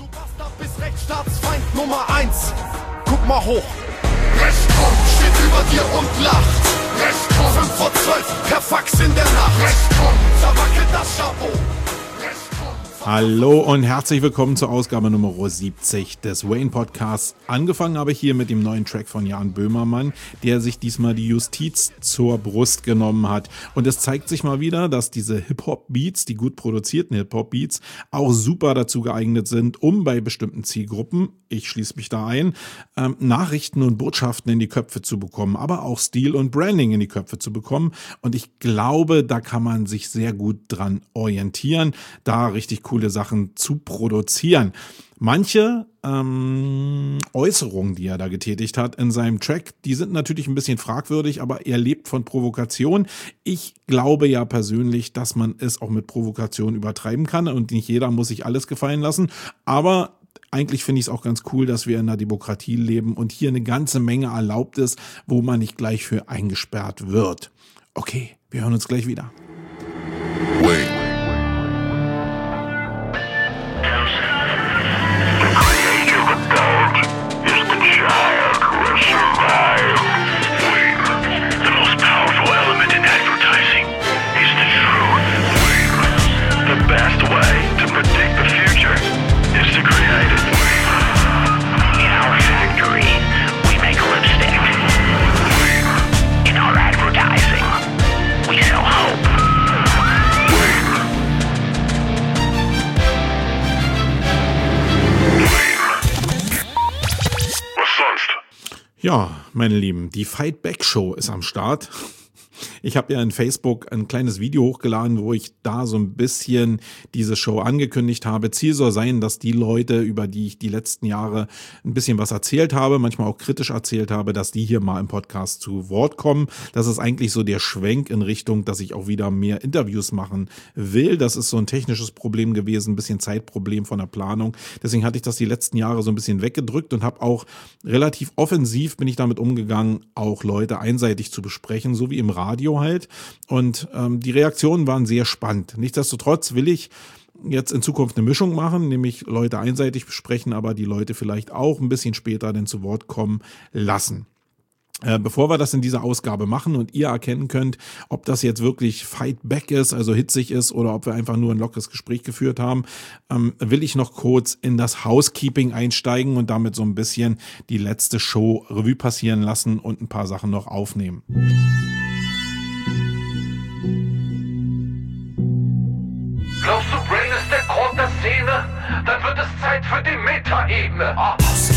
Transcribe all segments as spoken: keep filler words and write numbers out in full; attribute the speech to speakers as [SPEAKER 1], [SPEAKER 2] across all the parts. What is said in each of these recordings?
[SPEAKER 1] Du Bastard bist Rechtsstaatsfeind Nummer eins. Guck mal hoch. Rechtscom steht über dir und lacht. Rechtscom fünf vor zwölf, per Fax in der Nacht. Rechtscom, da wackelt das Jabot.
[SPEAKER 2] Hallo und herzlich willkommen zur Ausgabe Nummer siebzig des Wayne Podcasts. Angefangen habe ich hier mit dem neuen Track von Jan Böhmermann, der sich diesmal die Justiz zur Brust genommen hat. Und es zeigt sich mal wieder, dass diese Hip-Hop-Beats, die gut produzierten Hip-Hop-Beats, auch super dazu geeignet sind, um bei bestimmten Zielgruppen, ich schließe mich da ein, ähm, Nachrichten und Botschaften in die Köpfe zu bekommen, aber auch Stil und Branding in die Köpfe zu bekommen. Und ich glaube, da kann man sich sehr gut dran orientieren, da richtig coole Sachen zu produzieren. Manche ähm, Äußerungen, die er da getätigt hat in seinem Track, die sind natürlich ein bisschen fragwürdig, aber er lebt von Provokation. Ich glaube ja persönlich, dass man es auch mit Provokation übertreiben kann und nicht jeder muss sich alles gefallen lassen, aber eigentlich finde ich es auch ganz cool, dass wir in einer Demokratie leben und hier eine ganze Menge erlaubt ist, wo man nicht gleich für eingesperrt wird. Okay, wir hören uns gleich wieder.
[SPEAKER 1] Wait.
[SPEAKER 2] Ja, meine Lieben, die Fight Back Show ist am Start. Ich habe ja in Facebook ein kleines Video hochgeladen, wo ich da so ein bisschen diese Show angekündigt habe. Ziel soll sein, dass die Leute, über die ich die letzten Jahre ein bisschen was erzählt habe, manchmal auch kritisch erzählt habe, dass die hier mal im Podcast zu Wort kommen. Das ist eigentlich so der Schwenk in Richtung, dass ich auch wieder mehr Interviews machen will. Das ist so ein technisches Problem gewesen, ein bisschen Zeitproblem von der Planung. Deswegen hatte ich das die letzten Jahre so ein bisschen weggedrückt und habe auch relativ offensiv bin ich damit umgegangen, auch Leute einseitig zu besprechen, so wie im Radio halt. Und ähm, die Reaktionen waren sehr spannend. Nichtsdestotrotz will ich jetzt in Zukunft eine Mischung machen, nämlich Leute einseitig besprechen, aber die Leute vielleicht auch ein bisschen später dann zu Wort kommen lassen. Äh, bevor wir das in dieser Ausgabe machen und ihr erkennen könnt, ob das jetzt wirklich Fight Back ist, also hitzig ist oder ob wir einfach nur ein lockeres Gespräch geführt haben, ähm, will ich noch kurz in das Housekeeping einsteigen und damit so ein bisschen die letzte Show Revue passieren lassen und ein paar Sachen noch aufnehmen.
[SPEAKER 1] Glaubst du, Brain ist der Grund der Szene? Dann wird es Zeit für die Metaebene. Ah.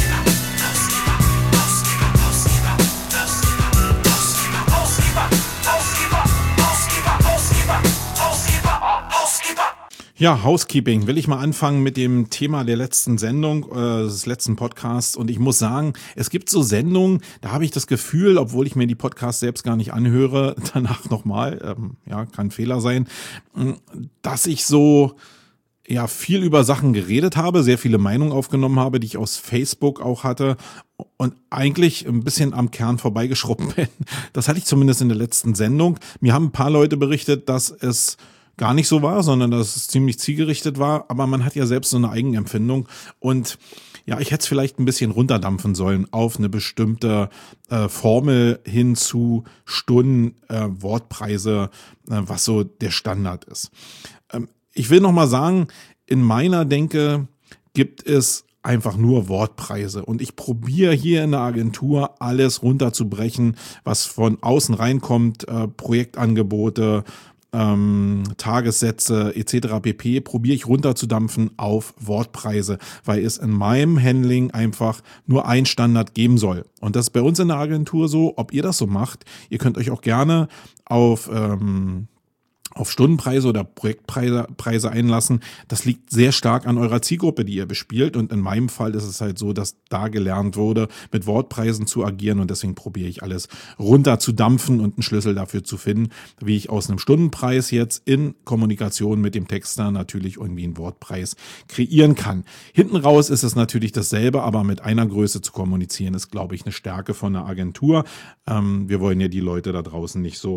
[SPEAKER 2] Ja, Housekeeping. Will ich mal anfangen mit dem Thema der letzten Sendung, äh, des letzten Podcasts. Und ich muss sagen, es gibt so Sendungen, da habe ich das Gefühl, obwohl ich mir die Podcasts selbst gar nicht anhöre, danach nochmal, ähm, ja, kann Fehler sein, dass ich so ja viel über Sachen geredet habe, sehr viele Meinungen aufgenommen habe, die ich aus Facebook auch hatte und eigentlich ein bisschen am Kern vorbeigeschrubbt bin. Das hatte ich zumindest in der letzten Sendung. Mir haben ein paar Leute berichtet, dass es gar nicht so war, sondern dass es ziemlich zielgerichtet war, aber man hat ja selbst so eine Eigenempfindung und ja, ich hätte es vielleicht ein bisschen runterdampfen sollen auf eine bestimmte äh, Formel hin zu Stunden, äh, Wortpreise, äh, was so der Standard ist. Ähm, ich will noch mal sagen, in meiner Denke gibt es einfach nur Wortpreise und ich probiere hier in der Agentur alles runterzubrechen, was von außen reinkommt, äh, Projektangebote, Ähm, Tagessätze et cetera pp. Probiere ich runterzudampfen auf Wortpreise, weil es in meinem Handling einfach nur ein Standard geben soll. Und das ist bei uns in der Agentur so, ob ihr das so macht. Ihr könnt euch auch gerne auf ähm, auf Stundenpreise oder Projektpreise Preise einlassen. Das liegt sehr stark an eurer Zielgruppe, die ihr bespielt. Und in meinem Fall ist es halt so, dass da gelernt wurde, mit Wortpreisen zu agieren. Und deswegen probiere ich alles runter zu dampfen und einen Schlüssel dafür zu finden, wie ich aus einem Stundenpreis jetzt in Kommunikation mit dem Texter natürlich irgendwie einen Wortpreis kreieren kann. Hinten raus ist es natürlich dasselbe, aber mit einer Größe zu kommunizieren, ist, glaube ich, eine Stärke von einer Agentur. Ähm, wir wollen ja die Leute da draußen nicht so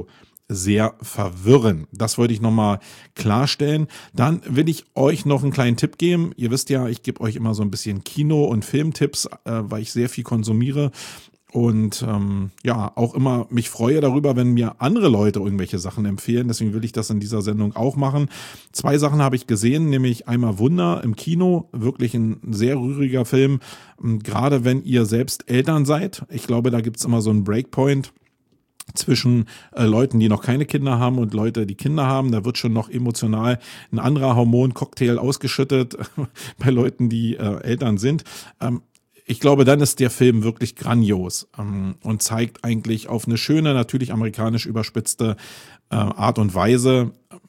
[SPEAKER 2] sehr verwirren. Das wollte ich nochmal klarstellen. Dann will ich euch noch einen kleinen Tipp geben. Ihr wisst ja, ich gebe euch immer so ein bisschen Kino- und Filmtipps, äh, weil ich sehr viel konsumiere. Und ähm, ja, auch immer mich freue darüber, wenn mir andere Leute irgendwelche Sachen empfehlen. Deswegen will ich das in dieser Sendung auch machen. Zwei Sachen habe ich gesehen, nämlich einmal Wunder im Kino. Wirklich ein sehr rühriger Film. Gerade wenn ihr selbst Eltern seid. Ich glaube, da gibt's immer so einen Breakpoint zwischen äh, Leuten, die noch keine Kinder haben und Leute, die Kinder haben. Da wird schon noch emotional ein anderer Hormoncocktail ausgeschüttet bei Leuten, die äh, Eltern sind. Ähm, Ich glaube, dann ist der Film wirklich grandios ähm, und zeigt eigentlich auf eine schöne, natürlich amerikanisch überspitzte äh, Art und Weise,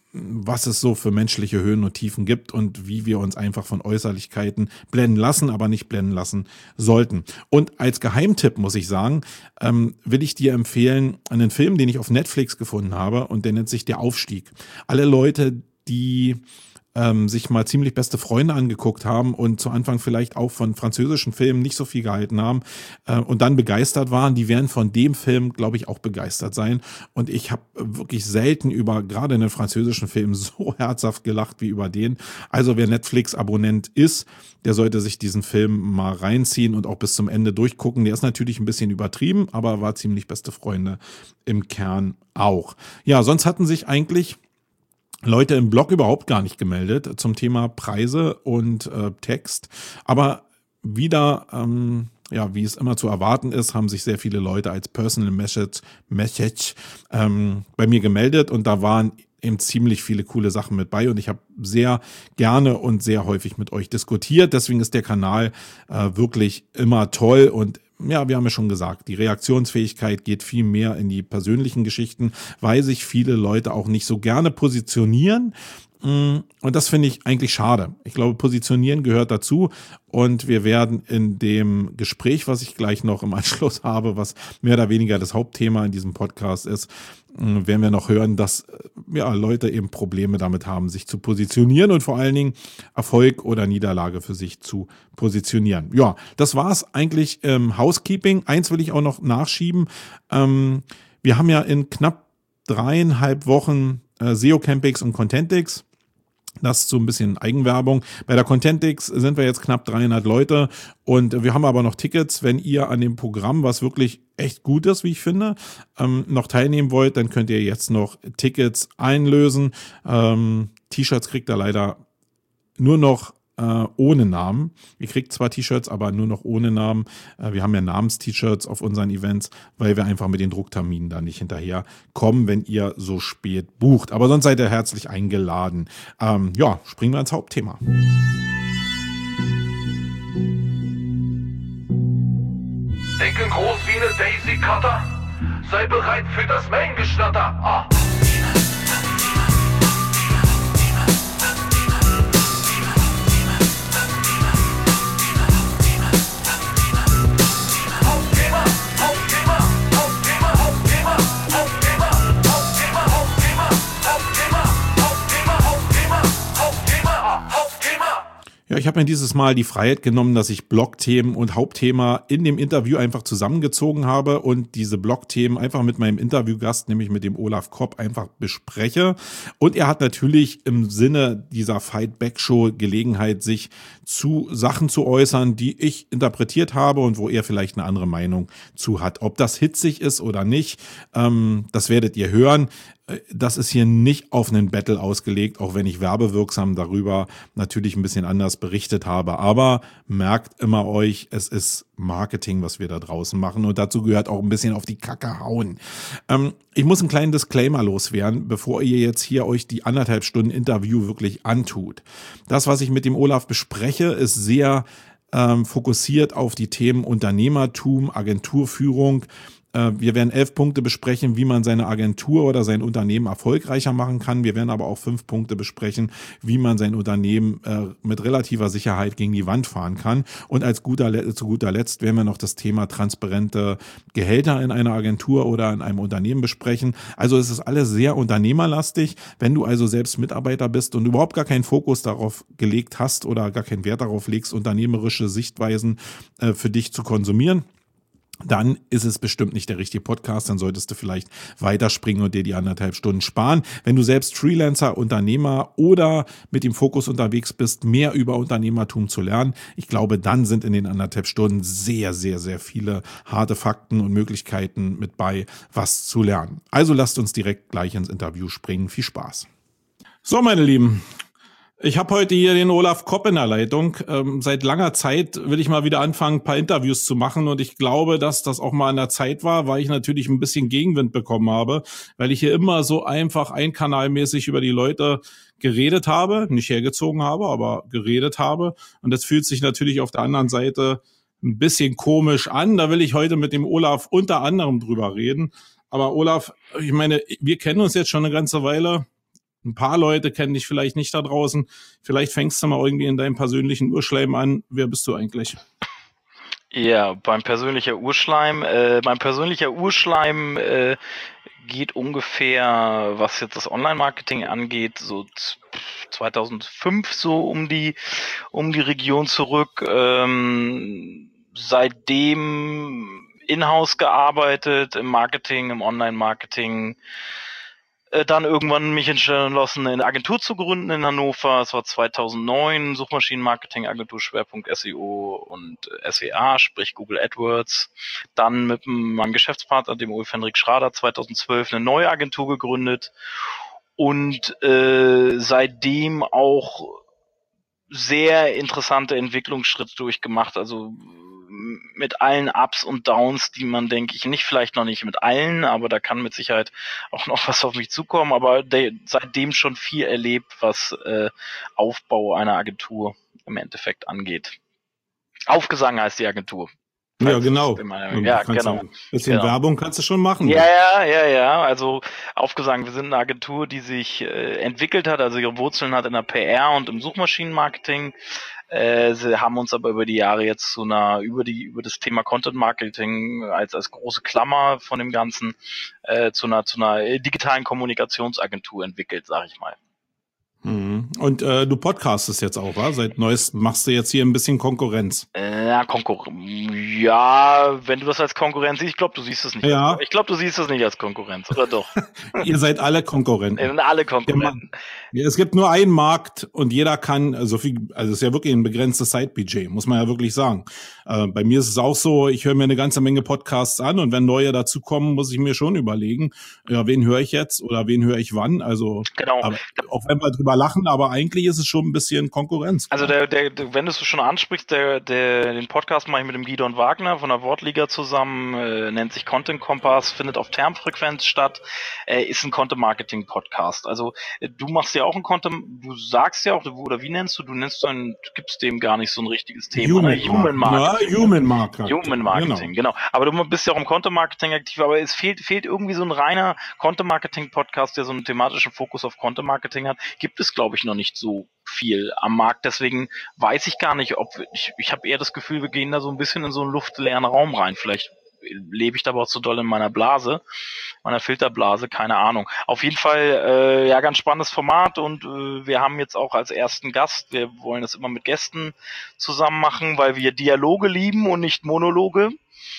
[SPEAKER 2] was es so für menschliche Höhen und Tiefen gibt und wie wir uns einfach von Äußerlichkeiten blenden lassen, aber nicht blenden lassen sollten. Und als Geheimtipp muss ich sagen, ähm, will ich dir empfehlen, einen Film, den ich auf Netflix gefunden habe, und der nennt sich Der Aufstieg. Alle Leute, die ähm, sich mal ziemlich beste Freunde angeguckt haben und zu Anfang vielleicht auch von französischen Filmen nicht so viel gehalten haben äh, und dann begeistert waren, die werden von dem Film, glaube ich, auch begeistert sein. Und ich habe wirklich selten über gerade einen französischen Film so herzhaft gelacht wie über den. Also wer Netflix-Abonnent ist, der sollte sich diesen Film mal reinziehen und auch bis zum Ende durchgucken. Der ist natürlich ein bisschen übertrieben, aber war ziemlich beste Freunde im Kern auch. Ja, sonst hatten sich eigentlich Leute im Blog überhaupt gar nicht gemeldet zum Thema Preise und äh, Text. Aber wieder, ähm, ja, wie es immer zu erwarten ist, haben sich sehr viele Leute als Personal Message, Message ähm, bei mir gemeldet, und da waren eben ziemlich viele coole Sachen mit bei, und ich habe sehr gerne und sehr häufig mit euch diskutiert. Deswegen ist der Kanal äh, wirklich immer toll, und ja, wir haben ja schon gesagt, die Reaktionsfähigkeit geht viel mehr in die persönlichen Geschichten, weil sich viele Leute auch nicht so gerne positionieren. Und das finde ich eigentlich schade. Ich glaube, positionieren gehört dazu, und wir werden in dem Gespräch, was ich gleich noch im Anschluss habe, was mehr oder weniger das Hauptthema in diesem Podcast ist, werden wir noch hören, dass ja Leute eben Probleme damit haben, sich zu positionieren und vor allen Dingen Erfolg oder Niederlage für sich zu positionieren. Ja, das war's eigentlich im Housekeeping. Eins will ich auch noch nachschieben. Ähm, wir haben ja in knapp dreieinhalb Wochen äh, S E O Campix und Contentix. Das ist so ein bisschen Eigenwerbung. Bei der Contentix sind wir jetzt knapp dreihundert Leute, und wir haben aber noch Tickets. Wenn ihr an dem Programm, was wirklich echt gut ist, wie ich finde, ähm, noch teilnehmen wollt, dann könnt ihr jetzt noch Tickets einlösen. Ähm, T-Shirts kriegt ihr leider nur noch äh, ohne Namen. Ihr kriegt zwar T-Shirts, aber nur noch ohne Namen. Äh, wir haben ja Namens-T-Shirts auf unseren Events, weil wir einfach mit den Druckterminen da nicht hinterher kommen, wenn ihr so spät bucht. Aber sonst seid ihr herzlich eingeladen. Ähm, ja, springen wir ins Hauptthema.
[SPEAKER 1] Denken groß wie eine Daisy Cutter. Sei bereit für das Main-Geschnatter. Ah.
[SPEAKER 2] Ja, ich habe mir dieses Mal die Freiheit genommen, dass ich Blogthemen und Hauptthema in dem Interview einfach zusammengezogen habe und diese Blogthemen einfach mit meinem Interviewgast, nämlich mit dem Olaf Kopp, einfach bespreche. Und er hat natürlich im Sinne dieser Fight-Back-Show Gelegenheit, sich zu Sachen zu äußern, die ich interpretiert habe und wo er vielleicht eine andere Meinung zu hat. Ob das hitzig ist oder nicht, ähm, das werdet ihr hören. Das ist hier nicht auf einen Battle ausgelegt, auch wenn ich werbewirksam darüber natürlich ein bisschen anders berichtet habe. Aber merkt immer euch, es ist Marketing, was wir da draußen machen. Und dazu gehört auch ein bisschen auf die Kacke hauen. Ähm, ich muss einen kleinen Disclaimer loswerden, bevor ihr jetzt hier euch die anderthalb Stunden Interview wirklich antut. Das, was ich mit dem Olaf bespreche, ist sehr ähm, fokussiert auf die Themen Unternehmertum, Agenturführung. Wir werden elf Punkte besprechen, wie man seine Agentur oder sein Unternehmen erfolgreicher machen kann. Wir werden aber auch fünf Punkte besprechen, wie man sein Unternehmen äh, mit relativer Sicherheit gegen die Wand fahren kann. Und als guter, zu guter Letzt werden wir noch das Thema transparente Gehälter in einer Agentur oder in einem Unternehmen besprechen. Also es ist alles sehr unternehmerlastig. Wenn du also selbst Mitarbeiter bist und überhaupt gar keinen Fokus darauf gelegt hast oder gar keinen Wert darauf legst, unternehmerische Sichtweisen äh, für dich zu konsumieren, dann ist es bestimmt nicht der richtige Podcast, dann solltest du vielleicht weiterspringen und dir die anderthalb Stunden sparen. Wenn du selbst Freelancer, Unternehmer oder mit dem Fokus unterwegs bist, mehr über Unternehmertum zu lernen, ich glaube, dann sind in den anderthalb Stunden sehr, sehr, sehr viele harte Fakten und Möglichkeiten mit bei, was zu lernen. Also lasst uns direkt gleich ins Interview springen. Viel Spaß. So, meine Lieben. Ich habe heute hier den Olaf Kopp in der Leitung. Ähm, seit langer Zeit will ich mal wieder anfangen, ein paar Interviews zu machen und ich glaube, dass das auch mal an der Zeit war, weil ich natürlich ein bisschen Gegenwind bekommen habe, weil ich hier immer so einfach einkanalmäßig über die Leute geredet habe, nicht hergezogen habe, aber geredet habe und das fühlt sich natürlich auf der anderen Seite ein bisschen komisch an. Da will ich heute mit dem Olaf unter anderem drüber reden. Aber Olaf, ich meine, wir kennen uns jetzt schon eine ganze Weile. Ein paar Leute kennen dich vielleicht nicht da draußen. Vielleicht fängst du mal irgendwie in deinem persönlichen Urschleim an. Wer bist du eigentlich?
[SPEAKER 3] Ja, beim persönlicher Urschleim. Äh, mein persönlicher Urschleim äh, geht ungefähr, was jetzt das Online-Marketing angeht, so zweitausendfünf so um die um die Region zurück. Ähm, seitdem in-house gearbeitet im Marketing, im Online-Marketing. Dann irgendwann mich entschlossen, eine Agentur zu gründen in Hannover. Es war zweitausendneun, Suchmaschinenmarketing-Agentur, Schwerpunkt S E O und S E A, sprich Google AdWords. Dann mit meinem Geschäftspartner, dem Ulf Henrik Schrader, zweitausendzwölf eine neue Agentur gegründet und äh, seitdem auch sehr interessante Entwicklungsschritte durchgemacht. Also mit allen Ups und Downs, die man, denke ich, nicht, vielleicht noch nicht mit allen, aber da kann mit Sicherheit auch noch was auf mich zukommen, aber de, seitdem schon viel erlebt, was äh, Aufbau einer Agentur im Endeffekt angeht. Aufgesang heißt die Agentur.
[SPEAKER 2] Ja, genau.
[SPEAKER 3] Immer, ja, genau.
[SPEAKER 2] Ein bisschen
[SPEAKER 3] genau.
[SPEAKER 2] Werbung kannst du schon machen.
[SPEAKER 3] Ja, ja, ja, ja. Also Aufgesang, wir sind eine Agentur, die sich äh, entwickelt hat, also ihre Wurzeln hat in der P R und im Suchmaschinenmarketing. Äh, sie haben uns aber über die Jahre jetzt zu einer, über die, über das Thema Content Marketing als, als große Klammer von dem Ganzen, äh, zu einer, zu einer digitalen Kommunikationsagentur entwickelt, sag ich mal.
[SPEAKER 2] Und äh, du podcastest jetzt auch, wa? Seit Neuestem machst du jetzt hier ein bisschen Konkurrenz.
[SPEAKER 3] Äh, ja, Konkurrenz. Ja, wenn du das als Konkurrenz siehst, ich glaube, du siehst es nicht.
[SPEAKER 2] Ja.
[SPEAKER 3] Ich glaube, du siehst es nicht als Konkurrenz, oder doch?
[SPEAKER 2] Ihr seid alle Konkurrenten.
[SPEAKER 3] Wir sind alle Konkurrenten.
[SPEAKER 2] Ja, es gibt nur einen Markt und jeder kann, also viel, also es ist ja wirklich ein begrenztes Zeitbudget, muss man ja wirklich sagen. Äh, bei mir ist es auch so, ich höre mir eine ganze Menge Podcasts an und wenn neue dazukommen, muss ich mir schon überlegen, ja, wen höre ich jetzt oder wen höre ich wann? Also,
[SPEAKER 3] genau.
[SPEAKER 2] Aber, auch wenn wir drüber lachen, aber eigentlich ist es schon ein bisschen Konkurrenz.
[SPEAKER 3] Also der, der, der wenn du es schon ansprichst, der, der, den Podcast mache ich mit dem Guidon Wagner von der Wortliga zusammen, äh, nennt sich Content Kompass, findet auf Termfrequenz statt, äh, ist ein Content Marketing Podcast. Also äh, du machst ja auch ein Content, du sagst ja auch, oder wie nennst du, du nennst dann, du gibst dem gar nicht so ein richtiges Thema.
[SPEAKER 2] Human,
[SPEAKER 3] ne? Human Marketing.
[SPEAKER 2] Ja, Human Marketing.
[SPEAKER 3] Human Marketing, genau. genau. Aber du bist ja auch im Content Marketing aktiv, aber es fehlt, fehlt irgendwie so ein reiner Content Marketing Podcast, der so einen thematischen Fokus auf Content Marketing hat. Gibt es, glaube ich, noch nicht so viel am Markt. Deswegen weiß ich gar nicht, ob ich, ich habe eher das Gefühl, wir gehen da so ein bisschen in so einen luftleeren Raum rein. Vielleicht lebe ich da aber auch zu doll in meiner Blase, meiner Filterblase, keine Ahnung. Auf jeden Fall, äh, ja, ganz spannendes Format und äh, wir haben jetzt auch als ersten Gast, wir wollen das immer mit Gästen zusammen machen, weil wir Dialoge lieben und nicht Monologe.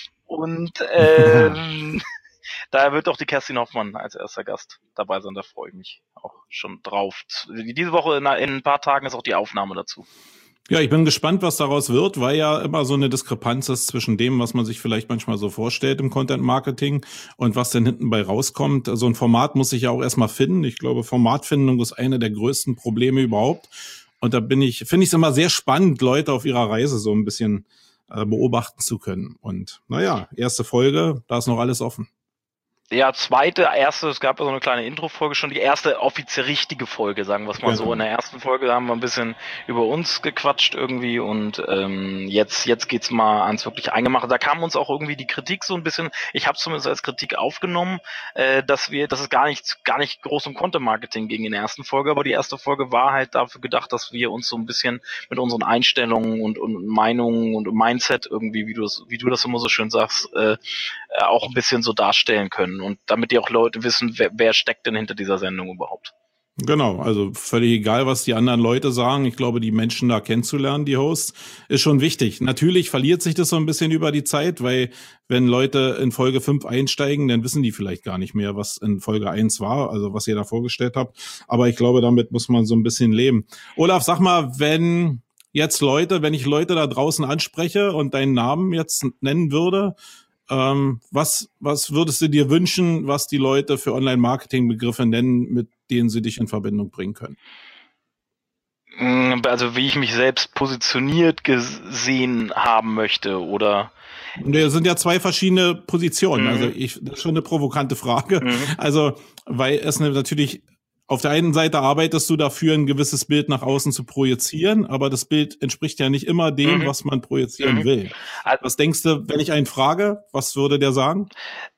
[SPEAKER 3] Und ähm, da wird auch die Kerstin Hoffmann als erster Gast dabei sein, da freue ich mich auch schon drauf. Diese Woche in, in ein paar Tagen ist auch die Aufnahme dazu.
[SPEAKER 2] Ja, ich bin gespannt, was daraus wird, weil ja immer so eine Diskrepanz ist zwischen dem, was man sich vielleicht manchmal so vorstellt im Content Marketing und was dann hinten bei rauskommt. So ein Format muss ich ja auch erstmal finden. Ich glaube, Formatfindung ist eine der größten Probleme überhaupt. Und da bin ich, finde ich es immer sehr spannend, Leute auf ihrer Reise so ein bisschen äh, beobachten zu können. Und naja, erste Folge, da ist noch alles offen.
[SPEAKER 3] Ja, zweite, erste, es gab ja so eine kleine Intro-Folge schon, die erste offiziell richtige Folge, sagen wir es mal
[SPEAKER 2] ja.
[SPEAKER 3] so. In der ersten Folge haben wir ein bisschen über uns gequatscht irgendwie und ähm, jetzt jetzt geht's mal ans wirklich Eingemachte. Da kam uns auch irgendwie die Kritik so ein bisschen, ich habe zumindest als Kritik aufgenommen, äh, dass wir, dass es gar nicht gar nicht groß um Content-Marketing ging in der ersten Folge, aber die erste Folge war halt dafür gedacht, dass wir uns so ein bisschen mit unseren Einstellungen und, und Meinungen und Mindset irgendwie, wie du das, wie du das immer so schön sagst, äh, auch ein bisschen so darstellen können. Und damit die auch Leute wissen, wer, wer steckt denn hinter dieser Sendung überhaupt.
[SPEAKER 2] Genau, also völlig egal, was die anderen Leute sagen. Ich glaube, die Menschen da kennenzulernen, die Hosts, ist schon wichtig. Natürlich verliert sich das so ein bisschen über die Zeit, weil wenn Leute in Folge fünf einsteigen, dann wissen die vielleicht gar nicht mehr, was in Folge eins war, also was ihr da vorgestellt habt. Aber ich glaube, damit muss man so ein bisschen leben. Olaf, sag mal, wenn jetzt Leute, wenn ich Leute da draußen anspreche und deinen Namen jetzt nennen würde, Ähm, was, was würdest du dir wünschen, was die Leute für Online-Marketing-Begriffe nennen, mit denen sie dich in Verbindung bringen können?
[SPEAKER 3] Also wie ich mich selbst positioniert gesehen haben möchte, oder?
[SPEAKER 2] Das sind ja zwei verschiedene Positionen.
[SPEAKER 3] Mhm.
[SPEAKER 2] Also ich, das ist schon eine provokante Frage.
[SPEAKER 3] Mhm.
[SPEAKER 2] Also, weil es natürlich, auf der einen Seite arbeitest du dafür, ein gewisses Bild nach außen zu projizieren, aber das Bild entspricht ja nicht immer dem, mhm. was man projizieren mhm. will. Was denkst du, wenn ich einen frage, was würde der sagen?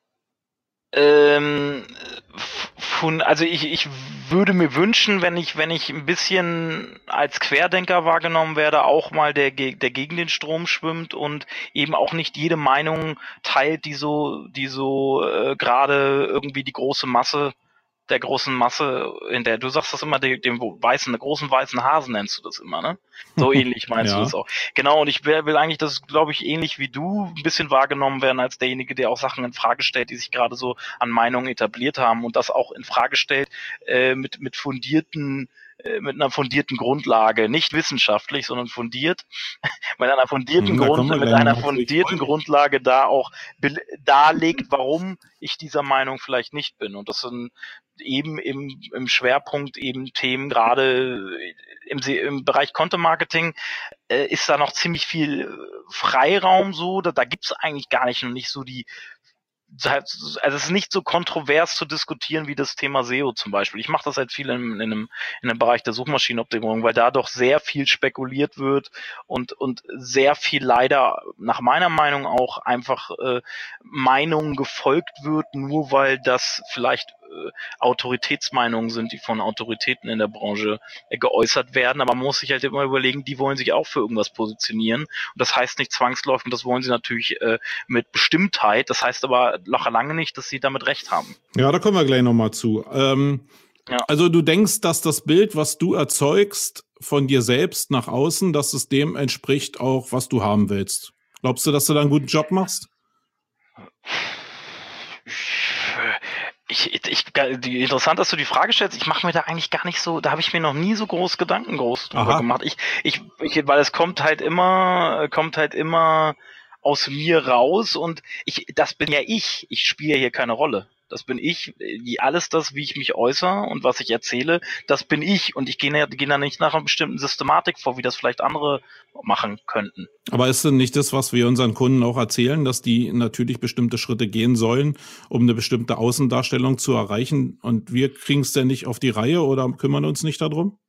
[SPEAKER 3] Ähm, von, also ich, ich würde mir wünschen, wenn ich, wenn ich ein bisschen als Querdenker wahrgenommen werde, auch mal der, der gegen den Strom schwimmt und eben auch nicht jede Meinung teilt, die so, die so äh, gerade irgendwie die große Masse der großen Masse, in der, du sagst das immer, dem, dem weißen, der großen weißen Hasen nennst du das immer, ne? So ähnlich meinst ja. du das auch. Genau, und ich will, will eigentlich, das glaube ich, ähnlich wie du, ein bisschen wahrgenommen werden als derjenige, der auch Sachen in Frage stellt, die sich gerade so an Meinungen etabliert haben und das auch in Frage stellt, äh, mit, mit fundierten, äh, mit einer fundierten Grundlage, nicht wissenschaftlich, sondern fundiert, mit einer fundierten, hm, Grund, mit einer fundierten Grundlage da auch darlegt, warum ich dieser Meinung vielleicht nicht bin. Und das sind eben im, im Schwerpunkt eben Themen, gerade im, im Bereich Content Marketing, äh, ist da noch ziemlich viel Freiraum so, da, da gibt's eigentlich gar nicht, nicht so die, also es ist nicht so kontrovers zu diskutieren wie das Thema S E O zum Beispiel. Ich mache das halt viel in, in, einem, in einem Bereich der Suchmaschinenoptimierung, weil da doch sehr viel spekuliert wird und und sehr viel leider nach meiner Meinung auch einfach äh, Meinungen gefolgt wird, nur weil das vielleicht äh, Autoritätsmeinungen sind, die von Autoritäten in der Branche äh, geäußert werden. Aber man muss sich halt immer überlegen, die wollen sich auch für irgendwas positionieren. Und das heißt nicht zwangsläufig, und das wollen sie natürlich äh, mit Bestimmtheit. Das heißt aber noch lange nicht, dass sie damit recht haben.
[SPEAKER 2] Ja, da kommen wir gleich nochmal zu. Ähm, ja. Also du denkst, dass das Bild, was du erzeugst von dir selbst nach außen, dass es dem entspricht auch, was du haben willst. Glaubst du, dass du da einen guten Job machst?
[SPEAKER 3] Ich, ich, die, interessant, dass du die Frage stellst. Ich mache mir da eigentlich gar nicht so, da habe ich mir noch nie so groß Gedanken groß drüber gemacht. Ich, ich, ich, weil es kommt halt immer, kommt halt immer aus mir raus und ich, das bin ja ich. Ich spiele hier keine Rolle. Das bin ich. Die, alles das, wie ich mich äußere und was ich erzähle, das bin ich. Und ich gehe da, gehe da nicht nach einer bestimmten Systematik vor, wie das vielleicht andere machen könnten.
[SPEAKER 2] Aber ist denn nicht das, was wir unseren Kunden auch erzählen, dass die natürlich bestimmte Schritte gehen sollen, um eine bestimmte Außendarstellung zu erreichen? Und wir kriegen es denn nicht auf die Reihe oder kümmern uns nicht darum?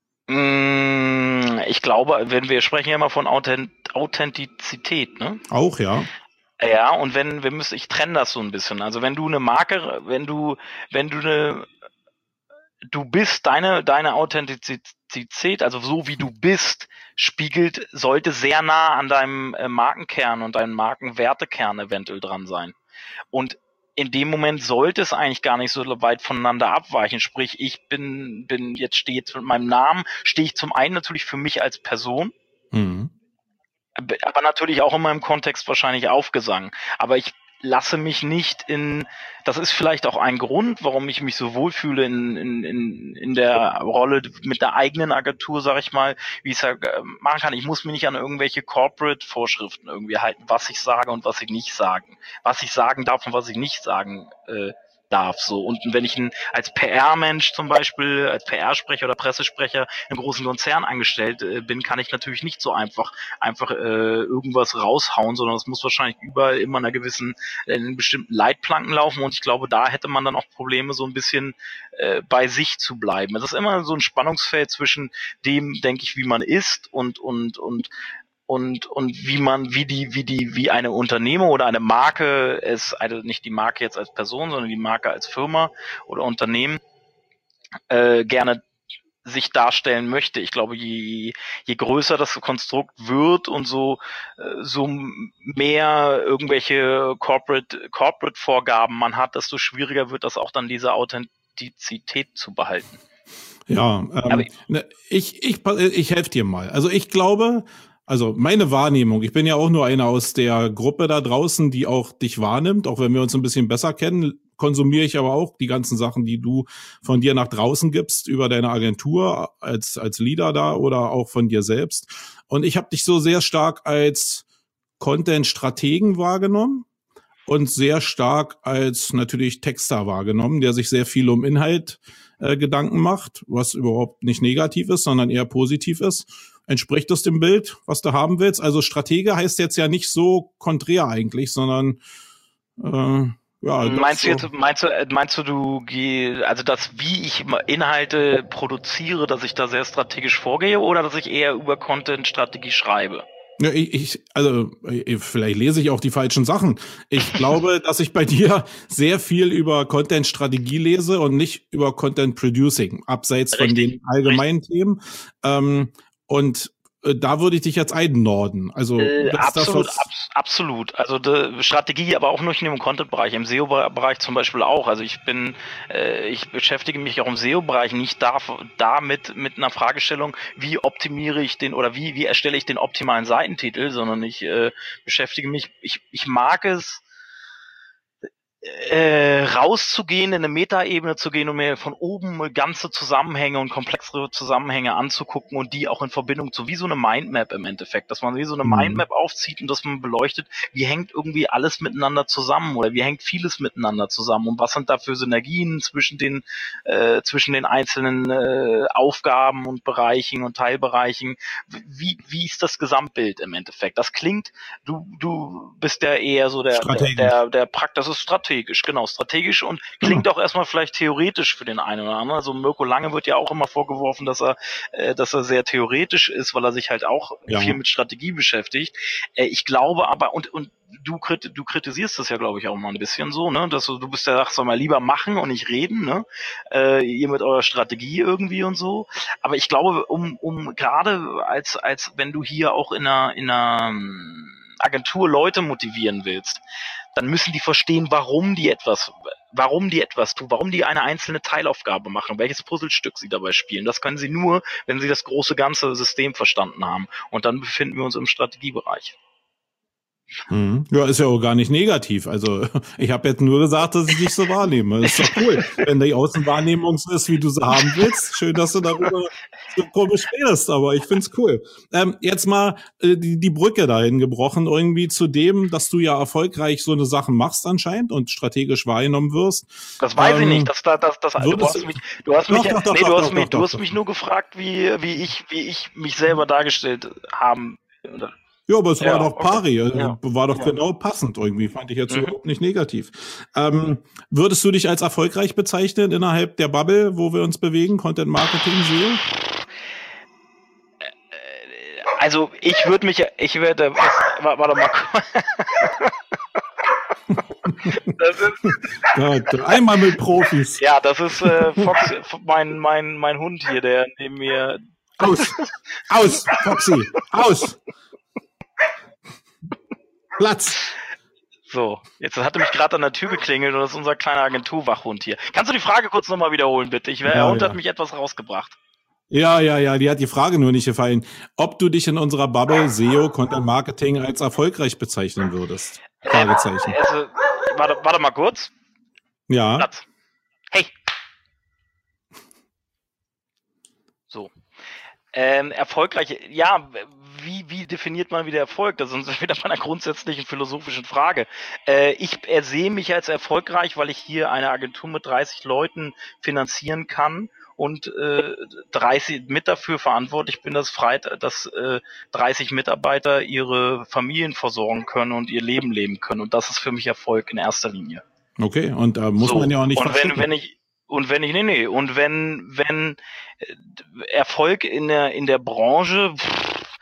[SPEAKER 3] Ich glaube, wenn wir sprechen ja immer von Authent- Authentizität, ne?
[SPEAKER 2] Auch, ja.
[SPEAKER 3] Ja, und wenn, wir müssen, ich trenne das so ein bisschen. Also wenn du eine Marke, wenn du, wenn du eine, du bist, deine, deine Authentizität, also so wie du bist, spiegelt, sollte sehr nah an deinem äh, Markenkern und deinem Markenwertekern eventuell dran sein. Und in dem Moment sollte es eigentlich gar nicht so weit voneinander abweichen. Sprich, ich bin, bin, jetzt stehe jetzt mit meinem Namen, stehe ich zum einen natürlich für mich als Person, mhm. aber natürlich auch in meinem Kontext wahrscheinlich Aufgesang. Aber ich lasse mich nicht in, das ist vielleicht auch ein Grund, warum ich mich so wohlfühle in, in, in, in der Rolle mit der eigenen Agentur, sag ich mal, wie ich es machen kann. Ich muss mich nicht an irgendwelche Corporate-Vorschriften irgendwie halten, was ich sage und was ich nicht sagen, was ich sagen darf und was ich nicht sagen äh, darf. So. Und wenn ich ein, als P R-Mensch zum Beispiel, als P R-Sprecher oder Pressesprecher in einem großen Konzern angestellt äh, bin, kann ich natürlich nicht so einfach einfach äh, irgendwas raushauen, sondern es muss wahrscheinlich überall immer einer gewissen, äh, in bestimmten Leitplanken laufen. Und ich glaube, da hätte man dann auch Probleme, so ein bisschen äh, bei sich zu bleiben. Es ist immer so ein Spannungsfeld zwischen dem, denke ich, wie man ist und und und und und wie man wie die wie die wie eine Unternehmung oder eine Marke es, also nicht die Marke jetzt als Person, sondern die Marke als Firma oder Unternehmen äh, gerne sich darstellen möchte. Ich glaube, je je größer das Konstrukt wird und so so mehr irgendwelche Corporate Corporate Vorgaben man hat, desto schwieriger wird das auch dann, diese Authentizität zu behalten.
[SPEAKER 2] Ja, ähm, ich, ich, ich, ich helfe dir mal. Also ich glaube, also meine Wahrnehmung, ich bin ja auch nur einer aus der Gruppe da draußen, die auch dich wahrnimmt, auch wenn wir uns ein bisschen besser kennen, konsumiere ich aber auch die ganzen Sachen, die du von dir nach draußen gibst, über deine Agentur als, als Leader da oder auch von dir selbst. Und ich habe dich so sehr stark als Content-Strategen wahrgenommen und sehr stark als natürlich Texter wahrgenommen, der sich sehr viel um Inhalt äh, Gedanken macht, was überhaupt nicht negativ ist, sondern eher positiv ist. Entspricht das dem Bild, was du haben willst? Also Stratege heißt jetzt ja nicht so konträr eigentlich, sondern äh, ja.
[SPEAKER 3] Meinst du
[SPEAKER 2] so.
[SPEAKER 3] jetzt, meinst du, meinst du, du geh, also das, wie ich Inhalte produziere, dass ich da sehr strategisch vorgehe oder dass ich eher über Content-Strategie schreibe?
[SPEAKER 2] Ja, ich, ich, also vielleicht lese ich auch die falschen Sachen. Ich glaube, dass ich bei dir sehr viel über Content-Strategie lese und nicht über Content-Producing, abseits
[SPEAKER 3] Richtig,
[SPEAKER 2] von den allgemeinen
[SPEAKER 3] richtig.
[SPEAKER 2] Themen. Ähm, und äh, da würde ich dich jetzt einnorden. Also
[SPEAKER 3] Äh,
[SPEAKER 2] das,
[SPEAKER 3] absolut,
[SPEAKER 2] das, was
[SPEAKER 3] abs absolut. Also die Strategie, aber auch nicht nur im Content-Bereich, im S E O-Bereich zum Beispiel auch. Also ich bin, äh, ich beschäftige mich auch im S E O-Bereich nicht da, damit mit einer Fragestellung, wie optimiere ich den oder wie wie erstelle ich den optimalen Seitentitel, sondern ich äh, beschäftige mich, ich ich mag es, äh, rauszugehen, in eine Metaebene zu gehen und mir von oben ganze Zusammenhänge und komplexere Zusammenhänge anzugucken und die auch in Verbindung zu, wie so eine Mindmap im Endeffekt, dass man wie so eine
[SPEAKER 2] Mhm.
[SPEAKER 3] Mindmap aufzieht und dass man beleuchtet, wie hängt irgendwie alles miteinander zusammen oder wie hängt vieles miteinander zusammen und was sind da für Synergien zwischen den äh, zwischen den einzelnen äh, Aufgaben und Bereichen und Teilbereichen, wie wie ist das Gesamtbild im Endeffekt? Das klingt, du du bist ja eher so der der
[SPEAKER 2] strategisch.
[SPEAKER 3] der, der Prakt, das ist strategisch. Genau, strategisch und klingt
[SPEAKER 2] Ja.
[SPEAKER 3] auch erstmal vielleicht theoretisch für den einen oder anderen. Also Mirko Lange wird ja auch immer vorgeworfen, dass er, äh, dass er sehr theoretisch ist, weil er sich halt auch
[SPEAKER 2] Ja.
[SPEAKER 3] viel mit Strategie beschäftigt. Äh, ich glaube aber, und, und du, krit du kritisierst das ja, glaube ich, auch mal ein bisschen so, ne, dass du, du bist ja, sagst du mal, lieber machen und nicht reden, ne, äh, ihr mit eurer Strategie irgendwie und so. Aber ich glaube, um, um gerade als, als wenn du hier auch in einer, in einer Agentur Leute motivieren willst, dann müssen die verstehen, warum die etwas, warum die etwas tun, warum die eine einzelne Teilaufgabe machen, welches Puzzlestück sie dabei spielen. Das können sie nur, wenn sie das große ganze System verstanden haben. Und dann befinden wir uns im Strategiebereich.
[SPEAKER 2] Mhm. Ja, ist ja auch gar nicht negativ. Also ich habe jetzt nur gesagt, dass ich dich so wahrnehme. Das ist doch cool. Wenn die Außenwahrnehmung so ist, wie du sie haben willst. Schön, dass du darüber so komisch redest, aber ich find's cool. Ähm, jetzt mal äh, die, die Brücke dahin gebrochen, irgendwie zu dem, dass du ja erfolgreich so eine Sache machst anscheinend und strategisch wahrgenommen wirst.
[SPEAKER 3] Das weiß
[SPEAKER 2] ähm,
[SPEAKER 3] ich nicht. Das, das, das, das, du hast mich, du hast mich,
[SPEAKER 2] doch, doch, doch,
[SPEAKER 3] nee, du
[SPEAKER 2] doch,
[SPEAKER 3] hast
[SPEAKER 2] doch,
[SPEAKER 3] mich,
[SPEAKER 2] doch,
[SPEAKER 3] du hast
[SPEAKER 2] doch.
[SPEAKER 3] mich nur gefragt, wie, wie ich, wie ich mich selber dargestellt haben.
[SPEAKER 2] Ja, aber es war
[SPEAKER 3] Ja,
[SPEAKER 2] doch
[SPEAKER 3] okay.
[SPEAKER 2] pari, also
[SPEAKER 3] Ja.
[SPEAKER 2] war doch
[SPEAKER 3] Ja.
[SPEAKER 2] genau passend irgendwie, fand ich jetzt
[SPEAKER 3] Mhm.
[SPEAKER 2] überhaupt nicht negativ. Ähm, würdest du dich als erfolgreich bezeichnen innerhalb der Bubble, wo wir uns bewegen, Content Marketing, S E O?
[SPEAKER 3] Also ich würde mich, ich werde, warte mal. Das ist,
[SPEAKER 2] Gott, einmal mit Profis.
[SPEAKER 3] ja, das ist äh, Fox, mein, mein, mein Hund hier, der neben mir.
[SPEAKER 2] Aus, aus, Foxy, aus. Platz.
[SPEAKER 3] So, jetzt hatte mich gerade an der Tür geklingelt und das ist unser kleiner Agenturwachhund hier. Kannst du die Frage kurz nochmal wiederholen, bitte? Ich, der
[SPEAKER 2] Ja,
[SPEAKER 3] Hund
[SPEAKER 2] ja.
[SPEAKER 3] hat mich etwas rausgebracht.
[SPEAKER 2] Ja, ja, ja, die hat die Frage nur nicht gefallen. Ob du dich in unserer Bubble S E O, Content Marketing als erfolgreich bezeichnen würdest? Fragezeichen.
[SPEAKER 3] Also, warte, warte mal kurz.
[SPEAKER 2] Ja.
[SPEAKER 3] Platz. Hey. So. Ähm, erfolgreich, ja, wie, wie definiert man wieder Erfolg? Das ist wieder bei einer grundsätzlichen philosophischen Frage. Äh, ich sehe mich als erfolgreich, weil ich hier eine Agentur mit dreißig Leuten finanzieren kann und äh, dreißig mit dafür verantwortlich bin, dass, freit, dass äh, dreißig Mitarbeiter ihre Familien versorgen können und ihr Leben leben können. Und das ist für mich Erfolg in erster Linie.
[SPEAKER 2] Okay, und da muss
[SPEAKER 3] so,
[SPEAKER 2] man ja auch nicht
[SPEAKER 3] und wenn,
[SPEAKER 2] verstecken.
[SPEAKER 3] wenn ich Und wenn ich, nee, nee, und wenn, wenn Erfolg in der, in der Branche, pff,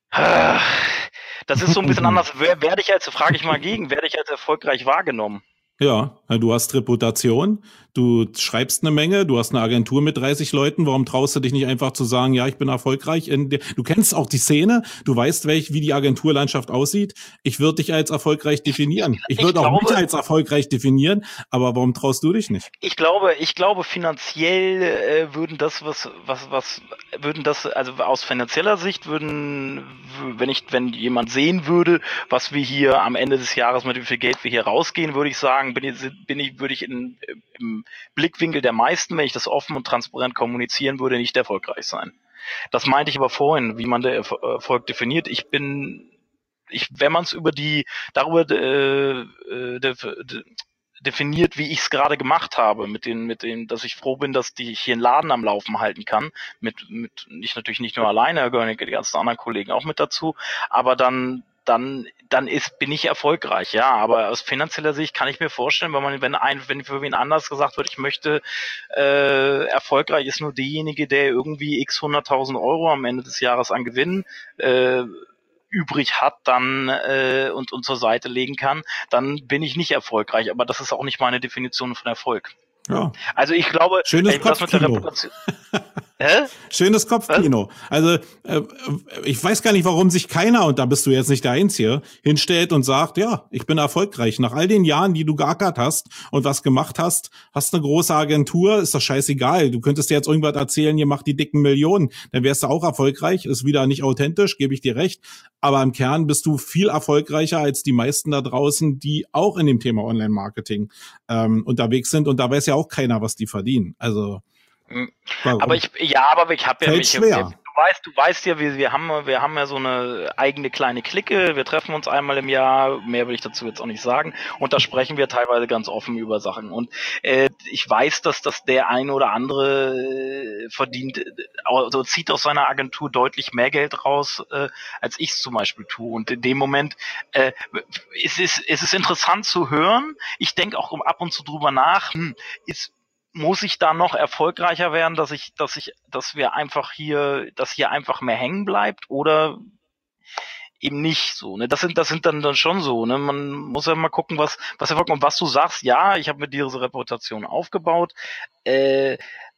[SPEAKER 3] das ist so ein bisschen anders, werde ich als, frage ich mal gegen, werde ich als erfolgreich wahrgenommen?
[SPEAKER 2] Ja, du hast Reputation, du schreibst eine Menge, du hast eine Agentur mit dreißig Leuten, warum traust du dich nicht einfach zu sagen, ja, ich bin erfolgreich? In der, du kennst auch die Szene, du weißt, welch, wie die Agenturlandschaft aussieht. Ich würde dich als erfolgreich definieren. Ich, ich würde auch mich als erfolgreich definieren, aber warum traust du dich nicht?
[SPEAKER 3] Ich glaube, ich glaube, finanziell äh, würden das, was, was, was, würden das, also aus finanzieller Sicht würden, wenn ich, wenn jemand sehen würde, was wir hier am Ende des Jahres, mit wie viel Geld wir hier rausgehen, würde ich sagen, bin ich, bin ich, würde ich in, im Blickwinkel der meisten, wenn ich das offen und transparent kommunizieren würde, nicht erfolgreich sein. Das meinte ich aber vorhin, wie man der Erfolg definiert. Ich bin, ich, wenn man es über die, darüber äh, äh, de, de, definiert, wie ich es gerade gemacht habe, mit den, mit den, dass ich froh bin, dass die, ich hier einen Laden am Laufen halten kann, mit, mit, ich natürlich nicht nur alleine, gehören die ganzen anderen Kollegen auch mit dazu, aber dann, dann, dann ist, bin ich erfolgreich, ja, aber aus finanzieller Sicht kann ich mir vorstellen, wenn man, wenn ein, wenn für wen anders gesagt wird, ich möchte, äh, erfolgreich ist nur derjenige, der irgendwie x hunderttausend Euro am Ende des Jahres an Gewinn, äh, übrig hat, dann äh, und, und zur Seite legen kann, dann bin ich nicht erfolgreich. Aber das ist auch nicht meine Definition von Erfolg.
[SPEAKER 2] Ja.
[SPEAKER 3] Also ich glaube,
[SPEAKER 2] schönes Kopfkino.
[SPEAKER 3] Hä?
[SPEAKER 2] Schönes Kopfkino. Also äh, ich weiß gar nicht, warum sich keiner, und da bist du jetzt nicht der Einzige, hinstellt und sagt, ja, ich bin erfolgreich. Nach all den Jahren, die du geackert hast und was gemacht hast, hast eine große Agentur, ist doch scheißegal. Du könntest dir jetzt irgendwas erzählen, ihr macht die dicken Millionen, dann wärst du auch erfolgreich. Ist wieder nicht authentisch, gebe ich dir recht. Aber im Kern bist du viel erfolgreicher als die meisten da draußen, die auch in dem Thema Online-Marketing ähm, unterwegs sind. Und da weiß ja auch keiner, was die verdienen. Also
[SPEAKER 3] warum? Aber ich, ja, aber ich habe ja
[SPEAKER 2] Fällt
[SPEAKER 3] mich,
[SPEAKER 2] schwer.
[SPEAKER 3] du weißt, du weißt ja, wir, wir haben, wir haben ja so eine eigene kleine Clique. Wir treffen uns einmal im Jahr. Mehr will ich dazu jetzt auch nicht sagen. Und da sprechen wir teilweise ganz offen über Sachen. Und äh, ich weiß, dass das der eine oder andere äh, verdient, also zieht aus seiner Agentur deutlich mehr Geld raus, äh, als ich es zum Beispiel tue. Und in dem Moment äh, es ist es ist interessant zu hören. Ich denke auch ab und zu drüber nach. Hm, ist muss ich da noch erfolgreicher werden, dass ich, dass ich, dass wir einfach hier, dass hier einfach mehr hängen bleibt oder eben nicht so, ne? Das sind, das sind dann, dann schon so, ne? Man muss ja mal gucken, was, was erfolgt. Und was du sagst, ja, ich habe mir diese Reputation aufgebaut, äh,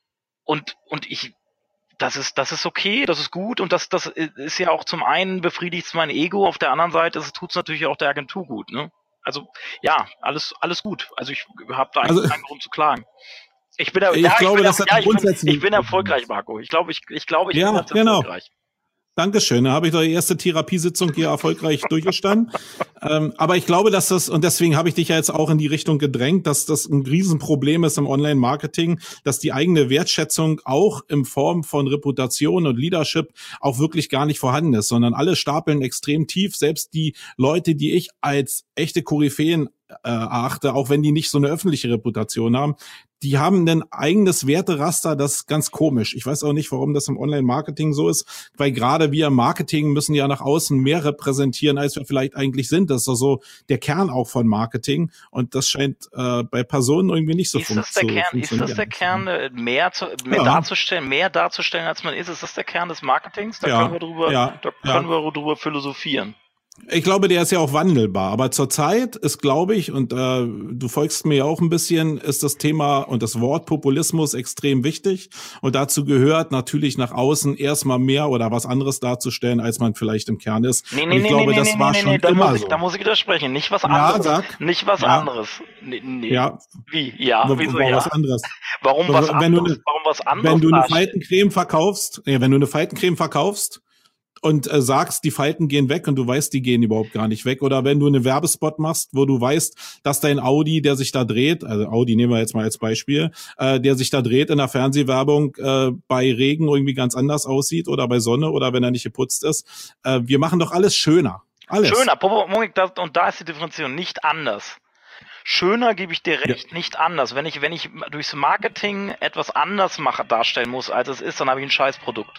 [SPEAKER 3] und, und ich, das ist, das ist okay, das ist gut und das, das ist ja auch zum einen befriedigt mein Ego, auf der anderen Seite tut es natürlich auch der Agentur gut, ne? Also, ja, alles, alles gut. Also ich habe da eigentlich also, keinen Grund zu klagen. Ich bin,
[SPEAKER 2] ich
[SPEAKER 3] ja,
[SPEAKER 2] glaube,
[SPEAKER 3] ich bin,
[SPEAKER 2] das
[SPEAKER 3] ja, ich bin, ich bin erfolgreich, Marco. Ich glaube, ich, ich glaube, ich
[SPEAKER 2] ja,
[SPEAKER 3] bin jetzt
[SPEAKER 2] genau.
[SPEAKER 3] erfolgreich.
[SPEAKER 2] Dankeschön. Da habe ich doch die erste Therapiesitzung hier erfolgreich durchgestanden. Ähm, aber ich glaube, dass das, und deswegen habe ich dich ja jetzt auch in die Richtung gedrängt, dass das ein Riesenproblem ist im Online-Marketing, dass die eigene Wertschätzung auch in Form von Reputation und Leadership auch wirklich gar nicht vorhanden ist, sondern alle stapeln extrem tief. Selbst die Leute, die ich als echte Koryphäen äh, erachte, auch wenn die nicht so eine öffentliche Reputation haben, die haben ein eigenes Werteraster, das ist ganz komisch. Ich weiß auch nicht, warum das im Online-Marketing so ist, weil gerade wir im Marketing müssen ja nach außen mehr repräsentieren, als wir vielleicht eigentlich sind. Das ist doch so der Kern auch von Marketing und das scheint äh, bei Personen irgendwie nicht so fun- zu funktionieren.
[SPEAKER 3] Ist das der Kern, mehr, zu, mehr ja. darzustellen, mehr darzustellen, als man ist? Ist das der Kern des Marketings? Da
[SPEAKER 2] ja.
[SPEAKER 3] können wir drüber,
[SPEAKER 2] ja.
[SPEAKER 3] da können ja. wir drüber philosophieren.
[SPEAKER 2] Ich glaube, der ist ja auch wandelbar. Aber zurzeit ist, glaube ich, und äh, du folgst mir ja auch ein bisschen, ist das Thema und das Wort Populismus extrem wichtig. Und dazu gehört natürlich nach außen erstmal mehr oder was anderes darzustellen, als man vielleicht im Kern ist.
[SPEAKER 3] Nee, nee,
[SPEAKER 2] und ich
[SPEAKER 3] nee,
[SPEAKER 2] glaube,
[SPEAKER 3] nee,
[SPEAKER 2] das
[SPEAKER 3] nee,
[SPEAKER 2] war
[SPEAKER 3] nee,
[SPEAKER 2] schon
[SPEAKER 3] nee, da
[SPEAKER 2] immer
[SPEAKER 3] muss ich,
[SPEAKER 2] so.
[SPEAKER 3] Da muss ich widersprechen. Nicht was anderes.
[SPEAKER 2] Ja, sag.
[SPEAKER 3] Nicht was
[SPEAKER 2] ja.
[SPEAKER 3] anderes. Nee, nee.
[SPEAKER 2] Ja.
[SPEAKER 3] Wie? Ja,
[SPEAKER 2] w-
[SPEAKER 3] wieso
[SPEAKER 2] warum
[SPEAKER 3] ja?
[SPEAKER 2] was anderes?
[SPEAKER 3] Warum was
[SPEAKER 2] wenn
[SPEAKER 3] anderes?
[SPEAKER 2] Du ne,
[SPEAKER 3] Warum was anderes?
[SPEAKER 2] Wenn du eine Faltencreme verkaufst, ja, wenn du eine Faltencreme verkaufst, und äh, sagst, die Falten gehen weg und du weißt, die gehen überhaupt gar nicht weg. Oder wenn du einen Werbespot machst, wo du weißt, dass dein Audi, der sich da dreht, also Audi nehmen wir jetzt mal als Beispiel, äh, der sich da dreht in der Fernsehwerbung, äh, bei Regen irgendwie ganz anders aussieht oder bei Sonne oder wenn er nicht geputzt ist. Äh, wir machen doch alles schöner. Alles.
[SPEAKER 3] Schöner, und da ist die Differenzierung nicht anders. Schöner gebe ich dir recht, ja. Nicht anders. Wenn ich, wenn ich durchs Marketing etwas anders mache, darstellen muss, als es ist, dann habe ich ein Scheißprodukt.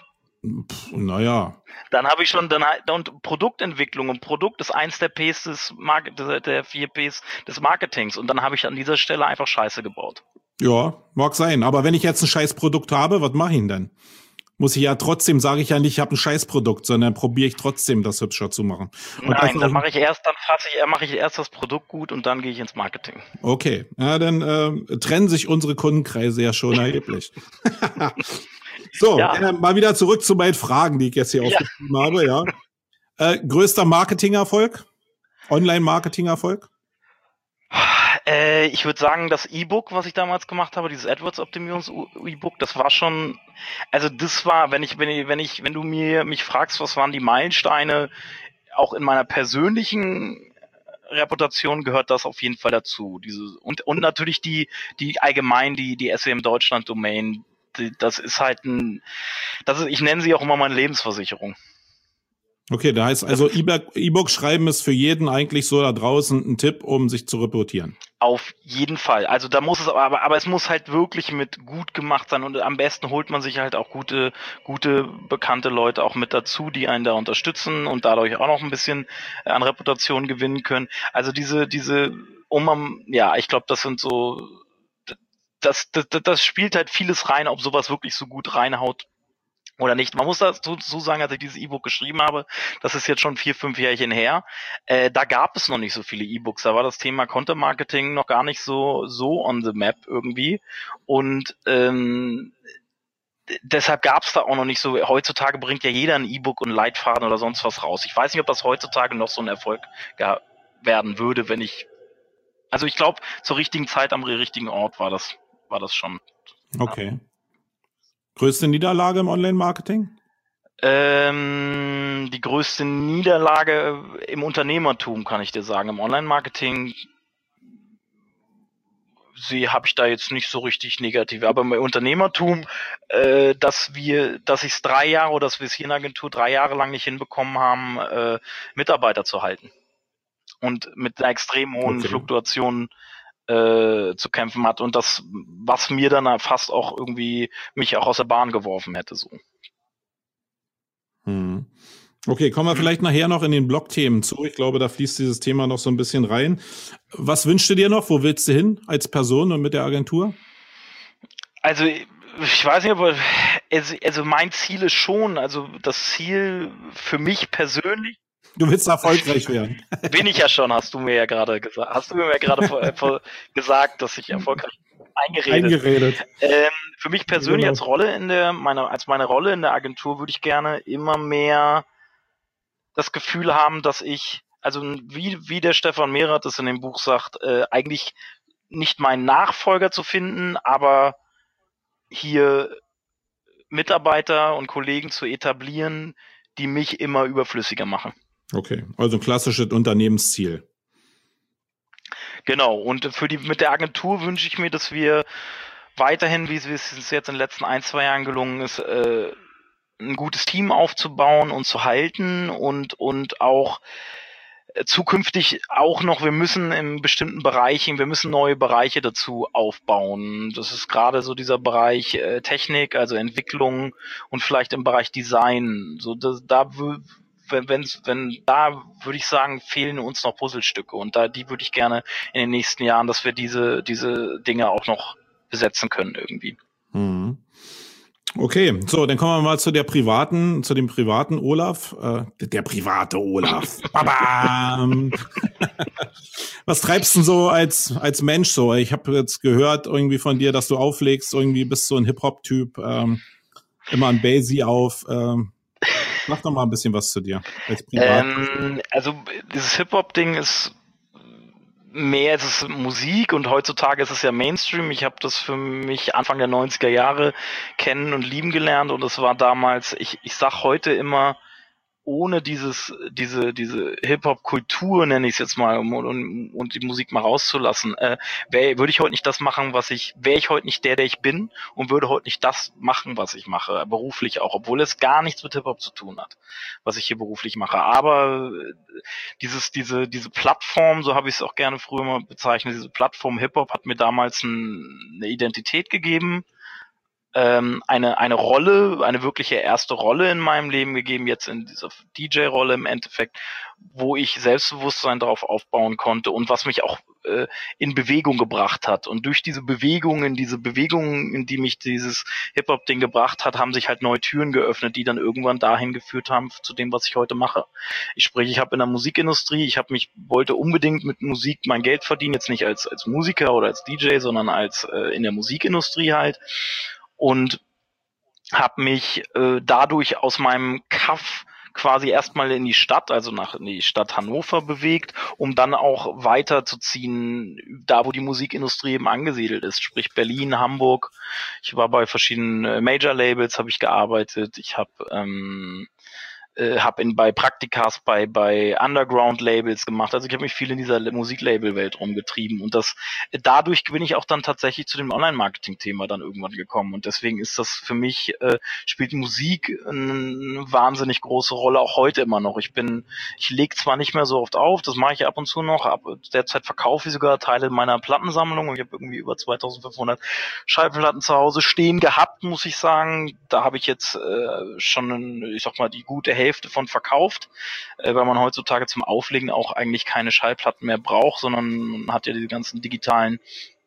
[SPEAKER 2] Naja.
[SPEAKER 3] Dann habe ich schon, dann und Produktentwicklung und Produkt ist eins der Ps des Market, der vier Ps des Marketings und dann habe ich an dieser Stelle einfach Scheiße gebaut.
[SPEAKER 2] Ja, mag sein. Aber wenn ich jetzt ein Scheißprodukt habe, was mache ich denn dann? muss ich ja trotzdem, sage ich ja nicht, ich habe ein Scheißprodukt, sondern probiere ich trotzdem, das hübscher zu machen. Und
[SPEAKER 3] Nein, dann mache ich erst, dann fasse ich, mache ich erst das Produkt gut und dann gehe ich ins Marketing.
[SPEAKER 2] Okay, ja, dann äh, trennen sich unsere Kundenkreise ja schon erheblich. So, ja. äh, mal wieder zurück zu meinen Fragen, die ich jetzt hier ja. aufgeschrieben habe. Ja. Äh, größter Marketingerfolg? Online-Marketingerfolg?
[SPEAKER 3] Äh, ich würde sagen, das E-Book, was ich damals gemacht habe, dieses AdWords-Optimierungs-E-Book, das war schon, also das war, wenn ich, wenn ich, wenn ich, wenn du mir mich fragst, was waren die Meilensteine, auch in meiner persönlichen Reputation gehört das auf jeden Fall dazu. Diese, und, und natürlich die, die allgemein, die, die S W M Deutschland Domain, die, das ist halt ein, das ist, ich nenne sie auch immer meine Lebensversicherung.
[SPEAKER 2] Okay, da heißt also E-Book schreiben ist für jeden eigentlich so da draußen ein Tipp, um sich zu reportieren.
[SPEAKER 3] Auf jeden Fall. Also da muss es aber, aber es muss halt wirklich mit gut gemacht sein und am besten holt man sich halt auch gute, gute bekannte Leute auch mit dazu, die einen da unterstützen und dadurch auch noch ein bisschen an Reputation gewinnen können. Also diese, diese, um, ja, ich glaube, das sind so, das, das, das spielt halt vieles rein, ob sowas wirklich so gut reinhaut oder nicht. Man muss dazu so sagen, als ich dieses E-Book geschrieben habe, das ist jetzt schon vier, fünf Jährchen her, äh, da gab es noch nicht so viele E-Books, da war das Thema Content Marketing noch gar nicht so so on the map irgendwie und ähm, deshalb gab es da auch noch nicht so, heutzutage bringt ja jeder ein E-Book und Leitfaden oder sonst was raus. Ich weiß nicht, ob das heutzutage noch so ein Erfolg gar werden würde, wenn ich, also ich glaube, zur richtigen Zeit am richtigen Ort war das, war das schon.
[SPEAKER 2] Okay. Ja. Größte Niederlage im Online-Marketing?
[SPEAKER 3] Ähm, die größte Niederlage im Unternehmertum, kann ich dir sagen. Im Online-Marketing sie habe ich da jetzt nicht so richtig negative. Aber im Unternehmertum, äh, dass wir, dass ich es drei Jahre oder dass wir es hier in der Agentur drei Jahre lang nicht hinbekommen haben, äh, Mitarbeiter zu halten. Und mit einer extrem hohen okay. Fluktuation Äh, zu kämpfen hat und das, was mir dann fast auch irgendwie mich auch aus der Bahn geworfen hätte, so.
[SPEAKER 2] Hm. Okay, kommen wir hm. vielleicht nachher noch in den Blog-Themen zu. Ich glaube, da fließt dieses Thema noch so ein bisschen rein. Was wünschst du dir noch? Wo willst du hin als Person und mit der Agentur?
[SPEAKER 3] Also, ich weiß nicht, aber also, also mein Ziel ist schon, also das Ziel für mich persönlich.
[SPEAKER 2] Du willst erfolgreich werden.
[SPEAKER 3] Bin ich ja schon, hast du mir ja gerade gesagt. Hast du mir ja gerade vor, vor gesagt, dass ich erfolgreich eingeredet.
[SPEAKER 2] Eingeredet.
[SPEAKER 3] Ähm, für mich persönlich
[SPEAKER 2] genau.
[SPEAKER 3] als Rolle in der, meine, als meine Rolle in der Agentur würde ich gerne immer mehr das Gefühl haben, dass ich, also wie, wie der Stefan Mehrath es in dem Buch sagt, äh, eigentlich nicht meinen Nachfolger zu finden, aber hier Mitarbeiter und Kollegen zu etablieren, die mich immer überflüssiger machen.
[SPEAKER 2] Okay, also ein klassisches Unternehmensziel.
[SPEAKER 3] Genau, und für die mit der Agentur wünsche ich mir, dass wir weiterhin, wie es uns jetzt in den letzten ein, zwei Jahren gelungen ist, äh, ein gutes Team aufzubauen und zu halten und und auch äh, zukünftig auch noch, wir müssen in bestimmten Bereichen, wir müssen neue Bereiche dazu aufbauen. Das ist gerade so dieser Bereich äh, Technik, also Entwicklung und vielleicht im Bereich Design. So das, da wenn, wenn, wenn da würde ich sagen, fehlen uns noch Puzzlestücke und da die würde ich gerne in den nächsten Jahren, dass wir diese diese Dinge auch noch besetzen können irgendwie.
[SPEAKER 2] Mhm. Okay, so, dann kommen wir mal zu der privaten, zu dem privaten Olaf, äh, der private Olaf. Babam. Was treibst du denn so als als Mensch so? Ich habe jetzt gehört irgendwie von dir, dass du auflegst, irgendwie bist so ein Hip-Hop-Typ, ähm, immer ein Basie auf. Ähm, mach doch mal ein bisschen was zu dir als privat.
[SPEAKER 3] Ähm, also dieses Hip-Hop-Ding ist mehr, es ist Musik und heutzutage ist es ja Mainstream. Ich habe das für mich Anfang der neunziger Jahre kennen und lieben gelernt und es war damals, ich, ich sag heute immer, ohne dieses, diese, diese Hip-Hop-Kultur, nenne ich es jetzt mal, um, um, um die Musik mal rauszulassen, äh, wär, würde ich heute nicht das machen, was ich, wäre ich heute nicht der, der ich bin und würde heute nicht das machen, was ich mache, beruflich auch, obwohl es gar nichts mit Hip-Hop zu tun hat, was ich hier beruflich mache. Aber dieses, diese, diese Plattform, so habe ich es auch gerne früher mal bezeichnet, diese Plattform Hip-Hop hat mir damals ein, eine Identität gegeben, ähm, eine eine Rolle, eine wirkliche erste Rolle in meinem Leben gegeben, jetzt in dieser D J-Rolle im Endeffekt, wo ich Selbstbewusstsein darauf aufbauen konnte und was mich auch äh, in Bewegung gebracht hat. Und durch diese Bewegungen, diese Bewegungen, in die mich dieses Hip-Hop-Ding gebracht hat, haben sich halt neue Türen geöffnet, die dann irgendwann dahin geführt haben zu dem, was ich heute mache. Ich spreche, ich habe in der Musikindustrie, ich habe mich, wollte unbedingt mit Musik mein Geld verdienen, jetzt nicht als als Musiker oder als D J, sondern als äh, in der Musikindustrie halt. Und habe mich äh, dadurch aus meinem Kaff quasi erstmal in die Stadt, also nach in die Stadt Hannover bewegt, um dann auch weiterzuziehen, da wo die Musikindustrie eben angesiedelt ist, sprich Berlin, Hamburg. Ich war bei verschiedenen Major-Labels, habe ich gearbeitet. Ich habe ähm, äh, habe in bei Praktikas bei bei Underground-Labels gemacht. Also ich habe mich viel in dieser Musiklabel-Welt rumgetrieben und das dadurch bin ich auch dann tatsächlich zu dem Online-Marketing-Thema dann irgendwann gekommen und deswegen ist das für mich äh, spielt Musik eine wahnsinnig große Rolle, auch heute immer noch. Ich bin ich lege zwar nicht mehr so oft auf, das mache ich ab und zu noch, ab derzeit verkaufe ich sogar Teile meiner Plattensammlung und ich habe irgendwie über zweitausendfünfhundert Schallplatten zu Hause stehen gehabt, muss ich sagen. Da habe ich jetzt äh, schon, ich sag mal, die gute Hälfte von verkauft, äh, weil man heutzutage zum Auflegen auch eigentlich keine Schallplatten mehr braucht, sondern man hat ja diese ganzen digitalen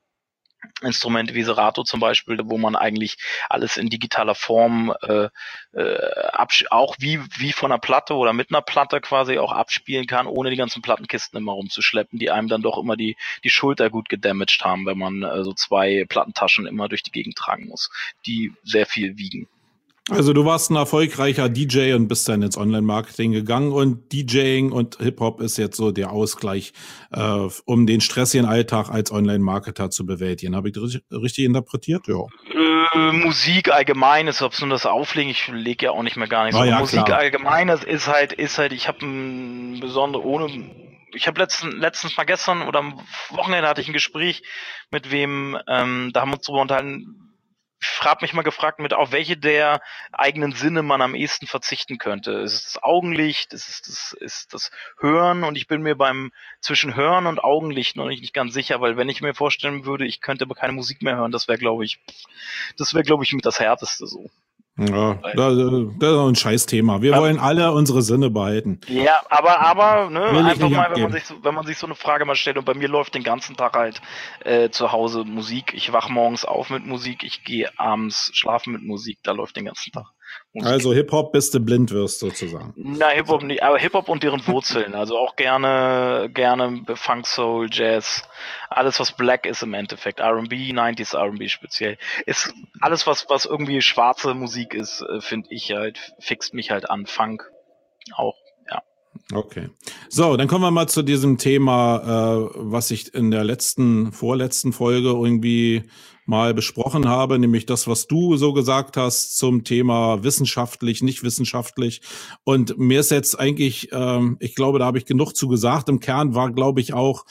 [SPEAKER 3] Instrumente wie Serato zum Beispiel, wo man eigentlich alles in digitaler Form äh, äh, auch wie wie von einer Platte oder mit einer Platte quasi auch abspielen kann, ohne die ganzen Plattenkisten immer rumzuschleppen, die einem dann doch immer die die Schulter gut gedamaged haben, wenn man äh, so zwei Plattentaschen immer durch die Gegend tragen muss, die sehr viel wiegen.
[SPEAKER 2] Also du warst ein erfolgreicher D J und bist dann ins Online-Marketing gegangen und DJing und Hip-Hop ist jetzt so der Ausgleich, äh, um den stressigen Alltag als Online-Marketer zu bewältigen. Habe ich das richtig interpretiert? Ja.
[SPEAKER 3] Äh, Musik allgemein ist, ob es nur das Auflegen, ich lege ja auch nicht mehr gar nicht so.
[SPEAKER 2] Ah, ja,
[SPEAKER 3] Musik
[SPEAKER 2] klar.
[SPEAKER 3] allgemein, das ist halt, ist halt, ich habe ein besondere, ohne, ich habe letztens, letztens mal gestern oder am Wochenende hatte ich ein Gespräch mit wem, ähm, da haben wir uns drüber unterhalten. Ich frage mich mal gefragt mit, auf welche der eigenen Sinne man am ehesten verzichten könnte. Ist es das Augenlicht? Ist es das, ist das Hören? Und ich bin mir beim zwischen Hören und Augenlicht noch nicht, nicht ganz sicher, weil wenn ich mir vorstellen würde, ich könnte aber keine Musik mehr hören, das wäre, glaube ich, das wäre, glaube ich, mit das Härteste so.
[SPEAKER 2] Ja, das, das ist ein Scheißthema. Wir
[SPEAKER 3] aber,
[SPEAKER 2] wollen alle unsere Sinne behalten.
[SPEAKER 3] Ja, aber, aber, ne, einfach mal, wenn man,
[SPEAKER 2] abgeben.
[SPEAKER 3] sich so, wenn man sich so eine Frage mal stellt und bei mir läuft den ganzen Tag halt äh, zu Hause Musik. Ich wach morgens auf mit Musik, ich gehe abends schlafen mit Musik, da läuft den ganzen Tag Musik.
[SPEAKER 2] Also Hip-Hop bis du blind wirst sozusagen.
[SPEAKER 3] Na, Hip-Hop nicht, aber Hip-Hop und deren Wurzeln. Also auch gerne, gerne Funk, Soul, Jazz, alles was Black ist im Endeffekt. R and B, neunziger R and B speziell. Ist alles, was, was irgendwie schwarze Musik ist, finde ich halt, fixt mich halt an. Funk auch, ja.
[SPEAKER 2] Okay. So, dann kommen wir mal zu diesem Thema, äh, was ich in der letzten, vorletzten Folge irgendwie mal besprochen habe, nämlich das, was du so gesagt hast zum Thema wissenschaftlich, nicht wissenschaftlich. Und mir ist jetzt eigentlich, ähm, ich glaube, da habe ich genug zu gesagt. Im Kern war, glaube ich, auch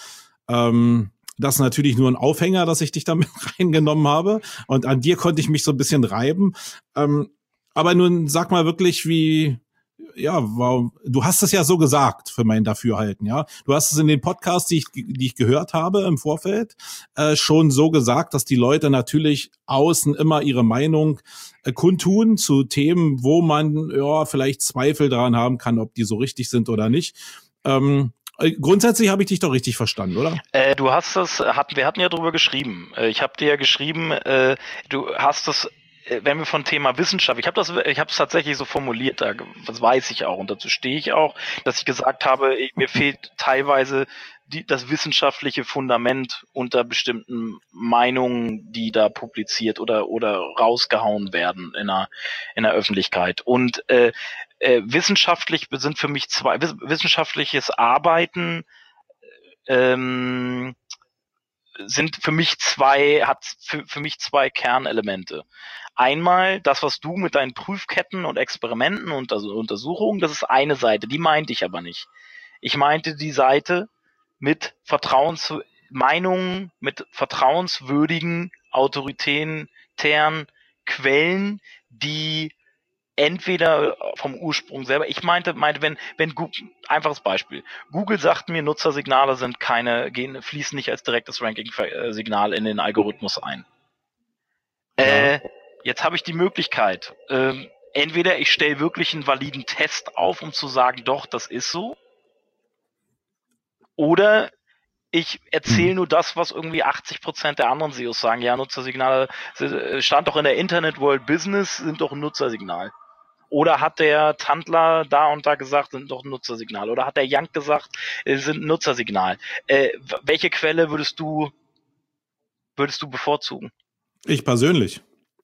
[SPEAKER 2] ähm, das natürlich nur ein Aufhänger, dass ich dich damit reingenommen habe. Und an dir konnte ich mich so ein bisschen reiben. Ähm, aber nun sag mal wirklich, wie... Ja, warum? Du hast es ja so gesagt für mein Dafürhalten, ja. Du hast es in den Podcasts, die ich, die ich gehört habe im Vorfeld, äh, schon so gesagt, dass die Leute natürlich außen immer ihre Meinung äh, kundtun zu Themen, wo man ja vielleicht Zweifel daran haben kann, ob die so richtig sind oder nicht. Ähm, Grundsätzlich habe ich dich doch richtig verstanden, oder?
[SPEAKER 3] Äh, du hast das, hat, wir hatten ja drüber geschrieben. Äh, ich habe dir ja geschrieben, äh, du hast das, wenn wir von Thema Wissenschaft, ich habe das, ich habe es tatsächlich so formuliert, da, das weiß ich auch und dazu stehe ich auch, dass ich gesagt habe, ich, mir fehlt teilweise die, das wissenschaftliche Fundament unter bestimmten Meinungen, die da publiziert oder oder rausgehauen werden in der in der Öffentlichkeit. Und äh, äh, wissenschaftlich sind für mich zwei wissenschaftliches Arbeiten ähm, sind für mich zwei, hat für, für mich zwei Kernelemente. Einmal das, was du mit deinen Prüfketten und Experimenten und also Untersuchungen, das ist eine Seite, die meinte ich aber nicht. Ich meinte die Seite mit Vertrauens Meinungen, mit vertrauenswürdigen, autoritären Quellen, die entweder vom Ursprung selber, ich meinte, meinte, wenn, wenn Google, einfaches Beispiel, Google sagt mir, Nutzersignale sind keine, gehen, fließen nicht als direktes Ranking-Signal in den Algorithmus ein.
[SPEAKER 2] Ja.
[SPEAKER 3] Äh, jetzt habe ich die Möglichkeit, ähm, entweder ich stelle wirklich einen validen Test auf, um zu sagen, doch, das ist so, oder ich erzähle nur das, was irgendwie achtzig Prozent der anderen S E Os sagen. Ja, Nutzersignale, stand doch in der Internet World Business, sind doch ein Nutzersignal. Oder hat der Tandler da und da gesagt, sind doch ein Nutzersignal. Oder hat der Jank gesagt, sind ein Nutzersignal. Äh, welche Quelle würdest du, würdest du bevorzugen?
[SPEAKER 2] Ich persönlich.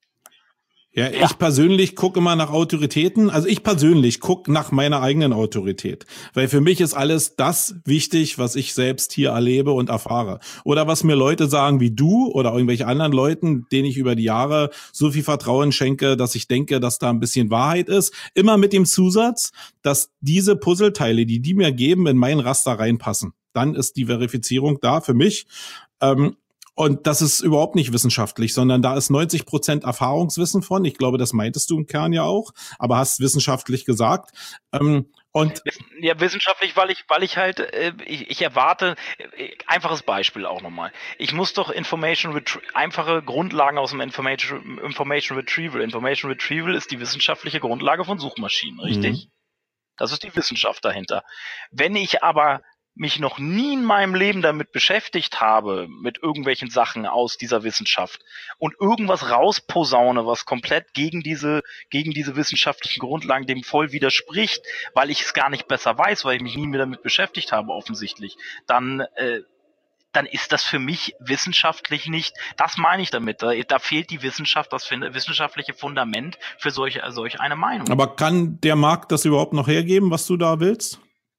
[SPEAKER 2] Ja, ja, ich persönlich gucke immer nach Autoritäten. Also ich persönlich gucke nach meiner eigenen Autorität. Weil für mich ist alles das wichtig, was ich selbst hier erlebe und erfahre. Oder was mir Leute sagen wie du oder irgendwelche anderen Leuten, denen ich über die Jahre so viel Vertrauen schenke, dass ich denke, dass da ein bisschen Wahrheit ist. Immer mit dem Zusatz, dass diese Puzzleteile, die die mir geben, in mein Raster reinpassen. Dann ist die Verifizierung da für mich. Ähm, Und das ist überhaupt nicht wissenschaftlich, sondern da ist neunzig Prozent Erfahrungswissen von. Ich glaube, das meintest du im Kern ja auch, aber hast wissenschaftlich gesagt. Ähm, und
[SPEAKER 3] ja, wissenschaftlich, weil ich, weil ich halt, äh, ich, ich erwarte, äh, einfaches Beispiel auch nochmal. Ich muss doch Information Retrie- einfache Grundlagen aus dem Information, Information Retrieval. Information Retrieval ist die wissenschaftliche Grundlage von Suchmaschinen, richtig? Mhm. Das ist die Wissenschaft dahinter. Wenn ich aber mich noch nie in meinem Leben damit beschäftigt habe, mit irgendwelchen Sachen aus dieser Wissenschaft und irgendwas rausposaune, was komplett gegen diese, gegen diese wissenschaftlichen Grundlagen dem voll widerspricht, weil ich es gar nicht besser weiß, weil ich mich nie mehr damit beschäftigt habe, offensichtlich, dann, äh, dann ist das für mich wissenschaftlich nicht, das meine ich damit, da, da fehlt die Wissenschaft, das wissenschaftliche Fundament für solche, solch eine Meinung.
[SPEAKER 2] Aber kann der Markt das überhaupt noch hergeben, was du da willst?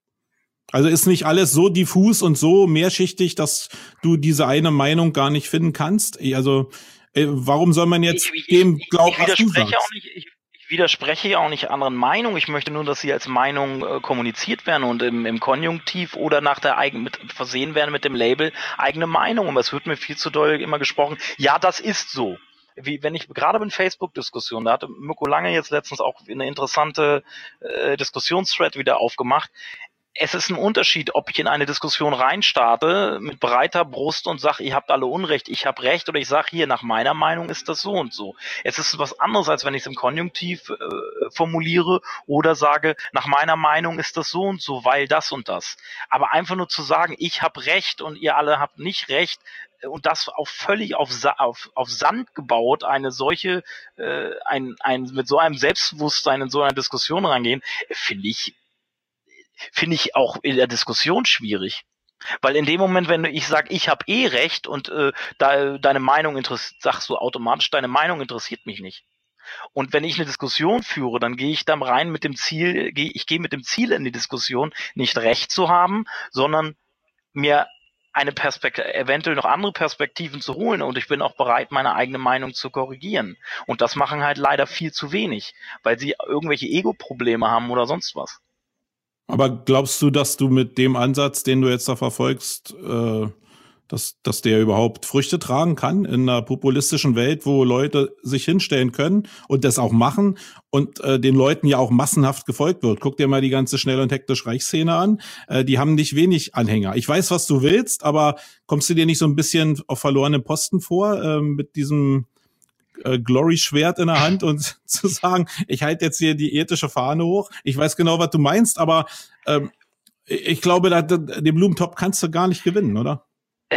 [SPEAKER 2] Also ist nicht alles so diffus und so mehrschichtig, dass du diese eine Meinung gar nicht finden kannst? Also äh, warum soll man jetzt ich, ich, dem glauben,
[SPEAKER 3] ich was du sagst? Auch nicht, ich, ich widerspreche ja auch nicht anderen Meinungen. Ich möchte nur, dass sie als Meinung äh, kommuniziert werden und im, im Konjunktiv oder nach der eigenen mit versehen werden mit dem Label eigene Meinung. Und es wird mir viel zu doll immer gesprochen. Ja, das ist so. Wie wenn ich gerade in Facebook-Diskussionen, da hatte Mirko Lange jetzt letztens auch eine interessante äh, Diskussionsthread wieder aufgemacht. Es ist ein Unterschied, ob ich in eine Diskussion reinstarte mit breiter Brust und sage, ihr habt alle Unrecht, ich habe Recht, oder ich sage, hier, nach meiner Meinung ist das so und so. Es ist was anderes, als wenn ich es im Konjunktiv äh, formuliere oder sage, nach meiner Meinung ist das so und so, weil das und das. Aber einfach nur zu sagen, ich habe Recht und ihr alle habt nicht Recht, und das auch völlig auf, auf, auf Sand gebaut, eine solche, äh, ein, ein, mit so einem Selbstbewusstsein in so einer Diskussion rangehen, finde ich, finde ich auch in der Diskussion schwierig. Weil in dem Moment, wenn ich sage, ich habe eh recht und äh, da, deine Meinung interessiert, sagst du automatisch, deine Meinung interessiert mich nicht. Und wenn ich eine Diskussion führe, dann gehe ich dann rein mit dem Ziel, geh, ich gehe mit dem Ziel in die Diskussion, nicht recht zu haben, sondern mir eine Perspektive, eventuell noch andere Perspektiven zu holen, und ich bin auch bereit, meine eigene Meinung zu korrigieren. Und das machen halt leider viel zu wenig, weil sie irgendwelche Ego-Probleme haben oder sonst was.
[SPEAKER 2] Aber glaubst du, dass du mit dem Ansatz, den du jetzt da verfolgst, äh, dass, dass der überhaupt Früchte tragen kann in einer populistischen Welt, wo Leute sich hinstellen können und das auch machen und äh, den Leuten ja auch massenhaft gefolgt wird? Guck dir mal die ganze Schnell- und Hektisch-Reich-Szene an. Äh, die haben nicht wenig Anhänger. Ich weiß, was du willst, aber kommst du dir nicht so ein bisschen auf verlorenen Posten vor, äh, mit diesem Glory-Schwert in der Hand und zu sagen, ich halte jetzt hier die ethische Fahne hoch. Ich weiß genau, was du meinst, aber ähm, ich glaube, da, den Blumentopf kannst du gar nicht gewinnen, oder?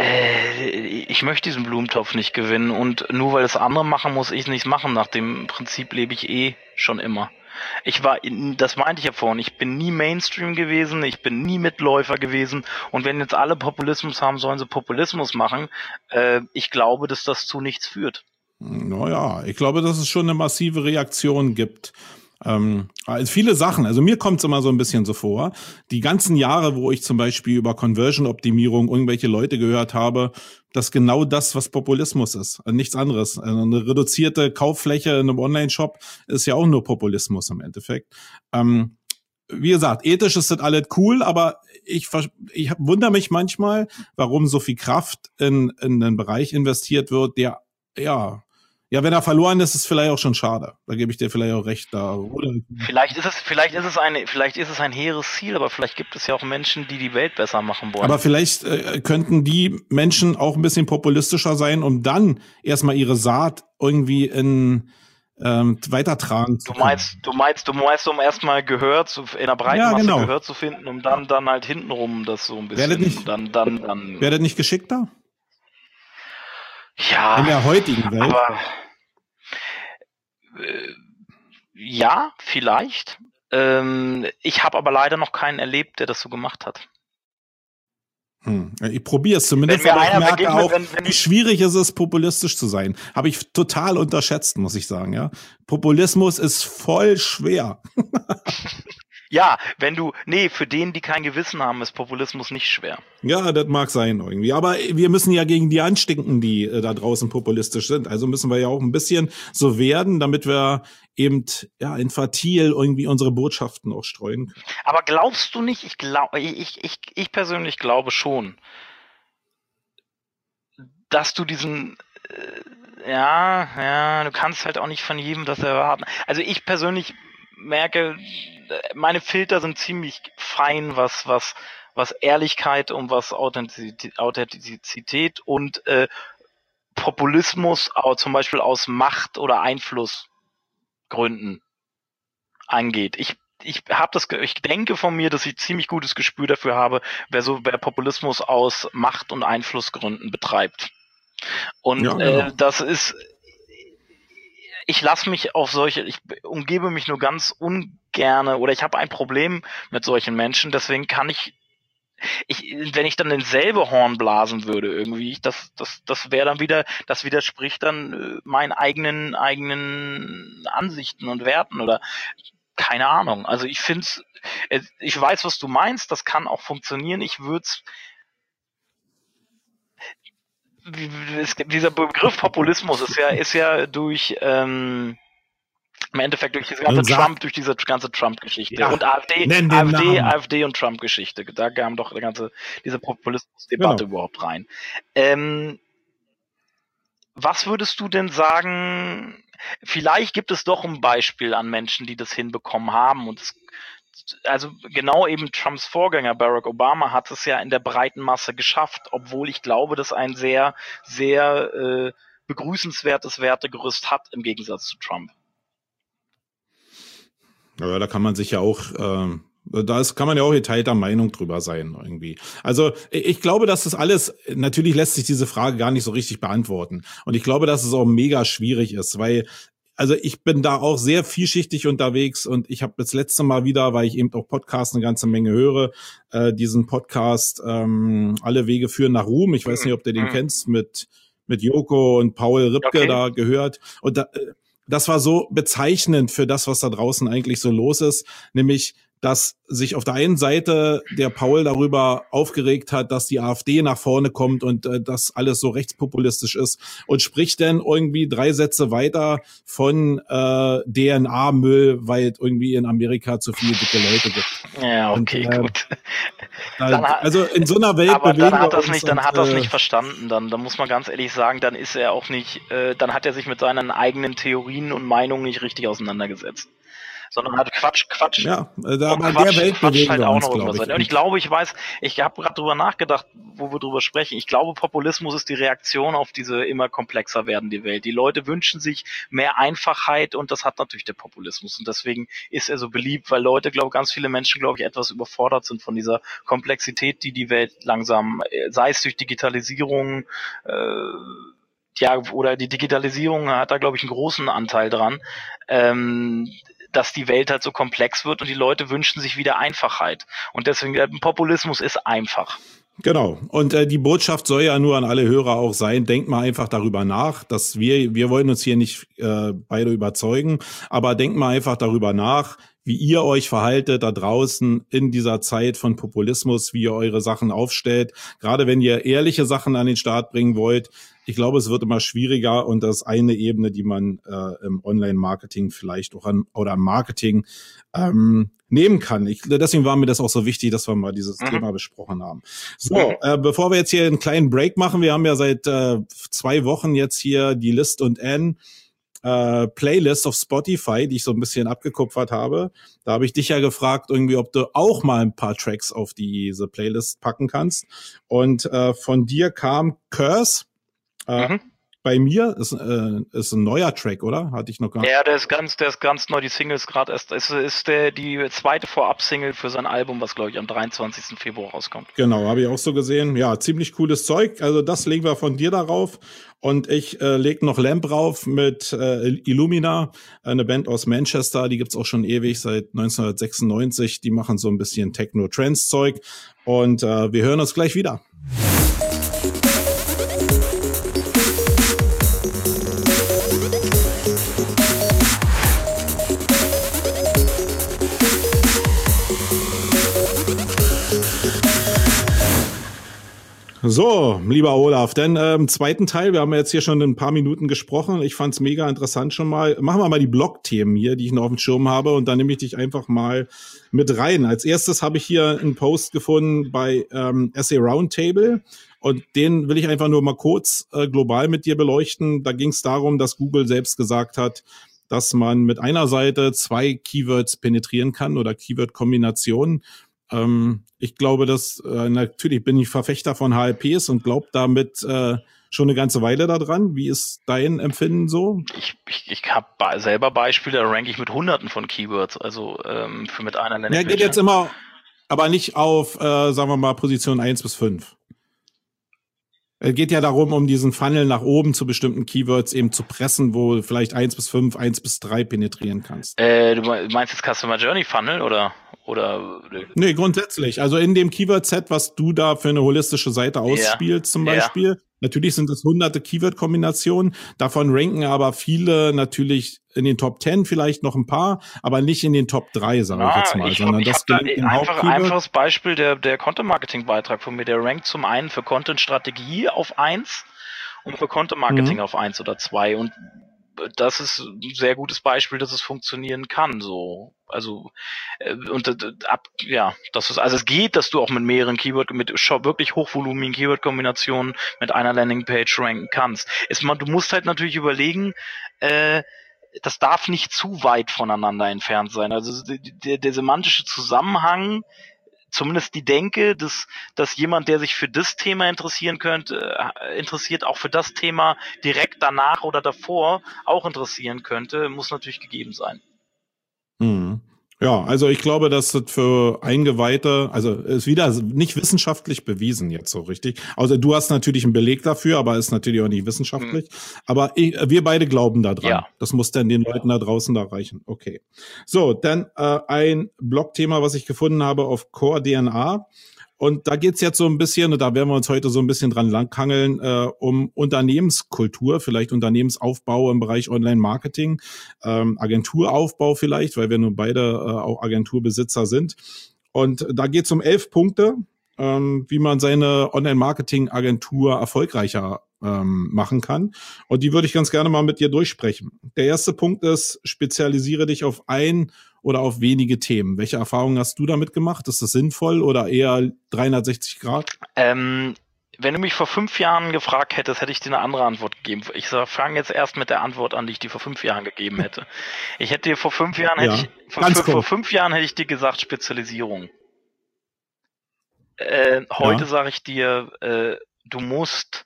[SPEAKER 3] Äh, ich möchte diesen Blumentopf nicht gewinnen, und nur weil es andere machen, muss ich es nicht machen. Nach dem Prinzip lebe ich eh schon immer. Ich war, das meinte ich ja vorhin, ich bin nie Mainstream gewesen, ich bin nie Mitläufer gewesen, und wenn jetzt alle Populismus haben, sollen sie Populismus machen. Äh, ich glaube, dass das zu nichts führt.
[SPEAKER 2] Naja, ich glaube, dass es schon eine massive Reaktion gibt. Ähm, also viele Sachen, also mir kommt es immer so ein bisschen so vor, die ganzen Jahre, wo ich zum Beispiel über Conversion-Optimierung irgendwelche Leute gehört habe, dass genau das, was Populismus ist, nichts anderes. Also eine reduzierte Kauffläche in einem Online-Shop ist ja auch nur Populismus im Endeffekt. Ähm, wie gesagt, ethisch ist das alles cool, aber ich, ich wundere mich manchmal, warum so viel Kraft in, in einen Bereich investiert wird, der, ja, Ja, wenn er verloren ist, ist es vielleicht auch schon schade. Da gebe ich dir vielleicht auch recht. Da, oder?
[SPEAKER 3] Vielleicht ist es, vielleicht ist es ein, vielleicht ist es ein hehres Ziel, aber vielleicht gibt es ja auch Menschen, die die Welt besser machen wollen.
[SPEAKER 2] Aber vielleicht äh, könnten die Menschen auch ein bisschen populistischer sein, um dann erstmal ihre Saat irgendwie in ähm, weitertragen zu
[SPEAKER 3] Du
[SPEAKER 2] können.
[SPEAKER 3] meinst, du meinst, du meinst, um erstmal Gehör zu, in der breiten
[SPEAKER 2] Ja,
[SPEAKER 3] Masse
[SPEAKER 2] genau.
[SPEAKER 3] Gehör zu finden, um dann, dann halt hintenrum das so ein bisschen,
[SPEAKER 2] Wäre das nicht-
[SPEAKER 3] und dann, dann, dann,
[SPEAKER 2] Wäre das nicht geschickter?
[SPEAKER 3] ja,
[SPEAKER 2] In der heutigen Welt?
[SPEAKER 3] aber, äh, ja, vielleicht. Ähm, ich habe aber leider noch keinen erlebt, der das so gemacht hat.
[SPEAKER 2] Hm. Ich probiere es zumindest,
[SPEAKER 3] Wenn mir
[SPEAKER 2] aber ich
[SPEAKER 3] einer
[SPEAKER 2] merke
[SPEAKER 3] begegnet,
[SPEAKER 2] auch,
[SPEAKER 3] wenn- wenn-
[SPEAKER 2] wie schwierig es ist, populistisch zu sein. Habe ich total unterschätzt, muss ich sagen. Ja, Populismus ist voll schwer.
[SPEAKER 3] Ja, wenn du, nee, für den, die kein Gewissen haben, ist Populismus nicht schwer.
[SPEAKER 2] Ja, das mag sein irgendwie. Aber wir müssen ja gegen die anstinken, die äh, da draußen populistisch sind. Also müssen wir ja auch ein bisschen so werden, damit wir eben ja infantil irgendwie unsere Botschaften auch streuen können.
[SPEAKER 3] Aber glaubst du nicht, ich glaube, ich, ich, ich persönlich glaube schon, dass du diesen, äh, ja, ja, du kannst halt auch nicht von jedem das erwarten. Also ich persönlich merke, meine Filter sind ziemlich fein, was, was, was Ehrlichkeit und was Authentizität, Authentizität und äh, Populismus auch zum Beispiel aus Macht- oder Einflussgründen angeht. Ich ich habe das, ich denke von mir, dass ich ziemlich gutes Gespür dafür habe, wer so wer Populismus aus Macht- und Einflussgründen betreibt. Und
[SPEAKER 2] Ja, genau.
[SPEAKER 3] äh, das ist, ich lasse mich auf solche, ich umgebe mich nur ganz ungerne oder ich habe ein Problem mit solchen Menschen, deswegen kann ich, ich, wenn ich dann ins selbe Horn blasen würde irgendwie, ich, das, das, das wäre dann wieder, das widerspricht dann äh, meinen eigenen, eigenen Ansichten und Werten oder keine Ahnung. Also ich finde es, ich weiß, was du meinst, das kann auch funktionieren. Ich würde es, dieser Begriff Populismus ist ja, ist ja durch, ähm, im Endeffekt durch diese ganze
[SPEAKER 2] Und sag-
[SPEAKER 3] Trump, durch diese ganze Trump-Geschichte
[SPEAKER 2] Ja,
[SPEAKER 3] und AfD,
[SPEAKER 2] nenn den
[SPEAKER 3] AfD,
[SPEAKER 2] Namen.
[SPEAKER 3] AfD und Trump-Geschichte. Da kam doch die ganze, diese Populismus-Debatte
[SPEAKER 2] Genau.
[SPEAKER 3] überhaupt rein. Ähm, was würdest du denn sagen, vielleicht gibt es doch ein Beispiel an Menschen, die das hinbekommen haben und es, also genau eben Trumps Vorgänger Barack Obama hat es ja in der breiten Masse geschafft, obwohl ich glaube, dass ein sehr, sehr äh, begrüßenswertes Wertegerüst hat im Gegensatz zu Trump.
[SPEAKER 2] Ja, da kann man sich ja auch, ähm, da ist, kann man ja auch geteilter Meinung drüber sein irgendwie. Also ich glaube, dass das alles, natürlich lässt sich diese Frage gar nicht so richtig beantworten. Und ich glaube, dass es auch mega schwierig ist, weil also ich bin da auch sehr vielschichtig unterwegs und ich habe das letzte Mal wieder, weil ich eben auch Podcasts eine ganze Menge höre, äh, diesen Podcast ähm, Alle Wege führen nach Ruhm. Ich weiß nicht, ob du den
[SPEAKER 3] Mhm.
[SPEAKER 2] kennst, mit mit Joko und Paul Ripke
[SPEAKER 3] Okay.
[SPEAKER 2] da gehört. Und da, äh, das war so bezeichnend für das, was da draußen eigentlich so los ist, nämlich dass sich auf der einen Seite der Paul darüber aufgeregt hat, dass die AfD nach vorne kommt und äh, dass alles so rechtspopulistisch ist und spricht dann irgendwie drei Sätze weiter von äh, D N A-Müll, weil es irgendwie in Amerika zu viele dicke Leute gibt.
[SPEAKER 3] Ja,
[SPEAKER 2] Und,
[SPEAKER 3] okay,
[SPEAKER 2] äh,
[SPEAKER 3] gut.
[SPEAKER 2] Da,
[SPEAKER 3] Dann hat-
[SPEAKER 2] also in so einer Welt
[SPEAKER 3] Aber
[SPEAKER 2] bewegen
[SPEAKER 3] dann hat
[SPEAKER 2] wir
[SPEAKER 3] das
[SPEAKER 2] uns
[SPEAKER 3] nicht, dann
[SPEAKER 2] und,
[SPEAKER 3] hat das
[SPEAKER 2] äh,
[SPEAKER 3] nicht verstanden. Dann, dann muss man ganz ehrlich sagen, dann ist er auch nicht, äh, dann hat er sich mit seinen eigenen Theorien und Meinungen nicht richtig auseinandergesetzt, sondern hat Quatsch, Quatsch.
[SPEAKER 2] Ja, äh, da,
[SPEAKER 3] Und
[SPEAKER 2] aber in
[SPEAKER 3] Quatsch,
[SPEAKER 2] der Welt
[SPEAKER 3] Quatsch
[SPEAKER 2] bewegen
[SPEAKER 3] halt
[SPEAKER 2] wir
[SPEAKER 3] auch
[SPEAKER 2] uns,
[SPEAKER 3] noch irgendwas
[SPEAKER 2] glaube ich.
[SPEAKER 3] sein. Und ich glaube, ich weiß, ich habe gerade drüber nachgedacht, wo wir drüber sprechen. Ich glaube, Populismus ist die Reaktion auf diese immer komplexer werdende Welt. Die Leute wünschen sich mehr Einfachheit und das hat natürlich der Populismus. Und deswegen ist er so beliebt, weil Leute, glaube ganz viele Menschen, glaube ich, etwas überfordert sind von dieser Komplexität, die die Welt langsam, äh, sei es durch Digitalisierung, äh, ja, oder die Digitalisierung hat da, glaube ich, einen großen Anteil dran, ähm, dass die Welt halt so komplex wird und die Leute wünschen sich wieder Einfachheit. Und deswegen, äh, Populismus ist einfach.
[SPEAKER 2] Genau. Und äh, die Botschaft soll ja nur an alle Hörer auch sein. Denkt mal einfach darüber nach, dass wir, wir wollen uns hier nicht äh, beide überzeugen, aber denkt mal einfach darüber nach, wie ihr euch verhaltet da draußen in dieser Zeit von Populismus, wie ihr eure Sachen aufstellt. Gerade wenn ihr ehrliche Sachen an den Start bringen wollt. Ich glaube, es wird immer schwieriger und das ist eine Ebene, die man äh, im Online-Marketing vielleicht auch an, oder am Marketing ähm, nehmen kann. Ich, deswegen war mir das auch so wichtig, dass wir mal dieses
[SPEAKER 3] Mhm.
[SPEAKER 2] Thema besprochen haben. So,
[SPEAKER 3] Mhm.
[SPEAKER 2] äh, bevor wir jetzt hier einen kleinen Break machen, wir haben ja seit äh, zwei Wochen jetzt hier die List und N äh, Playlist auf Spotify, die ich so ein bisschen abgekupfert habe. Da habe ich dich ja gefragt, irgendwie, ob du auch mal ein paar Tracks auf diese Playlist packen kannst. Und äh, von dir kam Curse. Äh,
[SPEAKER 3] Mhm.
[SPEAKER 2] bei mir ist, äh, ist ein neuer Track, oder? Hatte ich noch gar nicht.
[SPEAKER 3] Ja, der ist ganz, der ist ganz neu. Die Single ist gerade erst, es ist der die zweite Vorab-Single für sein Album, was glaube ich am dreiundzwanzigsten Februar rauskommt.
[SPEAKER 2] Genau, habe ich auch so gesehen. Ja, ziemlich cooles Zeug. Also das legen wir von dir darauf. Und ich äh, leg noch Lamp rauf mit äh, Illumina, eine Band aus Manchester. Die gibt's auch schon ewig, seit neunzehnhundertsechsundneunzig. Die machen so ein bisschen Techno-Trance-Zeug. Und äh, wir hören uns gleich wieder. So, lieber Olaf, denn äh, im zweiten Teil, wir haben ja jetzt hier schon ein paar Minuten gesprochen, ich fand's mega interessant schon mal. Machen wir mal die Blog-Themen hier, die ich noch auf dem Schirm habe, und dann nehme ich dich einfach mal mit rein. Als erstes habe ich hier einen Post gefunden bei ähm, Essay Roundtable, und den will ich einfach nur mal kurz äh, global mit dir beleuchten. Da ging es darum, dass Google selbst gesagt hat, dass man mit einer Seite zwei Keywords penetrieren kann oder Keyword-Kombinationen. Ähm, ich glaube, dass äh, natürlich bin ich Verfechter von H L Ps und glaube damit äh, schon eine ganze Weile da dran. Wie ist dein Empfinden so?
[SPEAKER 3] Ich, ich, ich habe selber Beispiele, da ranke ich mit Hunderten von Keywords, also ähm, für mit einer Landingpage.
[SPEAKER 2] Ja, geht jetzt immer, aber nicht auf, äh, sagen wir mal, Position eins bis fünf. Es geht ja darum, um diesen Funnel nach oben zu bestimmten Keywords eben zu pressen, wo du vielleicht eins bis fünf, eins bis drei penetrieren kannst.
[SPEAKER 3] Äh, du meinst jetzt Customer Journey Funnel oder? Oder?
[SPEAKER 2] Nee, grundsätzlich. Also in dem Keyword-Set, was du da für eine holistische Seite ausspielst, ja, zum Beispiel. Ja. Natürlich sind es hunderte Keyword-Kombinationen. Davon ranken aber viele natürlich in den Top zehn, vielleicht noch ein paar, aber nicht in den Top drei, sage ich jetzt mal.
[SPEAKER 3] Ich,
[SPEAKER 2] sondern
[SPEAKER 3] ich
[SPEAKER 2] das
[SPEAKER 3] da ein einfach, einfaches Beispiel, der, der Content-Marketing-Beitrag von mir, der rankt zum einen für Content-Strategie auf eins und für Content-Marketing mhm. auf eins oder zwei. Und das ist ein sehr gutes Beispiel, dass es funktionieren kann, so. Also, und ab, ja, das ist, also es geht, dass du auch mit mehreren Keyword, mit wirklich hochvolumigen Keyword-Kombinationen mit einer Landingpage ranken kannst. Ist man, du musst halt natürlich überlegen, äh, das darf nicht zu weit voneinander entfernt sein. Also der, der semantische Zusammenhang, zumindest die Denke, dass, dass jemand, der sich für das Thema interessieren könnte, äh, interessiert, auch für das Thema direkt danach oder davor auch interessieren könnte, muss natürlich gegeben sein.
[SPEAKER 2] Mhm. Ja, also ich glaube, dass das für Eingeweihte, also ist wieder nicht wissenschaftlich bewiesen jetzt so richtig. Also du hast natürlich einen Beleg dafür, aber ist natürlich auch nicht wissenschaftlich. Mhm. Aber ich, wir beide glauben da dran. Ja. Das muss dann den Leuten da draußen da reichen. Okay. So, dann äh, ein Blogthema, was ich gefunden habe auf Core D N A. Und da geht's jetzt so ein bisschen, und da werden wir uns heute so ein bisschen dran langhangeln, äh, um Unternehmenskultur, vielleicht Unternehmensaufbau im Bereich Online-Marketing, ähm, Agenturaufbau vielleicht, weil wir nun beide äh, auch Agenturbesitzer sind. Und da geht's um elf Punkte, ähm, wie man seine Online-Marketing-Agentur erfolgreicher ähm, machen kann. Und die würde ich ganz gerne mal mit dir durchsprechen. Der erste Punkt ist, spezialisiere dich auf ein oder auf wenige Themen. Welche Erfahrungen hast du damit gemacht? Ist das sinnvoll oder eher dreihundertsechzig Grad?
[SPEAKER 3] Ähm, wenn du mich vor fünf Jahren gefragt hättest, hätte ich dir eine andere Antwort gegeben. Ich fange jetzt erst mit der Antwort an, die ich dir vor fünf Jahren gegeben hätte. Ich hätte dir vor fünf Jahren, ja, hätte ich, vor, vor, vor fünf Jahren hätte ich dir gesagt Spezialisierung. Äh, heute ja. sage ich dir, äh, du musst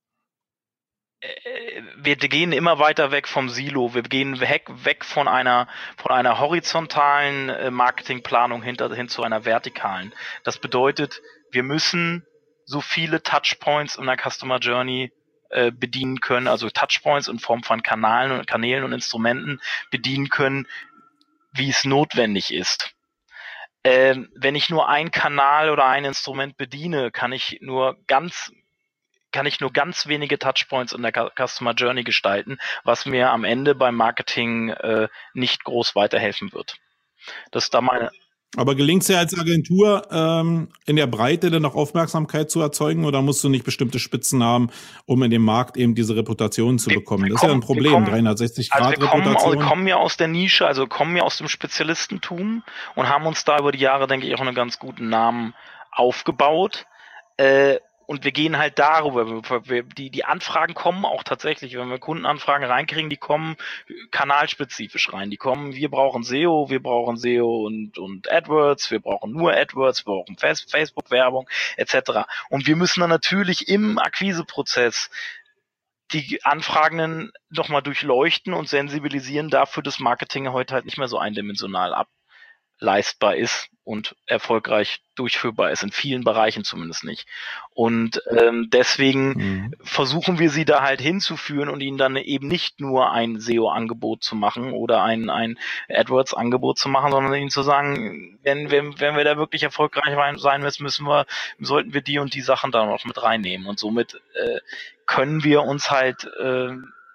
[SPEAKER 3] wir gehen immer weiter weg vom Silo, wir gehen weg, weg von einer von einer horizontalen äh, Marketingplanung hinter, hin zu einer vertikalen. Das bedeutet, wir müssen so viele Touchpoints in der Customer Journey äh, bedienen können, also Touchpoints in Form von Kanälen und Kanälen und Instrumenten bedienen können, wie es notwendig ist. Ähm, wenn ich nur einen Kanal oder ein Instrument bediene, kann ich nur ganz kann ich nur ganz wenige Touchpoints in der Customer Journey gestalten, was mir am Ende beim Marketing äh, nicht groß weiterhelfen wird. Das ist da meine.
[SPEAKER 2] Aber gelingt es ja als Agentur, ähm, in der Breite dann noch Aufmerksamkeit zu erzeugen, oder musst du nicht bestimmte Spitzen haben, um in dem Markt eben diese Reputation zu bekommen? Wir, wir das kommen, ist ja ein Problem, dreihundertsechzig Grad also wir Reputation.
[SPEAKER 3] Kommen, wir kommen ja aus der Nische, also kommen ja aus dem Spezialistentum und haben uns da über die Jahre, denke ich, auch einen ganz guten Namen aufgebaut. Äh, Und wir gehen halt darüber, wir, die, die Anfragen kommen auch tatsächlich, wenn wir Kundenanfragen reinkriegen, die kommen kanalspezifisch rein. Die kommen, wir brauchen S E O, wir brauchen S E O und, und AdWords, wir brauchen nur AdWords, wir brauchen Facebook-Werbung et cetera. Und wir müssen dann natürlich im Akquiseprozess die Anfragenden nochmal durchleuchten und sensibilisieren dafür, dass Marketing heute halt nicht mehr so eindimensional ableistbar ist und erfolgreich durchführbar ist, in vielen Bereichen zumindest nicht. Und ähm, deswegen mhm. versuchen wir sie da halt hinzuführen und ihnen dann eben nicht nur ein S E O-Angebot zu machen oder ein, ein AdWords-Angebot zu machen, sondern ihnen zu sagen, wenn, wenn, wenn wir da wirklich erfolgreich sein müssen, müssen wir, sollten wir die und die Sachen da noch mit reinnehmen. Und somit äh, können wir uns halt äh,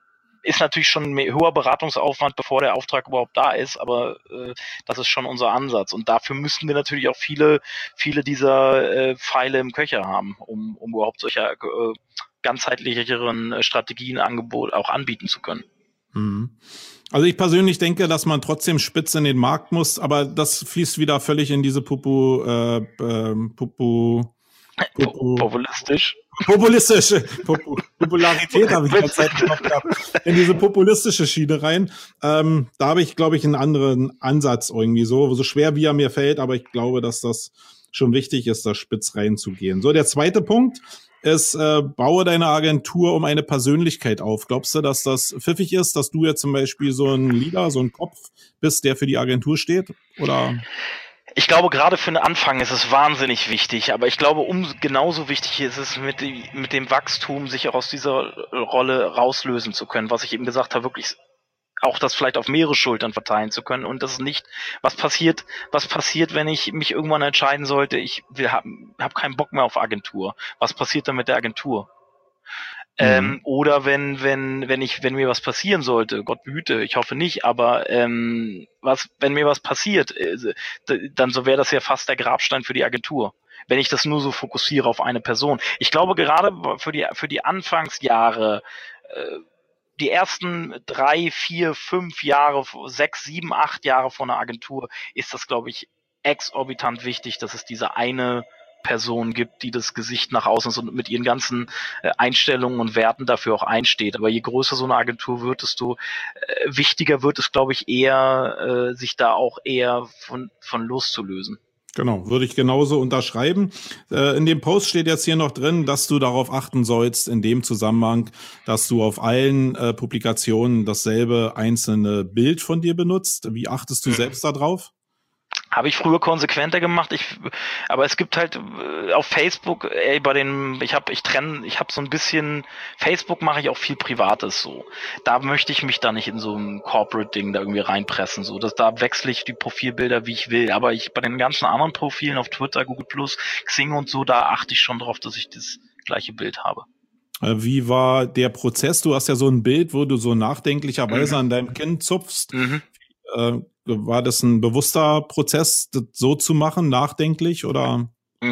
[SPEAKER 3] ist natürlich schon ein mehr, höher Beratungsaufwand, bevor der Auftrag überhaupt da ist, aber äh, das ist schon unser Ansatz. Und dafür müssten wir natürlich auch viele, viele dieser äh, Pfeile im Köcher haben, um, um überhaupt solche äh, ganzheitlicheren äh, Strategien, Angebot auch anbieten zu können.
[SPEAKER 2] Mhm. Also ich persönlich denke, dass man trotzdem spitz in den Markt muss, aber das fließt wieder völlig in diese Popo, äh, äh, Popo,
[SPEAKER 3] Popo populistisch.
[SPEAKER 2] Populistische Popu Popularität habe ich die ganze Zeit noch gehabt. In diese populistische Schiene rein. Ähm, da habe ich, glaube ich, einen anderen Ansatz irgendwie so, so schwer wie er mir fällt, aber ich glaube, dass das schon wichtig ist, da spitz reinzugehen. So, der zweite Punkt ist, äh, baue deine Agentur um eine Persönlichkeit auf. Glaubst du, dass das pfiffig ist, dass du jetzt zum Beispiel so ein Leader, so ein Kopf bist, der für die Agentur steht? Oder?
[SPEAKER 3] Ich glaube, gerade für den Anfang ist es wahnsinnig wichtig, aber ich glaube, um genauso wichtig ist es mit, die, mit dem Wachstum, sich auch aus dieser Rolle rauslösen zu können, was ich eben gesagt habe, wirklich auch das vielleicht auf mehrere Schultern verteilen zu können und das ist nicht, was passiert, was passiert, wenn ich mich irgendwann entscheiden sollte, ich habe hab keinen Bock mehr auf Agentur. Was passiert dann mit der Agentur? Mhm. Ähm, oder wenn, wenn, wenn ich, wenn mir was passieren sollte, Gott behüte, ich hoffe nicht, aber ähm, was, wenn mir was passiert, äh, dann so wäre das ja fast der Grabstein für die Agentur, wenn ich das nur so fokussiere auf eine Person. Ich glaube, gerade für die, für die Anfangsjahre, äh, die ersten drei, vier, fünf Jahre, sechs, sieben, acht Jahre von einer Agentur ist das, glaube ich, exorbitant wichtig, dass es diese eine Person gibt, die das Gesicht nach außen ist und mit ihren ganzen äh, Einstellungen und Werten dafür auch einsteht. Aber je größer so eine Agentur wird, desto äh, wichtiger wird es, glaube ich, eher, äh, sich da auch eher von, von loszulösen.
[SPEAKER 2] Genau, würde ich genauso unterschreiben. Äh, in dem Post steht jetzt hier noch drin, dass du darauf achten sollst, in dem Zusammenhang, dass du auf allen äh, Publikationen dasselbe einzelne Bild von dir benutzt. Wie achtest du mhm. selbst darauf?
[SPEAKER 3] Habe ich früher konsequenter gemacht, ich, aber es gibt halt äh, auf Facebook, ey, bei den, ich habe, ich trenne, ich habe so ein bisschen, Facebook mache ich auch viel Privates so. Da möchte ich mich da nicht in so ein Corporate-Ding da irgendwie reinpressen, so. Das, da wechsle ich die Profilbilder, wie ich will. Aber ich bei den ganzen anderen Profilen auf Twitter, Google Plus, Xing und so, da achte ich schon drauf, dass ich das gleiche Bild habe.
[SPEAKER 2] Wie war der Prozess? Du hast ja so ein Bild, wo du so nachdenklicherweise mhm. an deinem Kinn zupfst. Mhm. Äh, War das ein bewusster Prozess, das so zu machen, nachdenklich oder?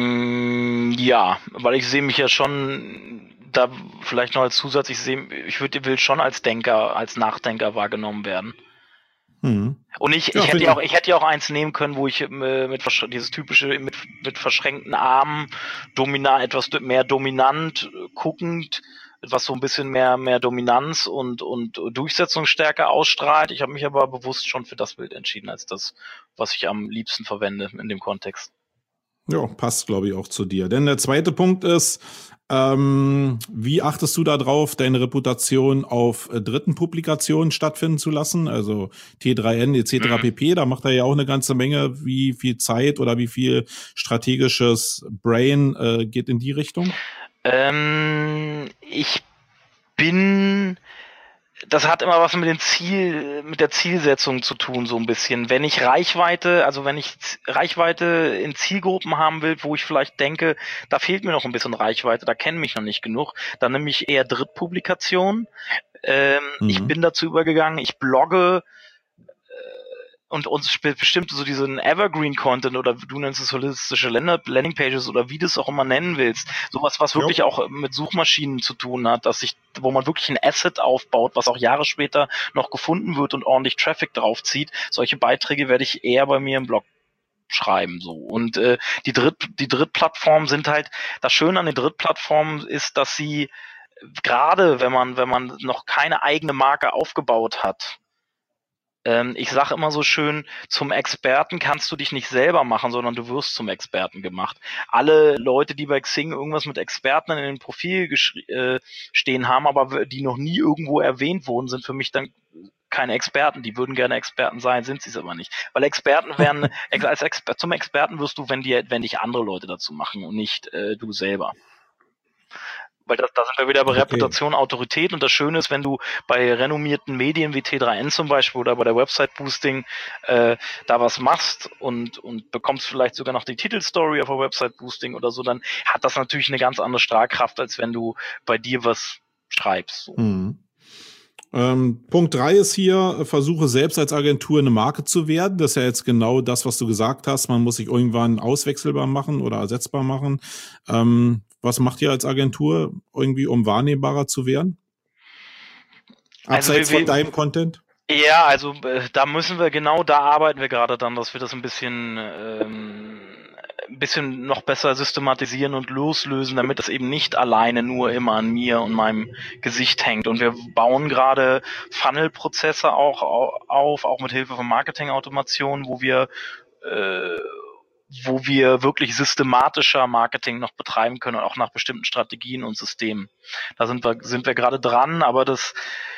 [SPEAKER 3] Mm, ja, weil ich sehe mich ja schon, da vielleicht noch als Zusatz, ich sehe, ich würde, will schon als Denker, als Nachdenker wahrgenommen werden. Hm. Und ich, ja, ich hätte ja auch, ich hätte ja auch eins nehmen können, wo ich äh, mit dieses typische mit mit verschränkten Armen, dominant, etwas mehr dominant guckend, was so ein bisschen mehr mehr Dominanz und und Durchsetzungsstärke ausstrahlt. Ich habe mich aber bewusst schon für das Bild entschieden, als das, was ich am liebsten verwende in dem Kontext.
[SPEAKER 2] Ja, passt, glaube ich, auch zu dir. Denn der zweite Punkt ist, ähm, wie achtest du da drauf, deine Reputation auf äh, dritten Publikationen stattfinden zu lassen? Also T drei N et cetera mhm. pp. Da macht er ja auch eine ganze Menge. Wie viel Zeit oder wie viel strategisches Brain äh, geht in die Richtung?
[SPEAKER 3] Ähm, ich bin... Das hat immer was mit dem Ziel, mit der Zielsetzung zu tun, so ein bisschen. Wenn ich Reichweite, also wenn ich Reichweite in Zielgruppen haben will, wo ich vielleicht denke, da fehlt mir noch ein bisschen Reichweite, da kennen mich noch nicht genug, dann nehme ich eher Drittpublikationen. Ähm, mhm. Ich bin dazu übergegangen, ich blogge und uns bestimmt so diesen Evergreen-Content oder du nennst es holistische Landingpages oder wie du es auch immer nennen willst. Sowas, was wirklich jo. auch mit Suchmaschinen zu tun hat, dass sich, wo man wirklich ein Asset aufbaut, was auch Jahre später noch gefunden wird und ordentlich Traffic draufzieht. Solche Beiträge werde ich eher bei mir im Blog schreiben, so. Und äh, die Dritt, die Drittplattformen sind halt, das Schöne an den Drittplattformen ist, dass sie gerade, wenn man, wenn man noch keine eigene Marke aufgebaut hat, Ähm, ich sage immer so schön, zum Experten kannst du dich nicht selber machen, sondern du wirst zum Experten gemacht. Alle Leute, die bei Xing irgendwas mit Experten in dem Profil äh, stehen haben, aber die noch nie irgendwo erwähnt wurden, sind für mich dann keine Experten. Die würden gerne Experten sein, sind sie es aber nicht. Weil Experten werden, als Exper- zum Experten wirst du, wenn, die, wenn dich andere Leute dazu machen und nicht äh, du selber. Weil das, da sind wir wieder bei okay. Reputation, Autorität, und das Schöne ist, wenn du bei renommierten Medien wie T drei N zum Beispiel oder bei der Website-Boosting äh, da was machst und, und bekommst vielleicht sogar noch die Titelstory auf der Website-Boosting oder so, dann hat das natürlich eine ganz andere Strahlkraft, als wenn du bei dir was schreibst. So.
[SPEAKER 2] Mhm. Ähm, Punkt drei ist hier, versuche selbst als Agentur eine Marke zu werden. Das ist ja jetzt genau das, was du gesagt hast. Man muss sich irgendwann auswechselbar machen oder ersetzbar machen. Ähm, was macht ihr als Agentur irgendwie, um wahrnehmbarer zu werden? Abseits also wir, von deinem Content?
[SPEAKER 3] Ja, also äh, da müssen wir genau, da arbeiten wir gerade dann, dass wir das ein bisschen ähm, ein bisschen noch besser systematisieren und loslösen, damit das eben nicht alleine nur immer an mir und meinem Gesicht hängt. Und wir bauen gerade Funnel-Prozesse auch auf, auch mit Hilfe von Marketing-Automation, wo wir äh, wo wir wirklich systematischer Marketing noch betreiben können, auch nach bestimmten Strategien und Systemen. Da sind wir sind wir gerade dran, aber das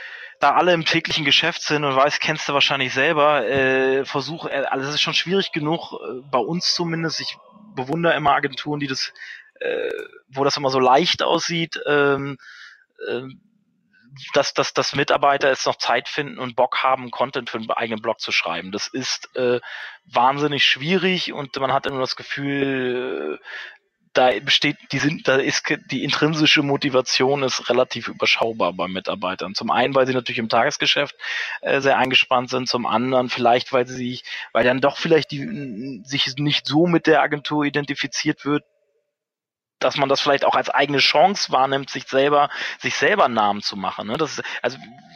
[SPEAKER 3] da alle im täglichen Geschäft sind und weiß, kennst du wahrscheinlich selber, äh, versuch, äh, also es ist schon schwierig genug, äh, bei uns zumindest. Ich bewundere immer Agenturen, die das, äh, wo das immer so leicht aussieht, ähm, äh, dass, dass, dass Mitarbeiter jetzt noch Zeit finden und Bock haben, Content für einen eigenen Blog zu schreiben. Das ist äh, wahnsinnig schwierig und man hat immer das Gefühl, äh, da besteht, die sind, da ist die intrinsische Motivation ist relativ überschaubar bei Mitarbeitern. Zum einen, weil sie natürlich im Tagesgeschäft äh, sehr eingespannt sind, zum anderen vielleicht, weil sie sich, weil dann doch vielleicht die sich nicht so mit der Agentur identifiziert wird, dass man das vielleicht auch als eigene Chance wahrnimmt, sich selber, sich selber Namen zu machen. Ne? Das ist, also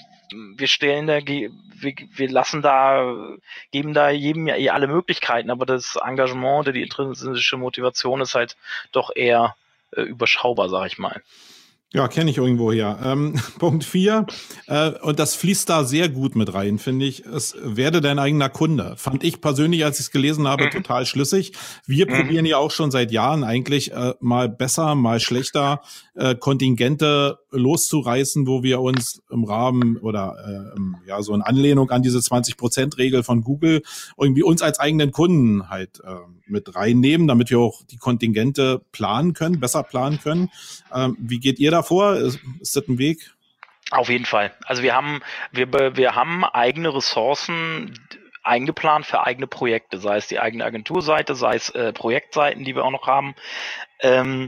[SPEAKER 3] wir stellen da, wir, wir lassen da, geben da jedem ja eh alle Möglichkeiten, aber das Engagement, die intrinsische Motivation ist halt doch eher äh, überschaubar, sag ich mal.
[SPEAKER 2] Ja, kenne ich irgendwo her. Ähm, Punkt vier, äh, und das fließt da sehr gut mit rein, finde ich. Es werde dein eigener Kunde. Fand ich persönlich, als ich es gelesen habe, mhm. total schlüssig. Wir mhm. probieren ja auch schon seit Jahren eigentlich äh, mal besser, mal schlechter äh, Kontingente loszureißen, wo wir uns im Rahmen oder äh, ja so in Anlehnung an diese zwanzig Prozent Regel von Google irgendwie uns als eigenen Kunden halt äh, mit reinnehmen, damit wir auch die Kontingente planen können, besser planen können. Ähm, wie geht ihr da vor? Ist, ist das ein Weg?
[SPEAKER 3] Auf jeden Fall. Also wir haben, wir, wir haben eigene Ressourcen eingeplant für eigene Projekte, sei es die eigene Agenturseite, sei es äh, Projektseiten, die wir auch noch haben, ähm,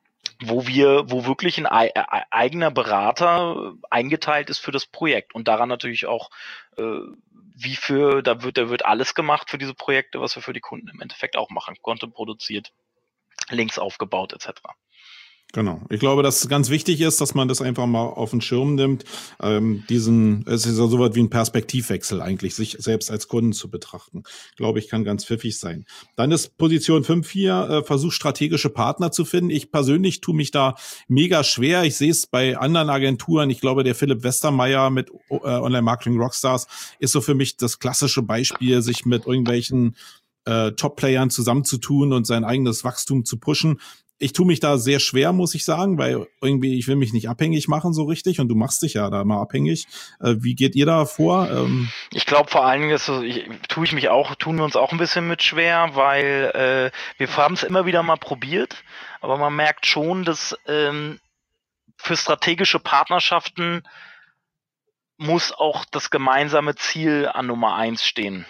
[SPEAKER 3] wo wir, wo wirklich ein e- eigener Berater eingeteilt ist für das Projekt und daran natürlich auch äh, wie für, da wird, da wird alles gemacht für diese Projekte, was wir für die Kunden im Endeffekt auch machen. Content produziert, Links aufgebaut et cetera.
[SPEAKER 2] Genau. Ich glaube, dass es ganz wichtig ist, dass man das einfach mal auf den Schirm nimmt. Ähm, diesen, es ist ja so was wie ein Perspektivwechsel eigentlich, sich selbst als Kunden zu betrachten. Glaube ich, kann ganz pfiffig sein. Dann ist Position fünf hier, äh, Versuch strategische Partner zu finden. Ich persönlich tue mich da mega schwer. Ich sehe es bei anderen Agenturen. Ich glaube, der Philipp Westermeier mit äh, Online Marketing Rockstars ist so für mich das klassische Beispiel, sich mit irgendwelchen äh, Top-Playern zusammenzutun und sein eigenes Wachstum zu pushen. Ich tue mich da sehr schwer, muss ich sagen, weil irgendwie ich will mich nicht abhängig machen so richtig und du machst dich ja da mal abhängig. Äh, wie geht ihr da vor? Ähm
[SPEAKER 3] ich glaube vor allen Dingen, dass ich, tue ich mich auch, tun wir uns auch ein bisschen mit schwer, weil äh, wir haben es immer wieder mal probiert, aber man merkt schon, dass ähm, für strategische Partnerschaften muss auch das gemeinsame Ziel an Nummer eins stehen.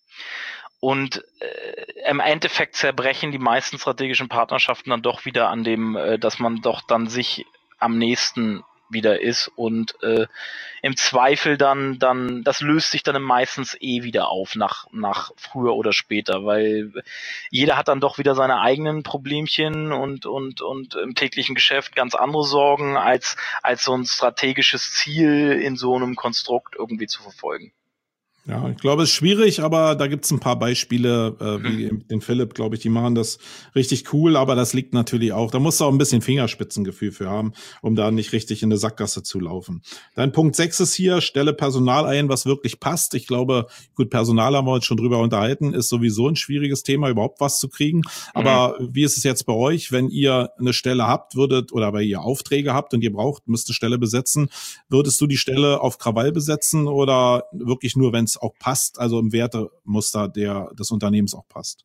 [SPEAKER 3] Und äh, im Endeffekt zerbrechen die meisten strategischen Partnerschaften dann doch wieder an dem, äh, dass man doch dann sich am nächsten wieder ist und äh, im Zweifel dann, dann, das löst sich dann meistens eh wieder auf, nach, nach früher oder später, weil jeder hat dann doch wieder seine eigenen Problemchen und, und, und im täglichen Geschäft ganz andere Sorgen, als, als so ein strategisches Ziel in so einem Konstrukt irgendwie zu verfolgen.
[SPEAKER 2] Ja, ich glaube, es ist schwierig, aber da gibt's ein paar Beispiele, äh, wie mhm. den Philipp, glaube ich, die machen das richtig cool, aber das liegt natürlich auch, da musst du auch ein bisschen Fingerspitzengefühl für haben, um da nicht richtig in eine Sackgasse zu laufen. Dann Punkt sechs ist hier, stelle Personal ein, was wirklich passt. Ich glaube, gut, Personal haben wir uns schon drüber unterhalten, ist sowieso ein schwieriges Thema, überhaupt was zu kriegen. Aber mhm. wie ist es jetzt bei euch, wenn ihr eine Stelle habt, würdet, oder weil ihr Aufträge habt und ihr braucht, müsst eine Stelle besetzen, würdest du die Stelle auf Krawall besetzen oder wirklich nur, wenn es auch passt, also im Wertemuster der, des Unternehmens auch passt?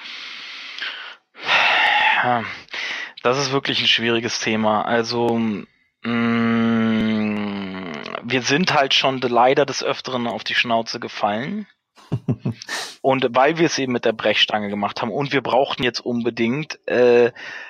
[SPEAKER 3] Ja, das ist wirklich ein schwieriges Thema. Also mh, wir sind halt schon leider des Öfteren auf die Schnauze gefallen. Und weil wir es eben mit der Brechstange gemacht haben und wir brauchten jetzt unbedingt, äh,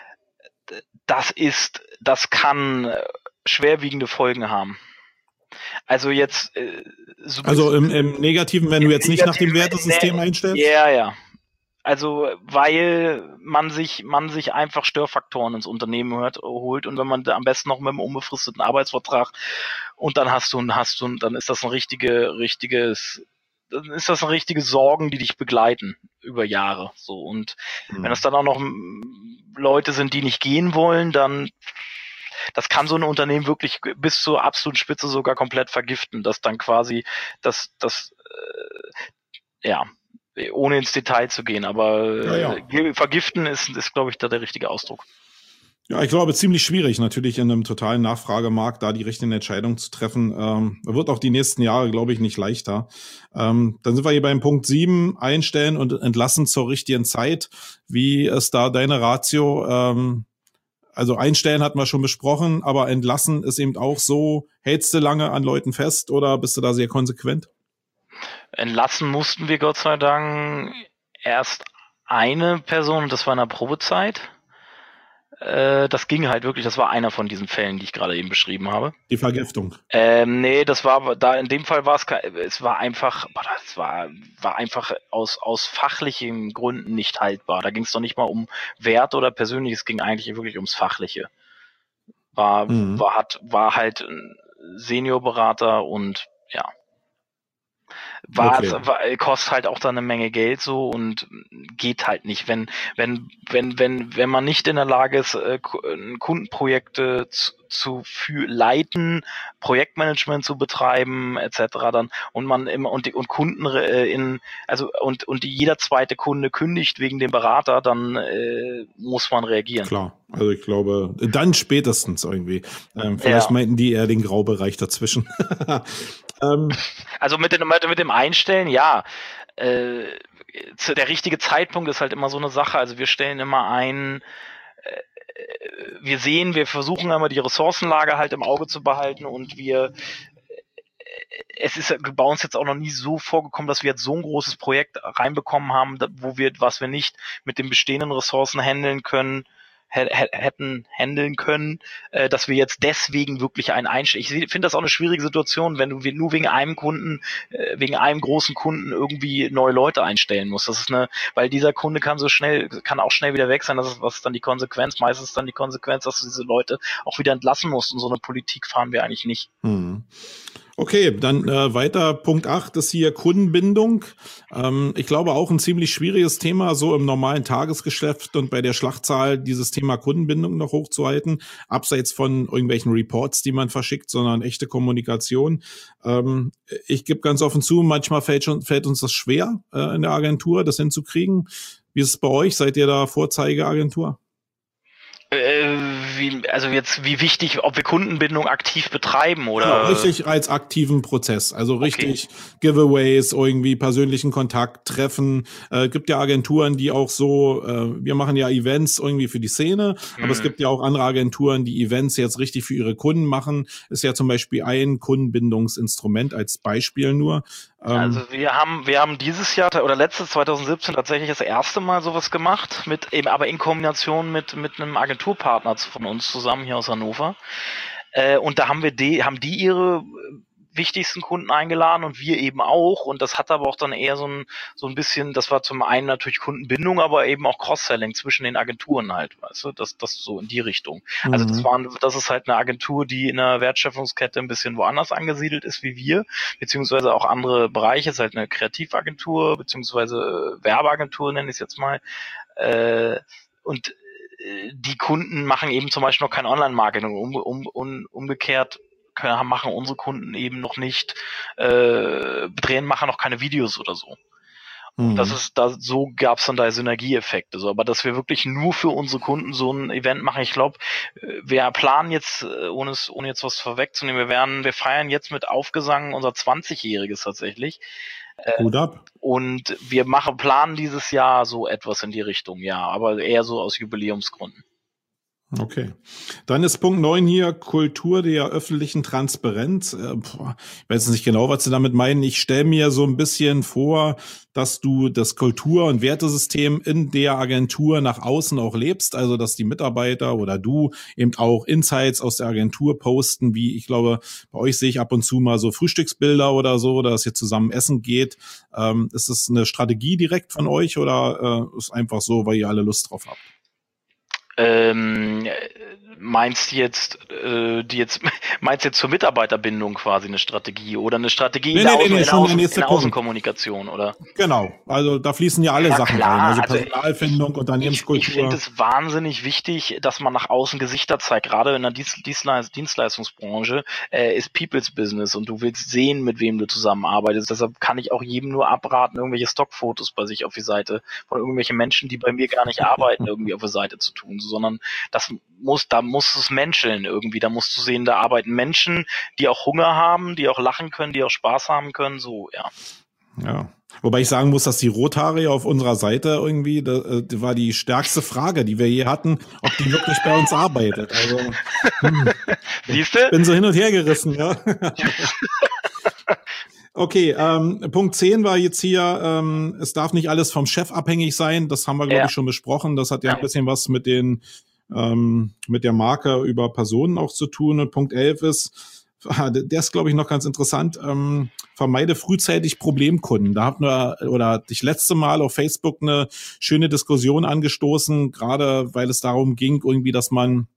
[SPEAKER 3] das ist, das kann schwerwiegende Folgen haben. Also jetzt äh, so
[SPEAKER 2] also im, im Negativen, wenn du jetzt nicht nach dem Wertesystem einstellst?
[SPEAKER 3] Ja, ja. Also weil man sich man sich einfach Störfaktoren ins Unternehmen hört, holt und wenn man am besten noch mit einem unbefristeten Arbeitsvertrag und dann hast du und hast du dann ist das ein richtige richtiges dann ist das eine richtige Sorgen, die dich begleiten über Jahre so und mhm. wenn das dann auch noch Leute sind, die nicht gehen wollen, dann das kann so ein Unternehmen wirklich bis zur absoluten Spitze sogar komplett vergiften, dass dann quasi das, das, äh, ja, ohne ins Detail zu gehen, aber ja, ja. vergiften ist, ist, glaube ich, da der richtige Ausdruck.
[SPEAKER 2] Ja, ich glaube, ziemlich schwierig natürlich in einem totalen Nachfragemarkt da die richtigen Entscheidungen zu treffen. Ähm, wird auch die nächsten Jahre, glaube ich, nicht leichter. Ähm, dann sind wir hier beim Punkt sieben, einstellen und entlassen zur richtigen Zeit. Wie ist da deine Ratio? Ähm, Also einstellen hatten wir schon besprochen, aber entlassen ist eben auch so, hältst du lange an Leuten fest oder bist du da sehr konsequent?
[SPEAKER 3] Entlassen mussten wir Gott sei Dank erst eine Person und das war in der Probezeit. Äh, das ging halt wirklich, das war einer von diesen Fällen, die ich gerade eben beschrieben habe.
[SPEAKER 2] Die Vergiftung?
[SPEAKER 3] Ähm, nee, das war, da in dem Fall war es, es war einfach, boah, das war, war einfach aus, aus fachlichen Gründen nicht haltbar. Da ging es doch nicht mal um Wert oder Persönliches, es ging eigentlich wirklich ums Fachliche. War, mhm. war, hat, war halt ein Seniorberater und ja. War, okay. war, kostet halt auch dann eine Menge Geld so und geht halt nicht, wenn wenn wenn wenn wenn man nicht in der Lage ist, äh, Kundenprojekte zu, zu für, leiten, Projektmanagement zu betreiben et cetera dann und man immer und die und Kunden äh, in also und und die, jeder zweite Kunde kündigt wegen dem Berater, dann äh, muss man reagieren.
[SPEAKER 2] Klar, also ich glaube dann spätestens irgendwie. Ähm, vielleicht ja. meinten die eher den Graubereich dazwischen.
[SPEAKER 3] ähm, also mit dem mit dem Einstellen, ja. Äh, der richtige Zeitpunkt ist halt immer so eine Sache. Also wir stellen immer ein. Äh, wir sehen, wir versuchen immer die Ressourcenlage halt im Auge zu behalten und wir es ist bei uns jetzt auch noch nie so vorgekommen, dass wir jetzt so ein großes Projekt reinbekommen haben, wo wir, was wir nicht mit den bestehenden Ressourcen handeln können, hätten handeln können, äh, dass wir jetzt deswegen wirklich einen einstellen. Ich finde das auch eine schwierige Situation, wenn du nur wegen einem Kunden, äh, wegen einem großen Kunden irgendwie neue Leute einstellen musst. Das ist eine, weil dieser Kunde kann so schnell, kann auch schnell wieder weg sein. Das ist, was ist dann die Konsequenz? Meistens ist dann die Konsequenz, dass du diese Leute auch wieder entlassen musst. Und so eine Politik fahren wir eigentlich nicht.
[SPEAKER 2] Hm. Okay, dann äh, weiter. Punkt acht ist hier Kundenbindung. Ähm, ich glaube auch ein ziemlich schwieriges Thema, so im normalen Tagesgeschäft und bei der Schlachtzahl dieses Thema Kundenbindung noch hochzuhalten, abseits von irgendwelchen Reports, die man verschickt, sondern echte Kommunikation. Ähm, ich gebe ganz offen zu, manchmal fällt, schon, fällt uns das schwer, äh, in der Agentur das hinzukriegen. Wie ist es bei euch? Seid ihr da Vorzeigeagentur?
[SPEAKER 3] Äh, wie, also jetzt, wie wichtig, ob wir Kundenbindung aktiv betreiben oder?
[SPEAKER 2] Ja, richtig als aktiven Prozess, also richtig okay. Giveaways, irgendwie persönlichen Kontakt, Treffen. Äh, gibt ja Agenturen, die auch so, äh, wir machen ja Events irgendwie für die Szene, mhm. aber es gibt ja auch andere Agenturen, die Events jetzt richtig für ihre Kunden machen. Ist ja zum Beispiel ein Kundenbindungsinstrument als Beispiel nur.
[SPEAKER 3] Also wir haben wir haben dieses Jahr oder letztes zwanzig siebzehn tatsächlich das erste Mal sowas gemacht, mit eben aber in Kombination mit mit einem Agenturpartner von uns zusammen hier aus Hannover. Äh, und da haben wir die haben die ihre wichtigsten Kunden eingeladen und wir eben auch. Und das hat aber auch dann eher so ein, so ein bisschen, das war zum einen natürlich Kundenbindung, aber eben auch Cross-Selling zwischen den Agenturen halt, weißt du, das, das so in die Richtung. Mhm. Also das waren, das ist halt eine Agentur, die in der Wertschöpfungskette ein bisschen woanders angesiedelt ist wie wir, beziehungsweise auch andere Bereiche, ist halt eine Kreativagentur, beziehungsweise Werbeagentur, nenne ich es jetzt mal. Äh, und die Kunden machen eben zum Beispiel noch kein Online-Marketing. Um, um, um, umgekehrt können, machen unsere Kunden eben noch nicht, äh, drehen, machen noch keine Videos oder so. Und mhm. das ist, da, so gab es dann da Synergieeffekte. So. Aber dass wir wirklich nur für unsere Kunden so ein Event machen, ich glaube, wir planen jetzt, ohne es, ohne jetzt was vorwegzunehmen, wir werden, wir feiern jetzt mit Aufgesang unser zwanzigjähriges tatsächlich.
[SPEAKER 2] Gut ab.
[SPEAKER 3] Und wir machen, planen dieses Jahr so etwas in die Richtung, ja, aber eher so aus Jubiläumsgründen.
[SPEAKER 2] Okay. Dann ist Punkt neun hier Kultur der öffentlichen Transparenz. Äh, boah, ich weiß nicht genau, was Sie damit meinen. Ich stelle mir so ein bisschen vor, dass du das Kultur- und Wertesystem in der Agentur nach außen auch lebst. Also, dass die Mitarbeiter oder du eben auch Insights aus der Agentur posten, wie ich glaube, bei euch sehe ich ab und zu mal so Frühstücksbilder oder so, oder dass ihr zusammen essen geht. Ähm, ist das eine Strategie direkt von euch oder äh, ist einfach so, weil ihr alle Lust drauf habt?
[SPEAKER 3] Ähm, meinst du jetzt, äh, die jetzt, meinst du jetzt zur Mitarbeiterbindung quasi eine Strategie oder eine Strategie
[SPEAKER 2] nee,
[SPEAKER 3] in, der
[SPEAKER 2] nee,
[SPEAKER 3] Außen,
[SPEAKER 2] nee,
[SPEAKER 3] in, Außen,
[SPEAKER 2] in
[SPEAKER 3] in Außenkommunikation, oder?
[SPEAKER 2] Genau, also da fließen ja alle ja, Sachen klar. rein, also Personalfindung,
[SPEAKER 3] also
[SPEAKER 2] Unternehmenskultur.
[SPEAKER 3] Ich, ich finde es wahnsinnig wichtig, dass man nach außen Gesichter zeigt, gerade in der Dienstleist- Dienstleistungsbranche äh, ist People's Business und du willst sehen, mit wem du zusammenarbeitest. Deshalb kann ich auch jedem nur abraten, irgendwelche Stockfotos bei sich auf die Seite von irgendwelchen Menschen, die bei mir gar nicht arbeiten, irgendwie auf die Seite zu tun, sondern das muss, da muss es menscheln irgendwie, da musst du sehen, da arbeiten Menschen, die auch Hunger haben, die auch lachen können, die auch Spaß haben können, so, ja.
[SPEAKER 2] Ja, wobei ich sagen muss, dass die Rothaarige auf unserer Seite irgendwie, das, das war die stärkste Frage, die wir je hatten, ob die wirklich bei uns arbeitet. Also, hm,
[SPEAKER 3] siehst du?
[SPEAKER 2] Ich bin so hin und her gerissen, ja. Okay, ähm, Punkt zehn war jetzt hier, ähm, es darf nicht alles vom Chef abhängig sein. Das haben wir, glaube ja. ich, schon besprochen. Das hat ja ein bisschen was mit den ähm, mit der Marke über Personen auch zu tun. Und Punkt elf ist, der ist, glaube ich, noch ganz interessant, ähm, vermeide frühzeitig Problemkunden. Da hatten wir, oder hatte ich letzte Mal auf Facebook eine schöne Diskussion angestoßen, gerade weil es darum ging, irgendwie, dass man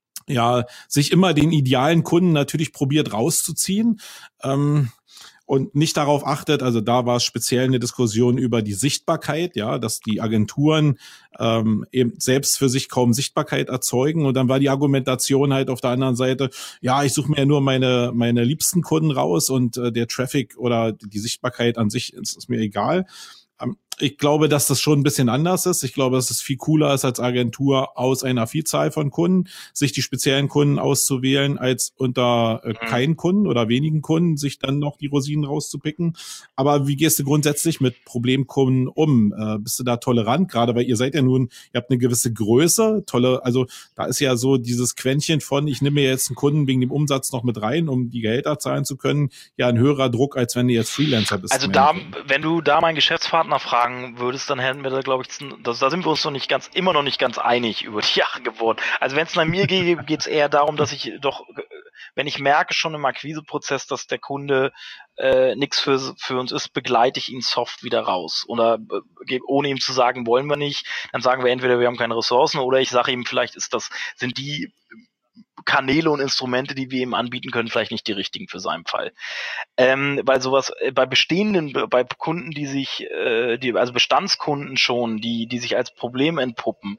[SPEAKER 2] ja sich immer den idealen Kunden natürlich probiert rauszuziehen. Ähm, und nicht darauf achtet, also da war es speziell eine Diskussion über die Sichtbarkeit, ja, dass die Agenturen ähm, eben selbst für sich kaum Sichtbarkeit erzeugen. Und dann war die Argumentation halt auf der anderen Seite, ja, ich suche mir ja nur meine meine liebsten Kunden raus und äh, der Traffic oder die Sichtbarkeit an sich ist, ist mir egal. Ähm, ich glaube, dass das schon ein bisschen anders ist. Ich glaube, dass es viel cooler ist, als Agentur aus einer Vielzahl von Kunden sich die speziellen Kunden auszuwählen, als unter äh, keinen Kunden oder wenigen Kunden sich dann noch die Rosinen rauszupicken. Aber wie gehst du grundsätzlich mit Problemkunden um? Äh, bist du da tolerant? Gerade weil ihr seid ja nun, ihr habt eine gewisse Größe, tolle, also da ist ja so dieses Quäntchen von, ich nehme mir jetzt einen Kunden wegen dem Umsatz noch mit rein, um die Gehälter zahlen zu können, ja ein höherer Druck, als wenn du jetzt Freelancer bist.
[SPEAKER 3] Also da, wenn du da meinen Geschäftspartner fragst, würdest, dann hätten wir da, glaube ich, das, da sind wir uns noch nicht ganz, immer noch nicht ganz einig über die Jahre geworden. Also wenn es nach mir geht, geht es eher darum, dass ich doch, wenn ich merke schon im Akquiseprozess, dass der Kunde äh, nichts für für uns ist, begleite ich ihn soft wieder raus. Oder äh, ohne ihm zu sagen, wollen wir nicht, dann sagen wir entweder, wir haben keine Ressourcen, oder ich sage ihm, vielleicht ist das, sind die Kanäle und Instrumente, die wir ihm anbieten können, vielleicht nicht die richtigen für seinen Fall. Ähm, weil sowas äh, bei bestehenden, bei Kunden, die sich, äh, die, also Bestandskunden schon, die, die sich als Problem entpuppen,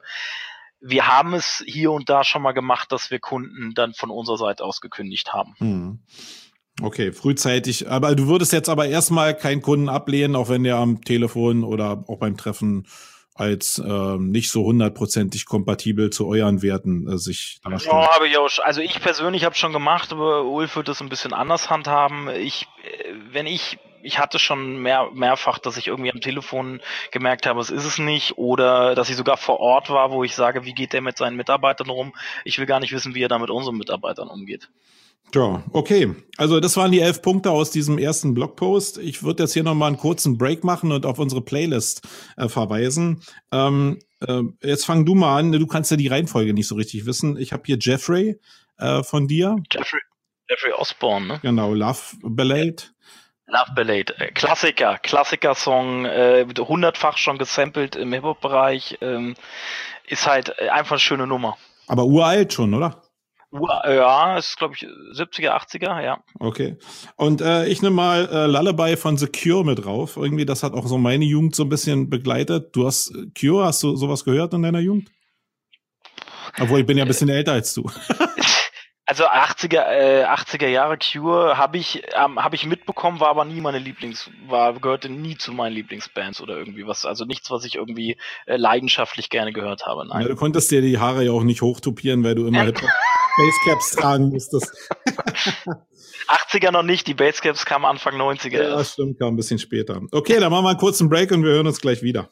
[SPEAKER 3] wir haben es hier und da schon mal gemacht, dass wir Kunden dann von unserer Seite aus gekündigt haben.
[SPEAKER 2] Hm. Okay, frühzeitig. Aber du würdest jetzt aber erstmal keinen Kunden ablehnen, auch wenn der am Telefon oder auch beim Treffen als äh, nicht so hundertprozentig kompatibel zu euren Werten äh, sich darstellt.
[SPEAKER 3] Ja, habe ich auch. Also ich persönlich habe schon gemacht, aber Ulf wird das ein bisschen anders handhaben. Ich, wenn ich, ich hatte schon mehr, mehrfach, dass ich irgendwie am Telefon gemerkt habe, es ist es nicht, oder dass ich sogar vor Ort war, wo ich sage, wie geht der mit seinen Mitarbeitern rum? Ich will gar nicht wissen, wie er da mit unseren Mitarbeitern umgeht.
[SPEAKER 2] Ja, okay. Also das waren die elf Punkte aus diesem ersten Blogpost. Ich würde jetzt hier nochmal einen kurzen Break machen und auf unsere Playlist äh, verweisen. Ähm, äh, jetzt fang du mal an. Du kannst ja die Reihenfolge nicht so richtig wissen. Ich habe hier Jeffrey äh, von dir.
[SPEAKER 3] Jeffrey. Jeffrey Osborne, ne?
[SPEAKER 2] Genau, Love Ballade.
[SPEAKER 3] Love Ballade, Klassiker, Klassiker-Song, äh, hundertfach schon gesampelt im Hip-Hop-Bereich, ähm, ist halt einfach eine schöne Nummer.
[SPEAKER 2] Aber uralt schon, oder?
[SPEAKER 3] Ja, ist glaube ich siebziger, achtziger, ja.
[SPEAKER 2] Okay. Und äh, ich nehme mal äh, Lullaby von The Cure mit drauf. Irgendwie, das hat auch so meine Jugend so ein bisschen begleitet. Du hast Cure, hast du sowas gehört in deiner Jugend? Obwohl, ich bin ja ein bisschen äh, älter als du.
[SPEAKER 3] Also achtziger, äh, achtziger Jahre Cure habe ich ähm, habe ich mitbekommen, war aber nie meine Lieblings, war gehörte nie zu meinen Lieblingsbands oder irgendwie was, also nichts, was ich irgendwie äh, leidenschaftlich gerne gehört habe. Nein.
[SPEAKER 2] Ja, du konntest dir die Haare ja auch nicht hochtupieren, weil du immer Basecaps tragen musstest.
[SPEAKER 3] achtziger noch nicht, die Basecaps kamen Anfang neunziger.
[SPEAKER 2] Ja, erst. Stimmt, kam ein bisschen später. Okay, dann machen wir einen kurzen Break und wir hören uns gleich wieder.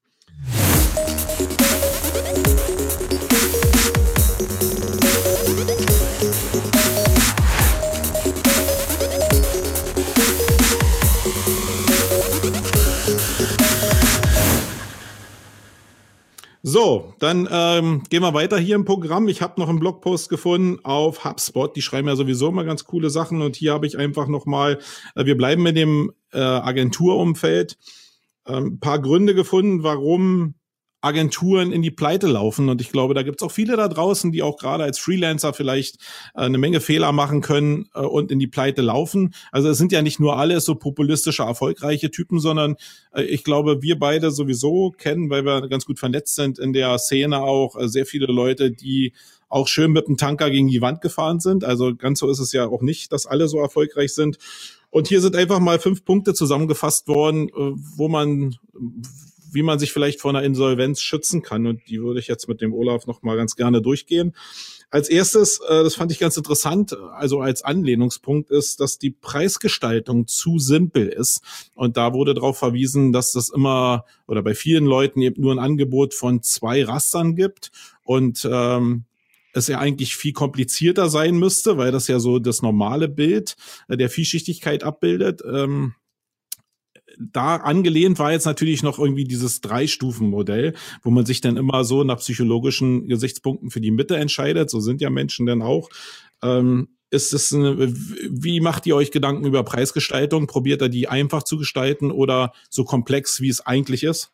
[SPEAKER 2] So, dann ähm, gehen wir weiter hier im Programm. Ich habe noch einen Blogpost gefunden auf HubSpot. Die schreiben ja sowieso immer ganz coole Sachen. Und hier habe ich einfach nochmal, äh, wir bleiben in dem äh, Agenturumfeld, äh, ein paar Gründe gefunden, warum Agenturen in die Pleite laufen. Und ich glaube, da gibt's auch viele da draußen, die auch gerade als Freelancer vielleicht äh, eine Menge Fehler machen können äh, und in die Pleite laufen. Also es sind ja nicht nur alles so populistische, erfolgreiche Typen, sondern äh, ich glaube, wir beide sowieso kennen, weil wir ganz gut vernetzt sind in der Szene auch, äh, sehr viele Leute, die auch schön mit dem Tanker gegen die Wand gefahren sind. Also ganz so ist es ja auch nicht, dass alle so erfolgreich sind. Und hier sind einfach mal fünf Punkte zusammengefasst worden, äh, wo man wie man sich vielleicht vor einer Insolvenz schützen kann. Und die würde ich jetzt mit dem Olaf noch mal ganz gerne durchgehen. Als erstes, äh, das fand ich ganz interessant, also als Anlehnungspunkt ist, dass die Preisgestaltung zu simpel ist. Und da wurde darauf verwiesen, dass das immer oder bei vielen Leuten eben nur ein Angebot von zwei Rastern gibt und ähm, es ja eigentlich viel komplizierter sein müsste, weil das ja so das normale Bild äh, der Vielschichtigkeit abbildet. Ähm, Da angelehnt war jetzt natürlich noch irgendwie dieses Drei-Stufen-Modell, wo man sich dann immer so nach psychologischen Gesichtspunkten für die Mitte entscheidet. So sind ja Menschen dann auch. Ähm, ist es eine, wie macht ihr euch Gedanken über Preisgestaltung? Probiert ihr die einfach zu gestalten oder so komplex, wie es eigentlich ist?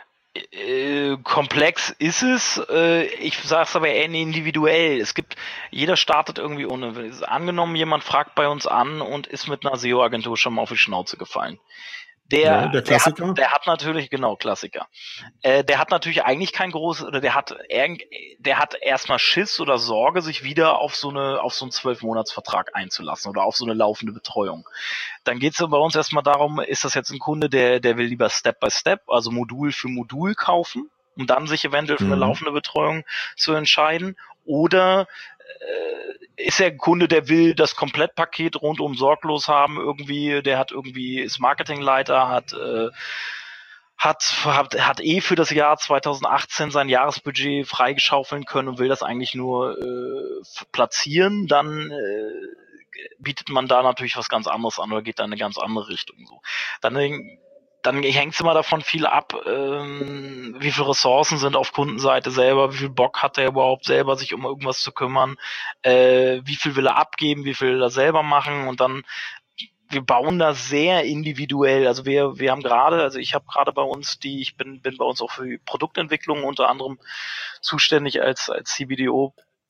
[SPEAKER 3] Äh, komplex ist es. Äh, ich sage es aber eher individuell. Es gibt, jeder startet irgendwie ohne. Angenommen, jemand fragt bei uns an und ist mit einer S E O-Agentur schon mal auf die Schnauze gefallen. Der,
[SPEAKER 2] ja, der Klassiker.
[SPEAKER 3] Der hat, der hat natürlich, genau, Klassiker. Äh, der hat natürlich eigentlich kein großes, oder der hat, der hat erstmal Schiss oder Sorge, sich wieder auf so eine, auf so einen zwölf-Monats-Vertrag einzulassen oder auf so eine laufende Betreuung. Dann geht es bei uns erstmal darum, ist das jetzt ein Kunde, der, der will lieber Step by Step, also Modul für Modul kaufen, um dann sich eventuell für eine mhm. laufende Betreuung zu entscheiden, oder ist er ein Kunde, der will das Komplettpaket rundum sorglos haben, irgendwie, der hat irgendwie, ist Marketingleiter, hat, äh, hat, hat, hat eh für das Jahr zweitausendachtzehn sein Jahresbudget freigeschaufeln können und will das eigentlich nur äh, platzieren, dann äh, bietet man da natürlich was ganz anderes an oder geht da in eine ganz andere Richtung. So. Dann Dann hängt es immer davon viel ab, ähm, wie viele Ressourcen sind auf Kundenseite selber, wie viel Bock hat er überhaupt selber, sich um irgendwas zu kümmern, äh, wie viel will er abgeben, wie viel will er selber machen, und dann, wir bauen da sehr individuell. Also wir wir haben gerade, also ich habe gerade bei uns die, ich bin bin bei uns auch für die Produktentwicklung unter anderem zuständig als als C B D O,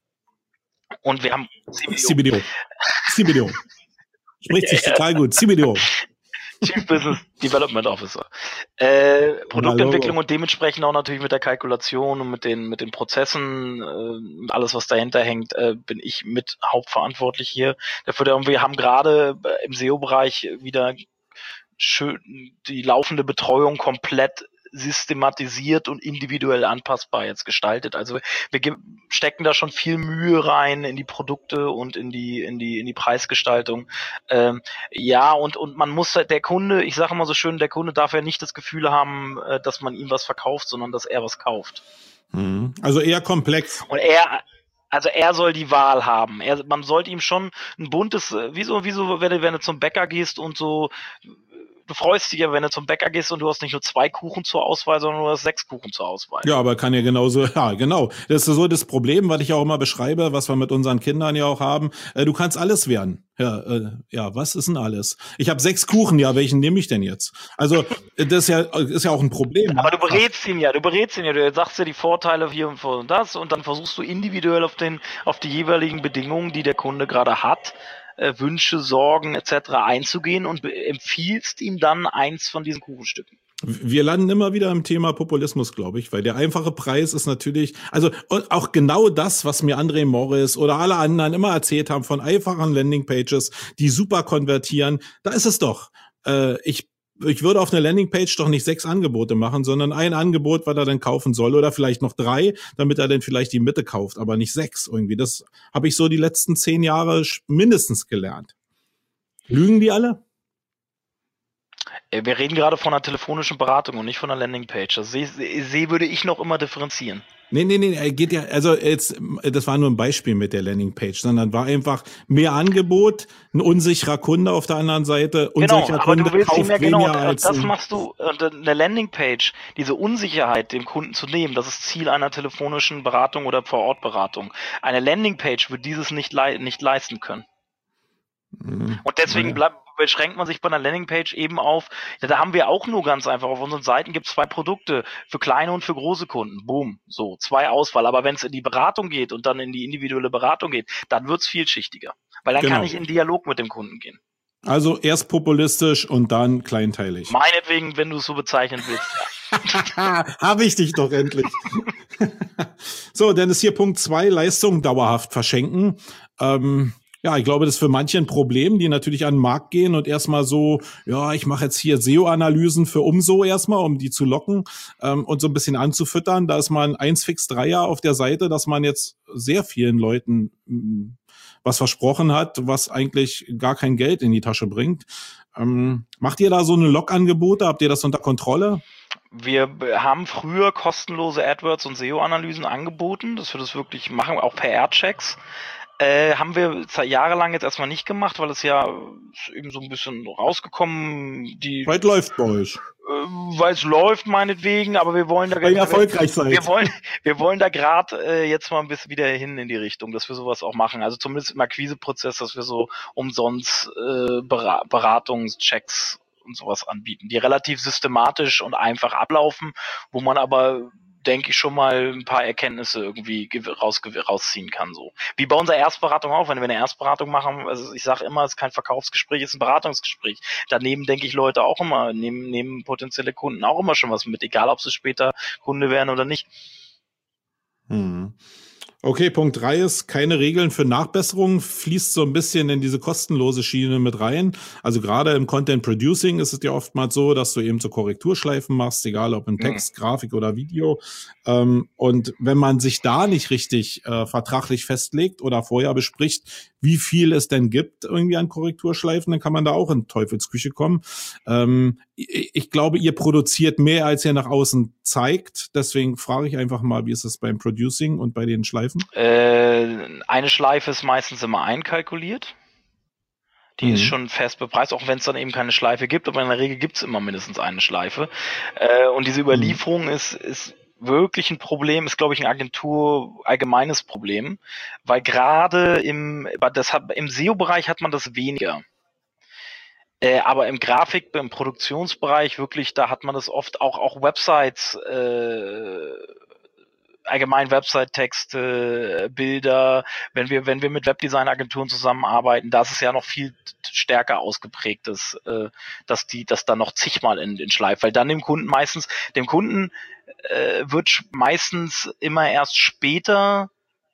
[SPEAKER 3] und wir haben
[SPEAKER 2] C B D O. C B D O. Spricht sich total gut. C B D O.
[SPEAKER 3] Chief Business Development Officer. Äh, Produktentwicklung und dementsprechend auch natürlich mit der Kalkulation und mit den mit den Prozessen äh, und alles, was dahinter hängt, äh, bin ich mit hauptverantwortlich hier dafür. Und wir haben gerade im S E O-Bereich wieder schön die laufende Betreuung komplett systematisiert und individuell anpassbar jetzt gestaltet. Also wir stecken da schon viel Mühe rein in die Produkte und in die in die in die Preisgestaltung. Ähm, ja, und und man muss, der Kunde, ich sage immer so schön, der Kunde darf ja nicht das Gefühl haben, dass man ihm was verkauft, sondern dass er was kauft.
[SPEAKER 2] Also eher komplex.
[SPEAKER 3] Und er Also er soll die Wahl haben. Er, man sollte ihm schon ein buntes, wieso, wieso, wenn du, wenn du zum Bäcker gehst und so du freust dich ja, wenn du zum Bäcker gehst und du hast nicht nur zwei Kuchen zur Auswahl, sondern du hast sechs Kuchen zur Auswahl.
[SPEAKER 2] Ja, aber kann ja genauso, ja, genau. Das ist so das Problem, was ich auch immer beschreibe, was wir mit unseren Kindern ja auch haben. Äh, du kannst alles werden. Ja, äh, ja, was ist denn alles? Ich habe sechs Kuchen, ja, welchen nehme ich denn jetzt? Also, das ist ja, ist ja auch ein Problem.
[SPEAKER 3] Aber du berätst ihn ja, du berätst ihn ja, du sagst ja die Vorteile hier und vor und das und dann versuchst du individuell auf den, auf die jeweiligen Bedingungen, die der Kunde gerade hat, äh, Wünsche, Sorgen et cetera einzugehen und empfiehlst ihm dann eins von diesen Kuchenstücken.
[SPEAKER 2] Wir landen immer wieder im Thema Populismus, glaube ich, weil der einfache Preis ist natürlich, also auch genau das, was mir André Morris oder alle anderen immer erzählt haben von einfachen Landingpages, die super konvertieren, da ist es doch. Äh, ich ich würde auf einer Landingpage doch nicht sechs Angebote machen, sondern ein Angebot, was er dann kaufen soll oder vielleicht noch drei, damit er dann vielleicht die Mitte kauft, aber nicht sechs irgendwie. Das habe ich so die letzten zehn Jahre mindestens gelernt. Lügen die alle?
[SPEAKER 3] Wir reden gerade von einer telefonischen Beratung und nicht von einer Landingpage. Das sehe, sehe würde ich noch immer differenzieren.
[SPEAKER 2] Nee, nee, nee, geht ja, also jetzt, das war nur ein Beispiel mit der Landingpage, sondern war einfach mehr Angebot, ein unsicherer Kunde auf der anderen Seite, unsicherer
[SPEAKER 3] genau, aber
[SPEAKER 2] Kunde
[SPEAKER 3] du willst
[SPEAKER 2] kauft
[SPEAKER 3] ihm ja, genau,
[SPEAKER 2] weniger als...
[SPEAKER 3] Das machst du, eine Landingpage, diese Unsicherheit dem Kunden zu nehmen, das ist Ziel einer telefonischen Beratung oder Vor-Ort-Beratung. Eine Landingpage wird dieses nicht, le- nicht leisten können. Mhm. Und deswegen bleibt beschränkt man sich bei einer Landingpage eben auf, ja, da haben wir auch nur ganz einfach, auf unseren Seiten gibt es zwei Produkte, für kleine und für große Kunden, boom, so, zwei Auswahl, aber wenn es in die Beratung geht und dann in die individuelle Beratung geht, dann wird es vielschichtiger, weil dann genau. kann ich in Dialog mit dem Kunden gehen.
[SPEAKER 2] Also erst populistisch und dann kleinteilig.
[SPEAKER 3] Meinetwegen, wenn du es so bezeichnen willst.
[SPEAKER 2] Habe ich dich doch endlich. So, dann ist hier Punkt zwei, Leistung dauerhaft verschenken. Ähm, Ja, ich glaube, das ist für manche ein Problem, die natürlich an den Markt gehen und erstmal so, ja, ich mache jetzt hier S E O-Analysen für Umso erstmal, um die zu locken ähm, und so ein bisschen anzufüttern. Da ist man eins fix Dreier auf der Seite, dass man jetzt sehr vielen Leuten mh, was versprochen hat, was eigentlich gar kein Geld in die Tasche bringt. Ähm, macht ihr da so eine Log-Angebote? Habt ihr das unter Kontrolle?
[SPEAKER 3] Wir haben früher kostenlose AdWords und S E O-Analysen angeboten, dass wir das wirklich machen, auch P R-Checks. Äh, haben wir jahrelang jetzt erstmal nicht gemacht, weil es ja eben so ein bisschen rausgekommen, die...
[SPEAKER 2] Weit läuft bei euch.
[SPEAKER 3] Äh, weil es läuft meinetwegen, aber wir wollen da...
[SPEAKER 2] Weil ihr erfolgreich seid.
[SPEAKER 3] Wir wollen, wir wollen da gerade äh, jetzt mal ein bisschen wieder hin in die Richtung, dass wir sowas auch machen. Also zumindest im Akquiseprozess, dass wir so umsonst äh, Ber- Beratungschecks und sowas anbieten, die relativ systematisch und einfach ablaufen, wo man aber... denke ich schon mal ein paar Erkenntnisse irgendwie raus, rausziehen kann. So wie bei unserer Erstberatung auch, wenn wir eine Erstberatung machen, also ich sage immer, es ist kein Verkaufsgespräch, es ist ein Beratungsgespräch. Daneben denke ich Leute auch immer, nehmen, nehmen potenzielle Kunden auch immer schon was mit, egal ob sie später Kunde werden oder nicht.
[SPEAKER 2] Hm. Okay, Punkt drei ist, keine Regeln für Nachbesserungen, fließt so ein bisschen in diese kostenlose Schiene mit rein. Also gerade im Content Producing ist es ja oftmals so, dass du eben so Korrekturschleifen machst, egal ob in Text, mhm. Grafik oder Video. Und wenn man sich da nicht richtig äh, vertraglich festlegt oder vorher bespricht, wie viel es denn gibt irgendwie an Korrekturschleifen, dann kann man da auch in Teufelsküche kommen. Ähm, ich, ich glaube, ihr produziert mehr, als ihr nach außen zeigt. Deswegen frage ich einfach mal, wie ist es beim Producing und bei den Schleifen?
[SPEAKER 3] Äh, eine Schleife ist meistens immer einkalkuliert. Die mhm. ist schon fest bepreist, auch wenn es dann eben keine Schleife gibt, aber in der Regel gibt es immer mindestens eine Schleife. Äh, und diese Überlieferung mhm. ist, ist wirklich ein Problem, ist, glaube ich, ein Agentur allgemeines Problem, weil gerade im, das hat, im S E O-Bereich hat man das weniger. Äh, aber im Grafik, im Produktionsbereich wirklich, da hat man das oft auch, auch Websites, äh, allgemein Website-Texte, Bilder, wenn wir, wenn wir mit Webdesign-Agenturen zusammenarbeiten, da ist es ja noch viel stärker ausgeprägt, dass, äh, dass die, dass da noch zigmal in, in Schleife, weil dann dem Kunden meistens, dem Kunden äh, wird meistens immer erst später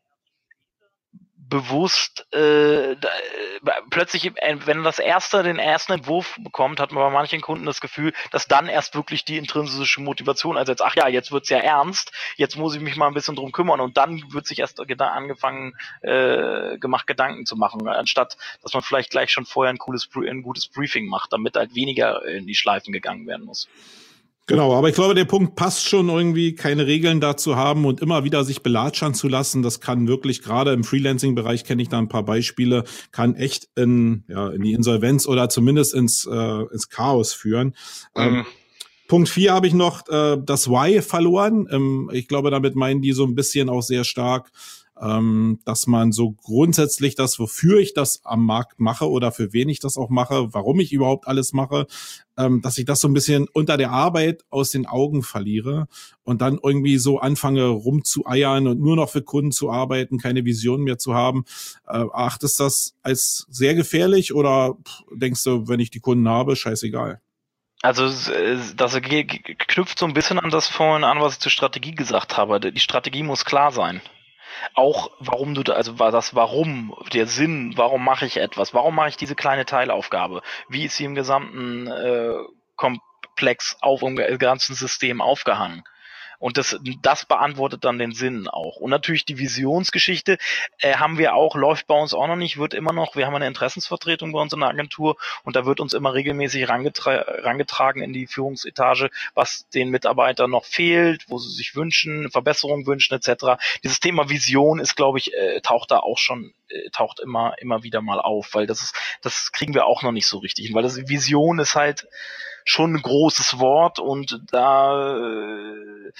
[SPEAKER 3] bewusst äh, da, plötzlich, wenn das erste den ersten Entwurf bekommt, hat man bei manchen Kunden das Gefühl, dass dann erst wirklich die intrinsische Motivation einsetzt. Ach ja, jetzt wird's ja ernst, jetzt muss ich mich mal ein bisschen drum kümmern und dann wird sich erst angefangen äh, gemacht, Gedanken zu machen, anstatt dass man vielleicht gleich schon vorher ein cooles, ein gutes Briefing macht, damit halt weniger in die Schleifen gegangen werden muss.
[SPEAKER 2] Genau, aber ich glaube, der Punkt passt schon irgendwie, keine Regeln dazu haben und immer wieder sich belatschern zu lassen. Das kann wirklich, gerade im Freelancing-Bereich kenne ich da ein paar Beispiele, kann echt in, ja, in die Insolvenz oder zumindest ins, äh, ins Chaos führen. Mhm. Ähm, Punkt vier habe ich noch äh, das Why verloren. Ähm, ich glaube, damit meinen die so ein bisschen auch sehr stark, ähm, dass man so grundsätzlich das, wofür ich das am Markt mache oder für wen ich das auch mache, warum ich überhaupt alles mache, ähm, dass ich das so ein bisschen unter der Arbeit aus den Augen verliere und dann irgendwie so anfange rumzueiern und nur noch für Kunden zu arbeiten, keine Vision mehr zu haben. Äh, erachtest du das als sehr gefährlich oder denkst du, wenn ich die Kunden habe, scheißegal?
[SPEAKER 3] Also das knüpft so ein bisschen an das vorhin an, was ich zur Strategie gesagt habe. Die Strategie muss klar sein. Auch warum du da, also war das Warum, der Sinn, warum mache ich etwas, warum mache ich diese kleine Teilaufgabe, wie ist sie im gesamten äh, Komplex auf im ganzen System aufgehangen. Und das, das beantwortet dann den Sinn auch. Und natürlich die Visionsgeschichte äh, haben wir auch, läuft bei uns auch noch nicht, wird immer noch, wir haben eine Interessensvertretung bei uns in der Agentur und da wird uns immer regelmäßig rangetra- rangetragen in die Führungsetage, was den Mitarbeitern noch fehlt, wo sie sich wünschen, Verbesserungen wünschen et cetera. Dieses Thema Vision ist, glaube ich, äh, taucht da auch schon, äh, taucht immer immer wieder mal auf, weil das ist, das kriegen wir auch noch nicht so richtig hin, weil das Vision ist halt schon ein großes Wort und da äh,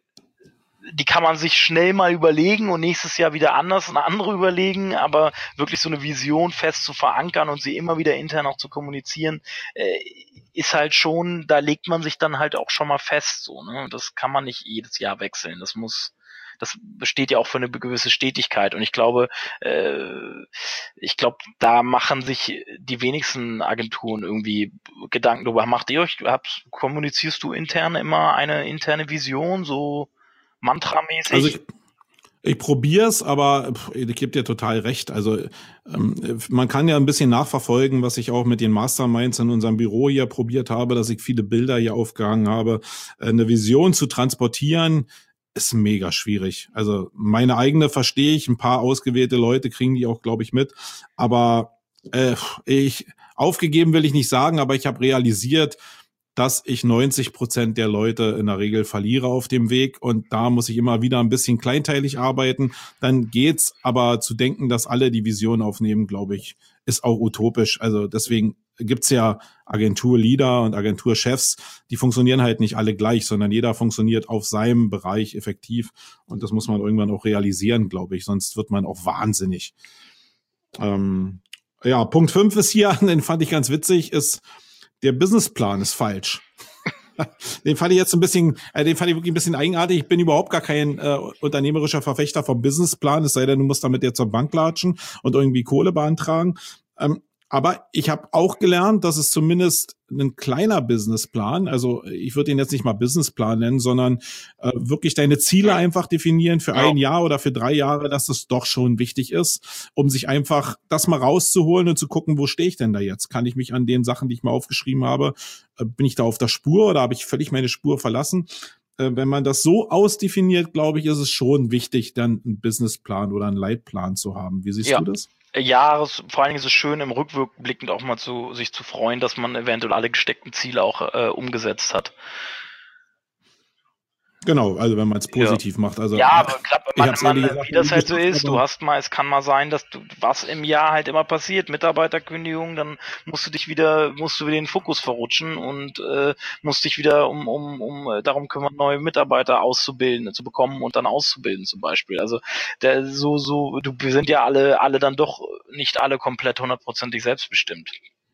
[SPEAKER 3] die kann man sich schnell mal überlegen und nächstes Jahr wieder anders eine andere überlegen, aber wirklich so eine Vision fest zu verankern und sie immer wieder intern auch zu kommunizieren, äh, ist halt schon, da legt man sich dann halt auch schon mal fest, so, ne? Das kann man nicht jedes Jahr wechseln, das muss, das besteht ja auch für eine gewisse Stetigkeit und ich glaube, äh, ich glaube, da machen sich die wenigsten Agenturen irgendwie Gedanken darüber. Macht ihr euch, habt, kommunizierst du intern immer eine interne Vision, so mantramäßig?
[SPEAKER 2] Also ich, ich probiere es, aber ich gebe dir total recht. Also ähm, man kann ja ein bisschen nachverfolgen, was ich auch mit den Masterminds in unserem Büro hier probiert habe, dass ich viele Bilder hier aufgehangen habe. Eine Vision zu transportieren ist mega schwierig. Also meine eigene verstehe ich, ein paar ausgewählte Leute kriegen die auch, glaube ich, mit. Aber äh, ich aufgegeben will ich nicht sagen, aber ich habe realisiert, dass ich neunzig Prozent der Leute in der Regel verliere auf dem Weg und da muss ich immer wieder ein bisschen kleinteilig arbeiten. Dann geht's, aber zu denken, dass alle die Vision aufnehmen, glaube ich, ist auch utopisch. Also deswegen gibt's ja Agenturleader und Agenturchefs, die funktionieren halt nicht alle gleich, sondern jeder funktioniert auf seinem Bereich effektiv und das muss man irgendwann auch realisieren, glaube ich, sonst wird man auch wahnsinnig. Ähm, ja, Punkt fünf ist hier, den fand ich ganz witzig, ist der Businessplan ist falsch. Den fand ich jetzt ein bisschen, äh, den fand ich wirklich ein bisschen eigenartig. Ich bin überhaupt gar kein äh, unternehmerischer Verfechter vom Businessplan, es sei denn, du musst damit jetzt zur Bank latschen und irgendwie Kohle beantragen. Ähm, aber ich habe auch gelernt, dass es zumindest ein kleiner Businessplan, also ich würde ihn jetzt nicht mal Businessplan nennen, sondern äh, wirklich deine Ziele einfach definieren für ja. ein Jahr oder für drei Jahre, dass das doch schon wichtig ist, um sich einfach das mal rauszuholen und zu gucken, wo stehe ich denn da jetzt? Kann ich mich an den Sachen, die ich mal aufgeschrieben habe, äh, bin ich da auf der Spur oder habe ich völlig meine Spur verlassen? Äh, wenn man das so ausdefiniert, glaube ich, ist es schon wichtig, dann einen Businessplan oder einen Leitplan zu haben. Wie siehst ja. du das?
[SPEAKER 3] Ja, es, vor allen Dingen ist es schön, im Rückblickend auch mal zu sich zu freuen, dass man eventuell alle gesteckten Ziele auch äh, umgesetzt hat.
[SPEAKER 2] Genau, also wenn man es positiv
[SPEAKER 3] ja.
[SPEAKER 2] macht. Also
[SPEAKER 3] ja, aber klar, man, man,
[SPEAKER 2] gesagt,
[SPEAKER 3] wie das halt so ist, du hast mal, es kann mal sein, dass du, was im Jahr halt immer passiert, Mitarbeiterkündigung, dann musst du dich wieder, musst du wieder den Fokus verrutschen und äh, musst dich wieder um, um, um darum kümmern, neue Mitarbeiter auszubilden, zu bekommen und dann auszubilden zum Beispiel. Also der, so, so, du, wir sind ja alle, alle dann doch nicht alle komplett hundertprozentig selbstbestimmt.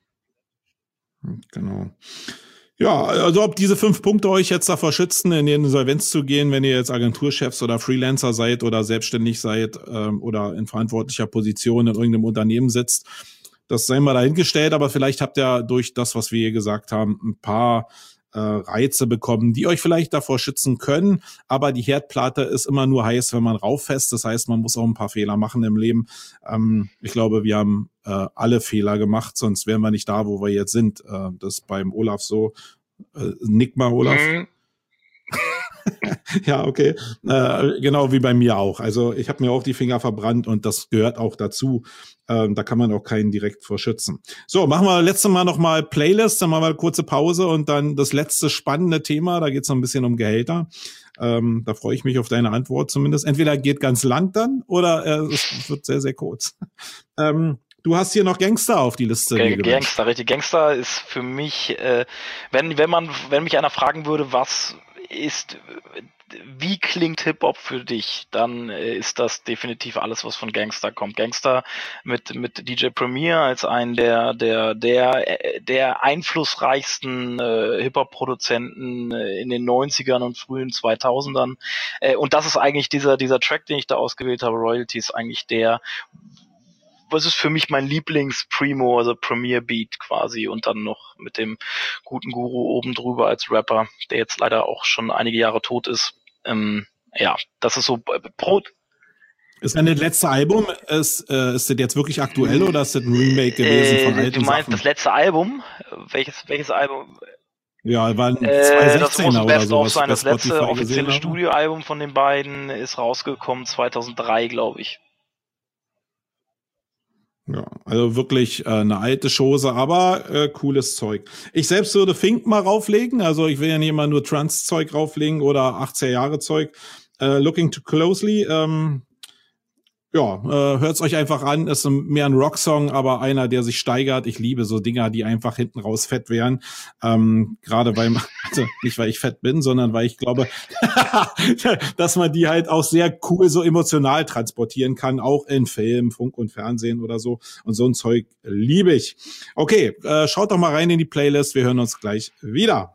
[SPEAKER 2] Genau. Ja, also ob diese fünf Punkte euch jetzt davor schützen, in die Insolvenz zu gehen, wenn ihr jetzt Agenturchefs oder Freelancer seid oder selbstständig seid ähm, oder in verantwortlicher Position in irgendeinem Unternehmen sitzt, das sei mal dahingestellt, aber vielleicht habt ihr durch das, was wir hier gesagt haben, ein paar äh, Reize bekommen, die euch vielleicht davor schützen können, aber die Herdplatte ist immer nur heiß, wenn man rauffasst, das heißt, man muss auch ein paar Fehler machen im Leben. Ähm, ich glaube, wir haben äh, alle Fehler gemacht, sonst wären wir nicht da, wo wir jetzt sind. Äh, das ist beim Olaf so. Äh, nick mal, Olaf. Mhm. Ja, okay. Äh, genau wie bei mir auch. Also ich habe mir auch die Finger verbrannt und das gehört auch dazu. Ähm, da kann man auch keinen direkt vor schützen. So, machen wir letztes Mal nochmal Playlist, dann machen wir eine kurze Pause und dann das letzte spannende Thema. Da geht es noch ein bisschen um Gehälter. Ähm, da freue ich mich auf deine Antwort zumindest. Entweder geht ganz lang dann oder äh, es wird sehr, sehr kurz. ähm, Du hast hier noch Gangster auf die Liste.
[SPEAKER 3] G- Gangster, richtig. Gangster ist für mich, äh, wenn, wenn man, wenn mich einer fragen würde, was ist, wie klingt Hip-Hop für dich, dann äh, ist das definitiv alles, was von Gangster kommt. Gangster mit, mit D J Premier als einen der, der, der, der einflussreichsten äh, Hip-Hop-Produzenten äh, in den neunzigern und frühen zweitausendern. Äh, und das ist eigentlich dieser, dieser Track, den ich da ausgewählt habe, Royalty, ist eigentlich der, was ist für mich mein Lieblings-Primo, also Premier-Beat quasi und dann noch mit dem guten Guru oben drüber als Rapper, der jetzt leider auch schon einige Jahre tot ist. Ähm, ja, das ist so Brot.
[SPEAKER 2] Ist dein letztes Album, ist, äh, ist das jetzt wirklich aktuell oder ist das ein Remake gewesen von
[SPEAKER 3] äh,
[SPEAKER 2] alten
[SPEAKER 3] Du meinst
[SPEAKER 2] Sachen?
[SPEAKER 3] Das letzte Album? Welches, welches Album?
[SPEAKER 2] Ja, war ein
[SPEAKER 3] Äh, das muss
[SPEAKER 2] zweitausendsechzehner oder
[SPEAKER 3] Best
[SPEAKER 2] so,
[SPEAKER 3] of
[SPEAKER 2] was
[SPEAKER 3] sein.
[SPEAKER 2] ich bei
[SPEAKER 3] Das letzte
[SPEAKER 2] Spotify
[SPEAKER 3] offizielle
[SPEAKER 2] gesehen habe.
[SPEAKER 3] Studioalbum von den beiden ist rausgekommen zweitausenddrei, glaube ich.
[SPEAKER 2] Ja, also wirklich äh, eine alte Chose, aber äh, cooles Zeug. Ich selbst würde Fink mal rauflegen, also ich will ja nicht immer nur Trance-Zeug rauflegen oder achtziger Jahre Zeug. Äh, Looking Too Closely, ähm, ja, äh, hört's euch einfach an, ist mehr ein Rocksong, aber einer, der sich steigert. Ich liebe so Dinger, die einfach hinten raus fett wären. Ähm, gerade weil man, also nicht weil ich fett bin, sondern weil ich glaube, dass man die halt auch sehr cool so emotional transportieren kann, auch in Film, Funk und Fernsehen oder so. Und so ein Zeug liebe ich. Okay, äh, schaut doch mal rein in die Playlist. Wir hören uns gleich wieder.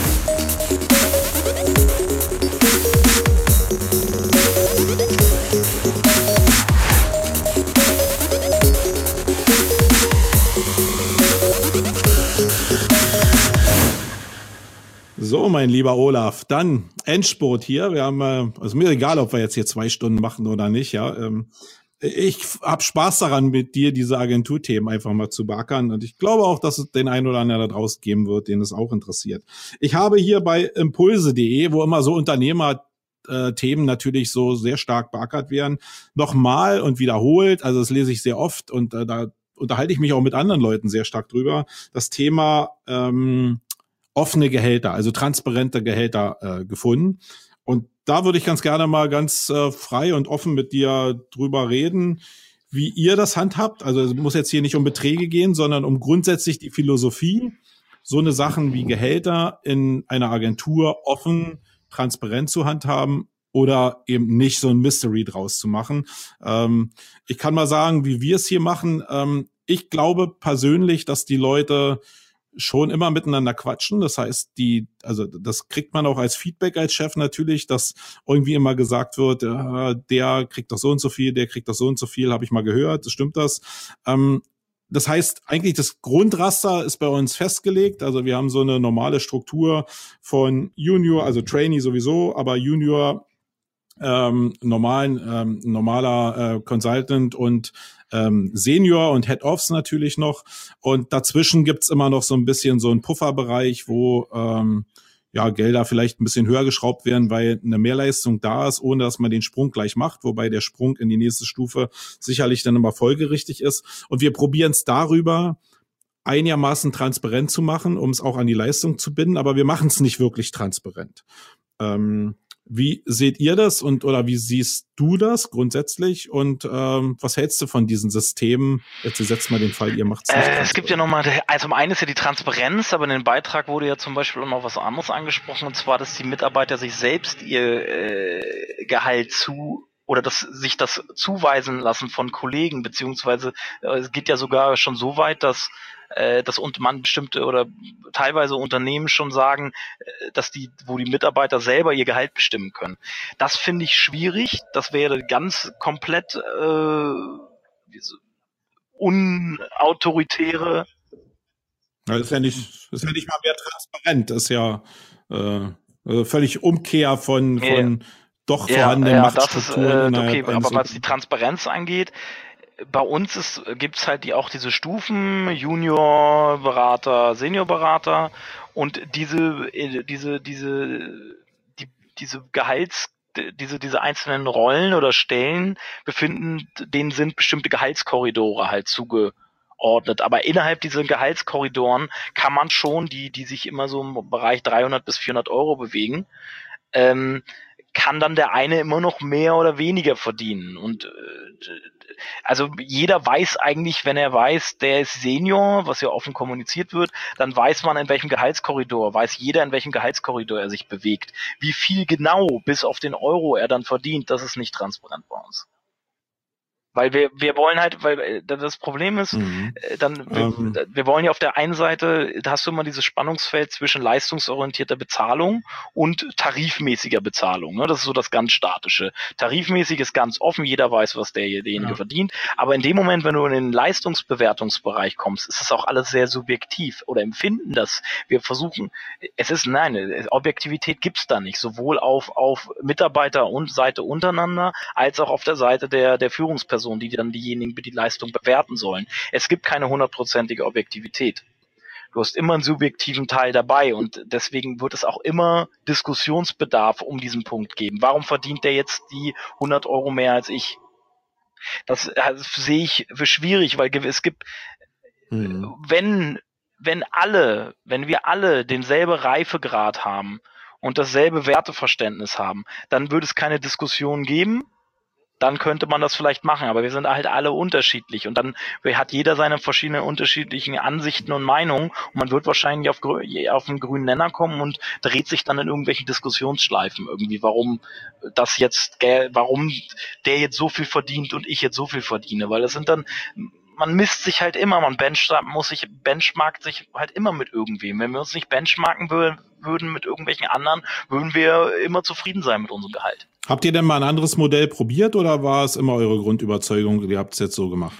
[SPEAKER 2] So, mein lieber Olaf, dann Endspurt hier. Wir haben, äh, also mir egal, ob wir jetzt hier zwei Stunden machen oder nicht, ja. Ähm, ich hab Spaß daran, mit dir diese Agenturthemen einfach mal zu beackern und ich glaube auch, dass es den einen oder anderen da draußen geben wird, den es auch interessiert. Ich habe hier bei impulse punkt de, wo immer so Unternehmerthemen natürlich so sehr stark beackert werden, nochmal und wiederholt, also das lese ich sehr oft und äh, da unterhalte ich mich auch mit anderen Leuten sehr stark drüber, das Thema ähm, offene Gehälter, also transparente Gehälter äh, gefunden. Und da würde ich ganz gerne mal ganz äh, frei und offen mit dir drüber reden, wie ihr das handhabt. Also es muss jetzt hier nicht um Beträge gehen, sondern um grundsätzlich die Philosophie, so eine Sachen wie Gehälter in einer Agentur offen, transparent zu handhaben oder eben nicht so ein Mystery draus zu machen. Ähm, ich kann mal sagen, wie wir es hier machen. Ähm, ich glaube persönlich, dass die Leute schon immer miteinander quatschen. Das heißt, die, also das kriegt man auch als Feedback als Chef natürlich, dass irgendwie immer gesagt wird, äh, der kriegt doch so und so viel, der kriegt doch so und so viel, habe ich mal gehört, stimmt das? Ähm, das heißt, eigentlich das Grundraster ist bei uns festgelegt. Also wir haben so eine normale Struktur von Junior, also Trainee sowieso, aber Junior, ähm, normalen, ähm, normaler äh, Consultant und ähm, Senior und Head-Offs natürlich noch. Und dazwischen gibt's immer noch so ein bisschen so einen Pufferbereich, wo ähm, ja Gelder vielleicht ein bisschen höher geschraubt werden, weil eine Mehrleistung da ist, ohne dass man den Sprung gleich macht, wobei der Sprung in die nächste Stufe sicherlich dann immer folgerichtig ist. Und wir probieren es darüber einigermaßen transparent zu machen, um es auch an die Leistung zu binden, aber wir machen es nicht wirklich transparent. Ähm, Wie seht ihr das und oder wie siehst du das grundsätzlich und ähm, was hältst du von diesen Systemen? Jetzt setzt mal den Fall, ihr macht's nicht.
[SPEAKER 3] Äh, es gibt ja nochmal, also zum einen ist ja die Transparenz, aber in dem Beitrag wurde ja zum Beispiel auch noch was anderes angesprochen, und zwar, dass die Mitarbeiter sich selbst ihr äh, Gehalt zu oder dass sich das zuweisen lassen von Kollegen, beziehungsweise äh, es geht ja sogar schon so weit, dass äh, dass und man bestimmte oder teilweise Unternehmen schon sagen, äh, dass die, wo die Mitarbeiter selber ihr Gehalt bestimmen können. Das finde ich schwierig. Das wäre ganz komplett äh, unautoritäre.
[SPEAKER 2] Ja, das ist ja nicht, das ist ja nicht mal mehr transparent. Das ist ja äh, also völlig Umkehr von von ja. doch vorhandenen
[SPEAKER 3] ja, ja,
[SPEAKER 2] Machtstrukturen.
[SPEAKER 3] Das ist, äh, okay, aber was die Transparenz angeht, bei uns ist, gibt's halt die auch diese Stufen, Junior-Berater, Senior-Berater, und diese, diese, diese, die diese Gehalts diese diese einzelnen Rollen oder Stellen befinden, denen sind bestimmte Gehaltskorridore halt zugeordnet. Aber innerhalb dieser Gehaltskorridoren kann man schon, die die sich immer so im Bereich dreihundert bis vierhundert Euro bewegen, ähm, kann dann der eine immer noch mehr oder weniger verdienen. Und äh, also jeder weiß eigentlich, wenn er weiß, der ist Senior, was ja offen kommuniziert wird, dann weiß man, in welchem Gehaltskorridor, weiß jeder, in welchem Gehaltskorridor er sich bewegt. Wie viel genau bis auf den Euro er dann verdient, das ist nicht transparent bei uns. Weil wir wir wollen halt, weil das Problem ist, mhm. dann wir, ähm. wir wollen ja auf der einen Seite, da hast du immer dieses Spannungsfeld zwischen leistungsorientierter Bezahlung und tarifmäßiger Bezahlung. Ne? Das ist so das ganz Statische. Tarifmäßig ist ganz offen, jeder weiß, was derjenige ja. verdient. Aber in dem Moment, wenn du in den Leistungsbewertungsbereich kommst, ist das auch alles sehr subjektiv oder empfinden das. Wir versuchen, es ist, nein, Objektivität gibt's da nicht, sowohl auf auf Mitarbeiter und Seite untereinander, als auch auf der Seite der der Führungsperson, die dann diejenigen die Leistung bewerten sollen. Es gibt keine hundertprozentige Objektivität. Du hast immer einen subjektiven Teil dabei und deswegen wird es auch immer Diskussionsbedarf um diesen Punkt geben. Warum verdient der jetzt die hundert Euro mehr als ich? Das also, sehe ich für schwierig, weil es gibt, mhm. wenn, wenn alle, wenn wir alle denselben Reifegrad haben und dasselbe Werteverständnis haben, dann würde es keine Diskussion geben. Dann könnte man das vielleicht machen, aber wir sind halt alle unterschiedlich und dann hat jeder seine verschiedenen unterschiedlichen Ansichten und Meinungen und man wird wahrscheinlich auf, auf einen grünen Nenner kommen und dreht sich dann in irgendwelchen Diskussionsschleifen irgendwie, warum das jetzt, warum der jetzt so viel verdient und ich jetzt so viel verdiene, weil das sind dann, man misst sich halt immer, man bench, muss sich, benchmarkt sich halt immer mit irgendwem. Wenn wir uns nicht benchmarken würden, würden mit irgendwelchen anderen, würden wir immer zufrieden sein mit unserem Gehalt.
[SPEAKER 2] Habt ihr denn mal ein anderes Modell probiert oder war es immer eure Grundüberzeugung, ihr habt es jetzt so gemacht?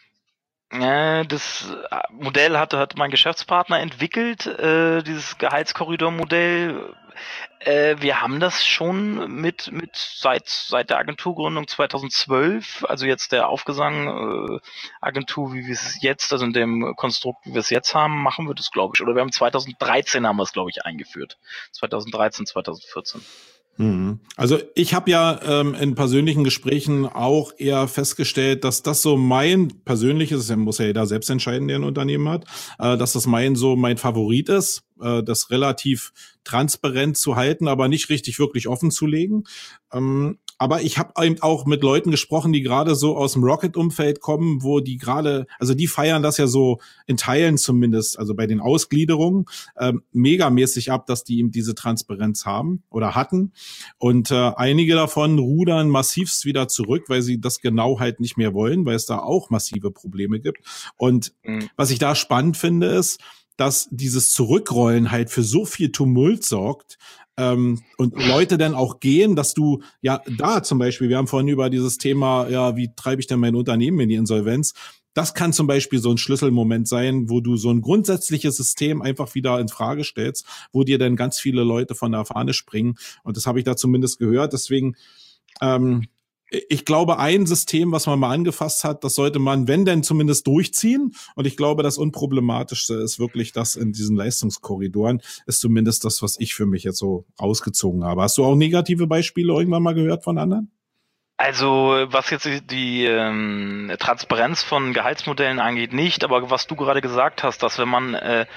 [SPEAKER 3] Das Modell hat, hat mein Geschäftspartner entwickelt, äh, dieses Gehaltskorridormodell. Äh, wir haben das schon mit mit seit seit der Agenturgründung zweitausendzwölf, also jetzt der Aufgesang äh, Agentur, wie wir es jetzt, also in dem Konstrukt, wie wir es jetzt haben, machen wir das, glaube ich. Oder wir haben zweitausenddreizehn haben wir es, glaube ich, eingeführt. zweitausenddreizehn, zweitausendvierzehn.
[SPEAKER 2] Also ich habe ja ähm, in persönlichen Gesprächen auch eher festgestellt, dass das so mein persönliches, das muss ja jeder selbst entscheiden, der ein Unternehmen hat, äh, dass das mein so mein Favorit ist, äh, das relativ transparent zu halten, aber nicht richtig wirklich offen zu legen. Ähm, aber ich habe eben auch mit Leuten gesprochen, die gerade so aus dem Rocket-Umfeld kommen, wo die gerade, also die feiern das ja so in Teilen zumindest, also bei den Ausgliederungen, ähm, megamäßig ab, dass die eben diese Transparenz haben oder hatten. Und äh, einige davon rudern massivst wieder zurück, weil sie das genau halt nicht mehr wollen, weil es da auch massive Probleme gibt. Und mhm. was ich da spannend finde, ist, dass dieses Zurückrollen halt für so viel Tumult sorgt, ähm, und Leute dann auch gehen, dass du, ja, da zum Beispiel, wir haben vorhin über dieses Thema, ja, wie treibe ich denn mein Unternehmen in die Insolvenz? Das kann zum Beispiel so ein Schlüsselmoment sein, wo du so ein grundsätzliches System einfach wieder in Frage stellst, wo dir dann ganz viele Leute von der Fahne springen. Und das habe ich da zumindest gehört. Deswegen, ähm, ich glaube, ein System, was man mal angefasst hat, das sollte man, wenn denn, zumindest durchziehen. Und ich glaube, das Unproblematischste ist wirklich das in diesen Leistungskorridoren, ist zumindest das, was ich für mich jetzt so rausgezogen habe. Hast du auch negative Beispiele irgendwann mal gehört von anderen?
[SPEAKER 3] Also was jetzt die, die ähm, Transparenz von Gehaltsmodellen angeht, nicht. Aber was du gerade gesagt hast, dass wenn man äh,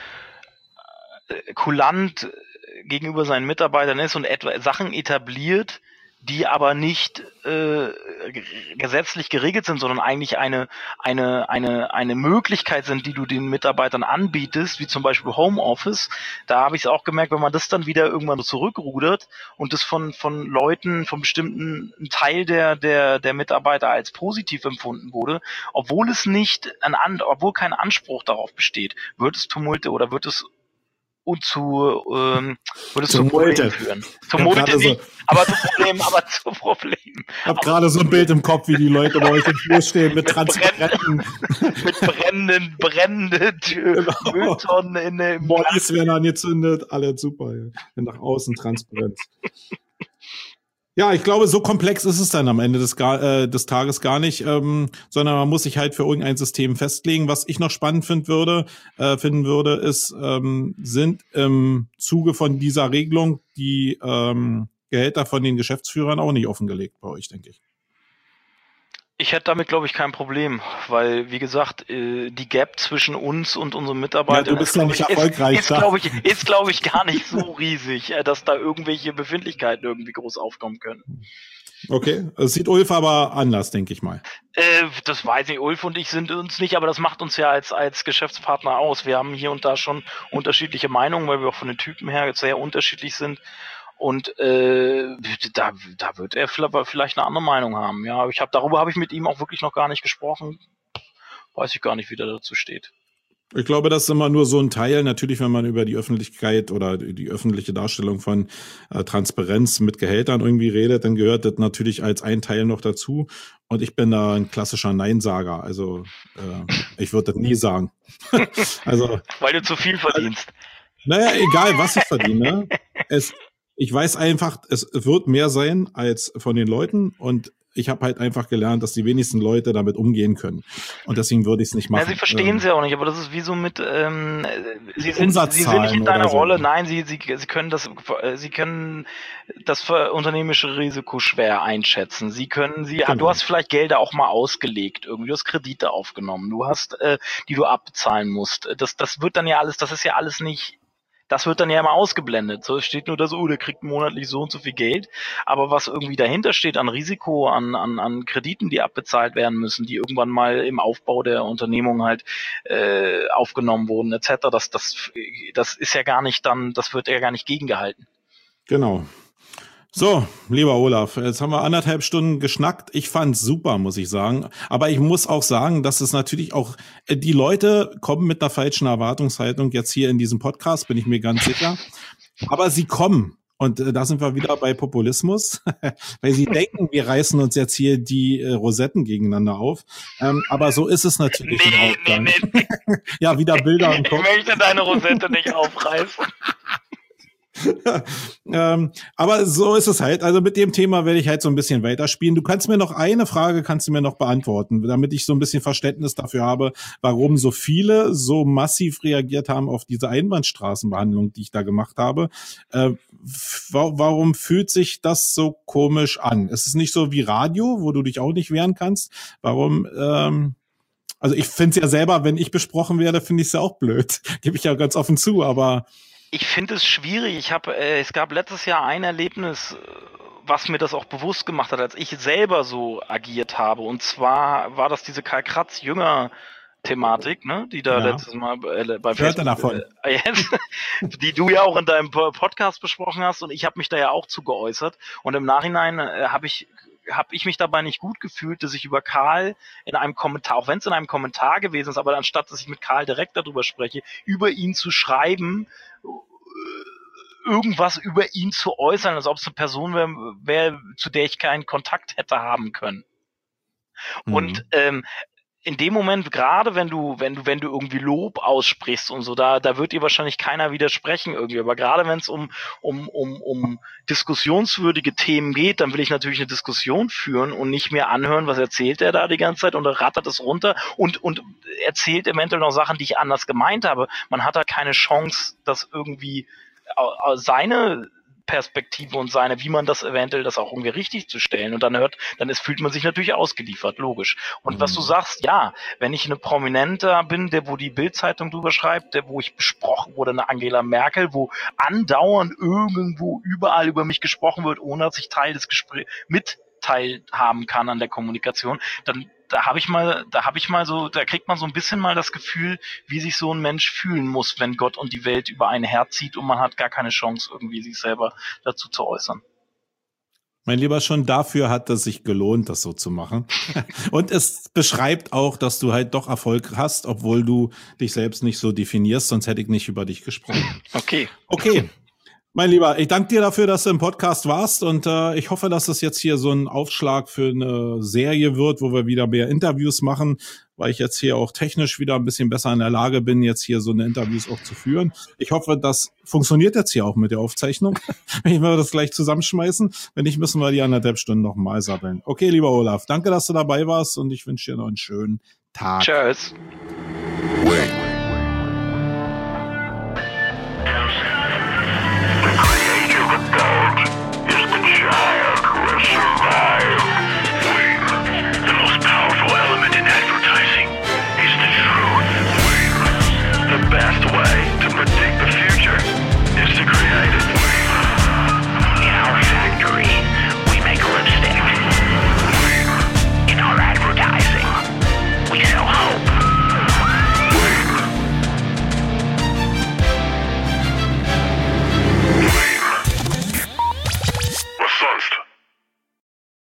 [SPEAKER 3] kulant gegenüber seinen Mitarbeitern ist und etwa Sachen etabliert, die aber nicht äh, gesetzlich geregelt sind, sondern eigentlich eine eine eine eine Möglichkeit sind, die du den Mitarbeitern anbietest, wie zum Beispiel Homeoffice. Da habe ich es auch gemerkt, wenn man das dann wieder irgendwann zurückrudert und das von von Leuten, von bestimmten Teil der der der Mitarbeiter als positiv empfunden wurde, obwohl es nicht ein obwohl kein Anspruch darauf besteht, wird es Tumulte oder wird es und zu ähm, würde es zu Problemen führen. Zu Multe nicht, so, aber zu Problemen, aber zu Problemen.
[SPEAKER 2] Ich habe gerade so ein Bild im Kopf, wie die Leute bei euch im Flur stehen mit, mit Transparenten.
[SPEAKER 3] Mit brennenden, brennenden genau. Mülltonnen in der
[SPEAKER 2] Bodies werden angezündet, alles super. Ja. Nach außen Transparenz. Ja, ich glaube, so komplex ist es dann am Ende des, äh, des Tages gar nicht, ähm, sondern man muss sich halt für irgendein System festlegen. Was ich noch spannend finden würde, äh, finden würde, ist, ähm, sind im Zuge von dieser Regelung die ähm, Gehälter von den Geschäftsführern auch nicht offengelegt bei euch, denke ich.
[SPEAKER 3] Ich hätte damit, glaube ich, kein Problem, weil, wie gesagt, die Gap zwischen uns und unseren Mitarbeitern
[SPEAKER 2] ja, du bist ist, ja nicht ich, erfolgreich
[SPEAKER 3] ist, ist glaube ich, ist, glaube ich, gar nicht so riesig, dass da irgendwelche Befindlichkeiten irgendwie groß aufkommen können.
[SPEAKER 2] Okay, das sieht Ulf aber anders, denke ich mal.
[SPEAKER 3] Äh, das weiß ich, Ulf und ich sind uns nicht, aber das macht uns ja als, als Geschäftspartner aus. Wir haben hier und da schon unterschiedliche Meinungen, weil wir auch von den Typen her sehr unterschiedlich sind. Und äh, da, da wird er vielleicht eine andere Meinung haben. Ja, ich habe darüber habe ich mit ihm auch wirklich noch gar nicht gesprochen. Weiß ich gar nicht, wie der dazu steht.
[SPEAKER 2] Ich glaube, das ist immer nur so ein Teil. Natürlich, wenn man über die Öffentlichkeit oder die öffentliche Darstellung von äh, Transparenz mit Gehältern irgendwie redet, dann gehört das natürlich als ein Teil noch dazu. Und ich bin da ein klassischer Neinsager. Also äh, ich würde das nie sagen. Also
[SPEAKER 3] weil du zu viel verdienst.
[SPEAKER 2] Naja, egal, was ich verdiene. Es Ich weiß einfach, es wird mehr sein als von den Leuten und ich habe halt einfach gelernt, dass die wenigsten Leute damit umgehen können. Und deswegen würde ich es nicht machen.
[SPEAKER 3] Ja, sie verstehen es ähm, ja auch nicht, aber das ist wie so mit, ähm, sie, sind, sie sind nicht in deiner so. Rolle, nein, sie, sie, sie können das, sie können das unternehmerische Risiko schwer einschätzen. Sie können, sie, genau. Du hast vielleicht Gelder auch mal ausgelegt, irgendwie, du hast Kredite aufgenommen, du hast, äh, die du abbezahlen musst. Das, das wird dann ja alles, das ist ja alles nicht, das wird dann ja immer ausgeblendet. So, es steht nur da so, oh, der kriegt monatlich so und so viel Geld. Aber was irgendwie dahinter steht an Risiko, an, an, an Krediten, die abbezahlt werden müssen, die irgendwann mal im Aufbau der Unternehmung halt äh, aufgenommen wurden, et cetera, das, das, das ist ja gar nicht dann, das wird ja gar nicht gegengehalten.
[SPEAKER 2] Genau. So, lieber Olaf, jetzt haben wir anderthalb Stunden geschnackt. Ich fand's super, muss ich sagen. Aber ich muss auch sagen, dass es natürlich auch, die Leute kommen mit einer falschen Erwartungshaltung jetzt hier in diesem Podcast, bin ich mir ganz sicher. Aber sie kommen. Und äh, da sind wir wieder bei Populismus, weil sie denken, wir reißen uns jetzt hier die äh, Rosetten gegeneinander auf. Ähm, aber so ist es natürlich
[SPEAKER 3] nee,
[SPEAKER 2] im Ausgang.
[SPEAKER 3] Nee, nee, nee.
[SPEAKER 2] Ja, wieder Bilder im Kopf.
[SPEAKER 3] Ich möchte deine Rosette nicht aufreißen.
[SPEAKER 2] ähm, aber so ist es halt. Also mit dem Thema werde ich halt so ein bisschen weiterspielen. Du kannst mir noch eine Frage, kannst du mir noch beantworten, damit ich so ein bisschen Verständnis dafür habe, warum so viele so massiv reagiert haben auf diese Einbahnstraßenbehandlung, die ich da gemacht habe. Äh, warum fühlt sich das so komisch an? Ist es nicht so wie Radio, wo du dich auch nicht wehren kannst? Warum... Ähm, also ich finde es ja selber, wenn ich besprochen werde, finde ich es ja auch blöd. Gebe ich ja ganz offen zu, aber...
[SPEAKER 3] Ich finde es schwierig. Ich habe, äh, es gab letztes Jahr ein Erlebnis, was mir das auch bewusst gemacht hat, als ich selber so agiert habe. Und zwar war das diese Karl Kratz Jünger Thematik, ne, die da ja. letztes Mal äh, bei
[SPEAKER 2] Facebook, davon.
[SPEAKER 3] Äh, die du ja auch in deinem Podcast besprochen hast und ich habe mich da ja auch zu geäußert. Und im Nachhinein äh, habe ich habe ich mich dabei nicht gut gefühlt, dass ich über Karl in einem Kommentar, auch wenn es in einem Kommentar gewesen ist, aber anstatt, dass ich mit Karl direkt darüber spreche, über ihn zu schreiben, irgendwas über ihn zu äußern, als ob es eine Person wäre, wär, zu der ich keinen Kontakt hätte haben können. Mhm. Und ähm, in dem Moment, gerade wenn du, wenn du, wenn du irgendwie Lob aussprichst und so, da, da wird dir wahrscheinlich keiner widersprechen irgendwie. Aber gerade wenn es um, um, um, um diskussionswürdige Themen geht, dann will ich natürlich eine Diskussion führen und nicht mehr anhören, was erzählt er da die ganze Zeit und er rattert es runter und, und erzählt eventuell noch Sachen, die ich anders gemeint habe. Man hat da keine Chance, das irgendwie seine Perspektive und seine, wie man das eventuell das auch irgendwie richtig zu stellen und dann hört, dann ist, fühlt man sich natürlich ausgeliefert, logisch. Und mhm. was du sagst, ja, wenn ich eine Prominenter bin, der wo die Bild-Zeitung drüber schreibt, der wo ich besprochen wurde, eine Angela Merkel, wo andauernd irgendwo überall über mich gesprochen wird, ohne dass ich Teil des Gesprächs mit teilhaben kann an der Kommunikation, dann da habe ich mal, da habe ich mal so, da kriegt man so ein bisschen mal das Gefühl, wie sich so ein Mensch fühlen muss, wenn Gott und die Welt über einen herzieht und man hat gar keine Chance, irgendwie sich selber dazu zu äußern.
[SPEAKER 2] Mein Lieber, schon dafür hat es sich gelohnt, das so zu machen. Und es beschreibt auch, dass du halt doch Erfolg hast, obwohl du dich selbst nicht so definierst, sonst hätte ich nicht über dich gesprochen.
[SPEAKER 3] Okay.
[SPEAKER 2] Okay. Mein Lieber, ich danke dir dafür, dass du im Podcast warst und äh, ich hoffe, dass das jetzt hier so ein Aufschlag für eine Serie wird, wo wir wieder mehr Interviews machen, weil ich jetzt hier auch technisch wieder ein bisschen besser in der Lage bin, jetzt hier so eine Interviews auch zu führen. Ich hoffe, das funktioniert jetzt hier auch mit der Aufzeichnung, wenn wir das gleich zusammenschmeißen. Wenn nicht, müssen wir die anderthalb Stunden noch mal sabbeln. Okay, lieber Olaf, danke, dass du dabei warst und ich wünsche dir noch einen schönen Tag.
[SPEAKER 3] Tschüss.
[SPEAKER 1] Wait.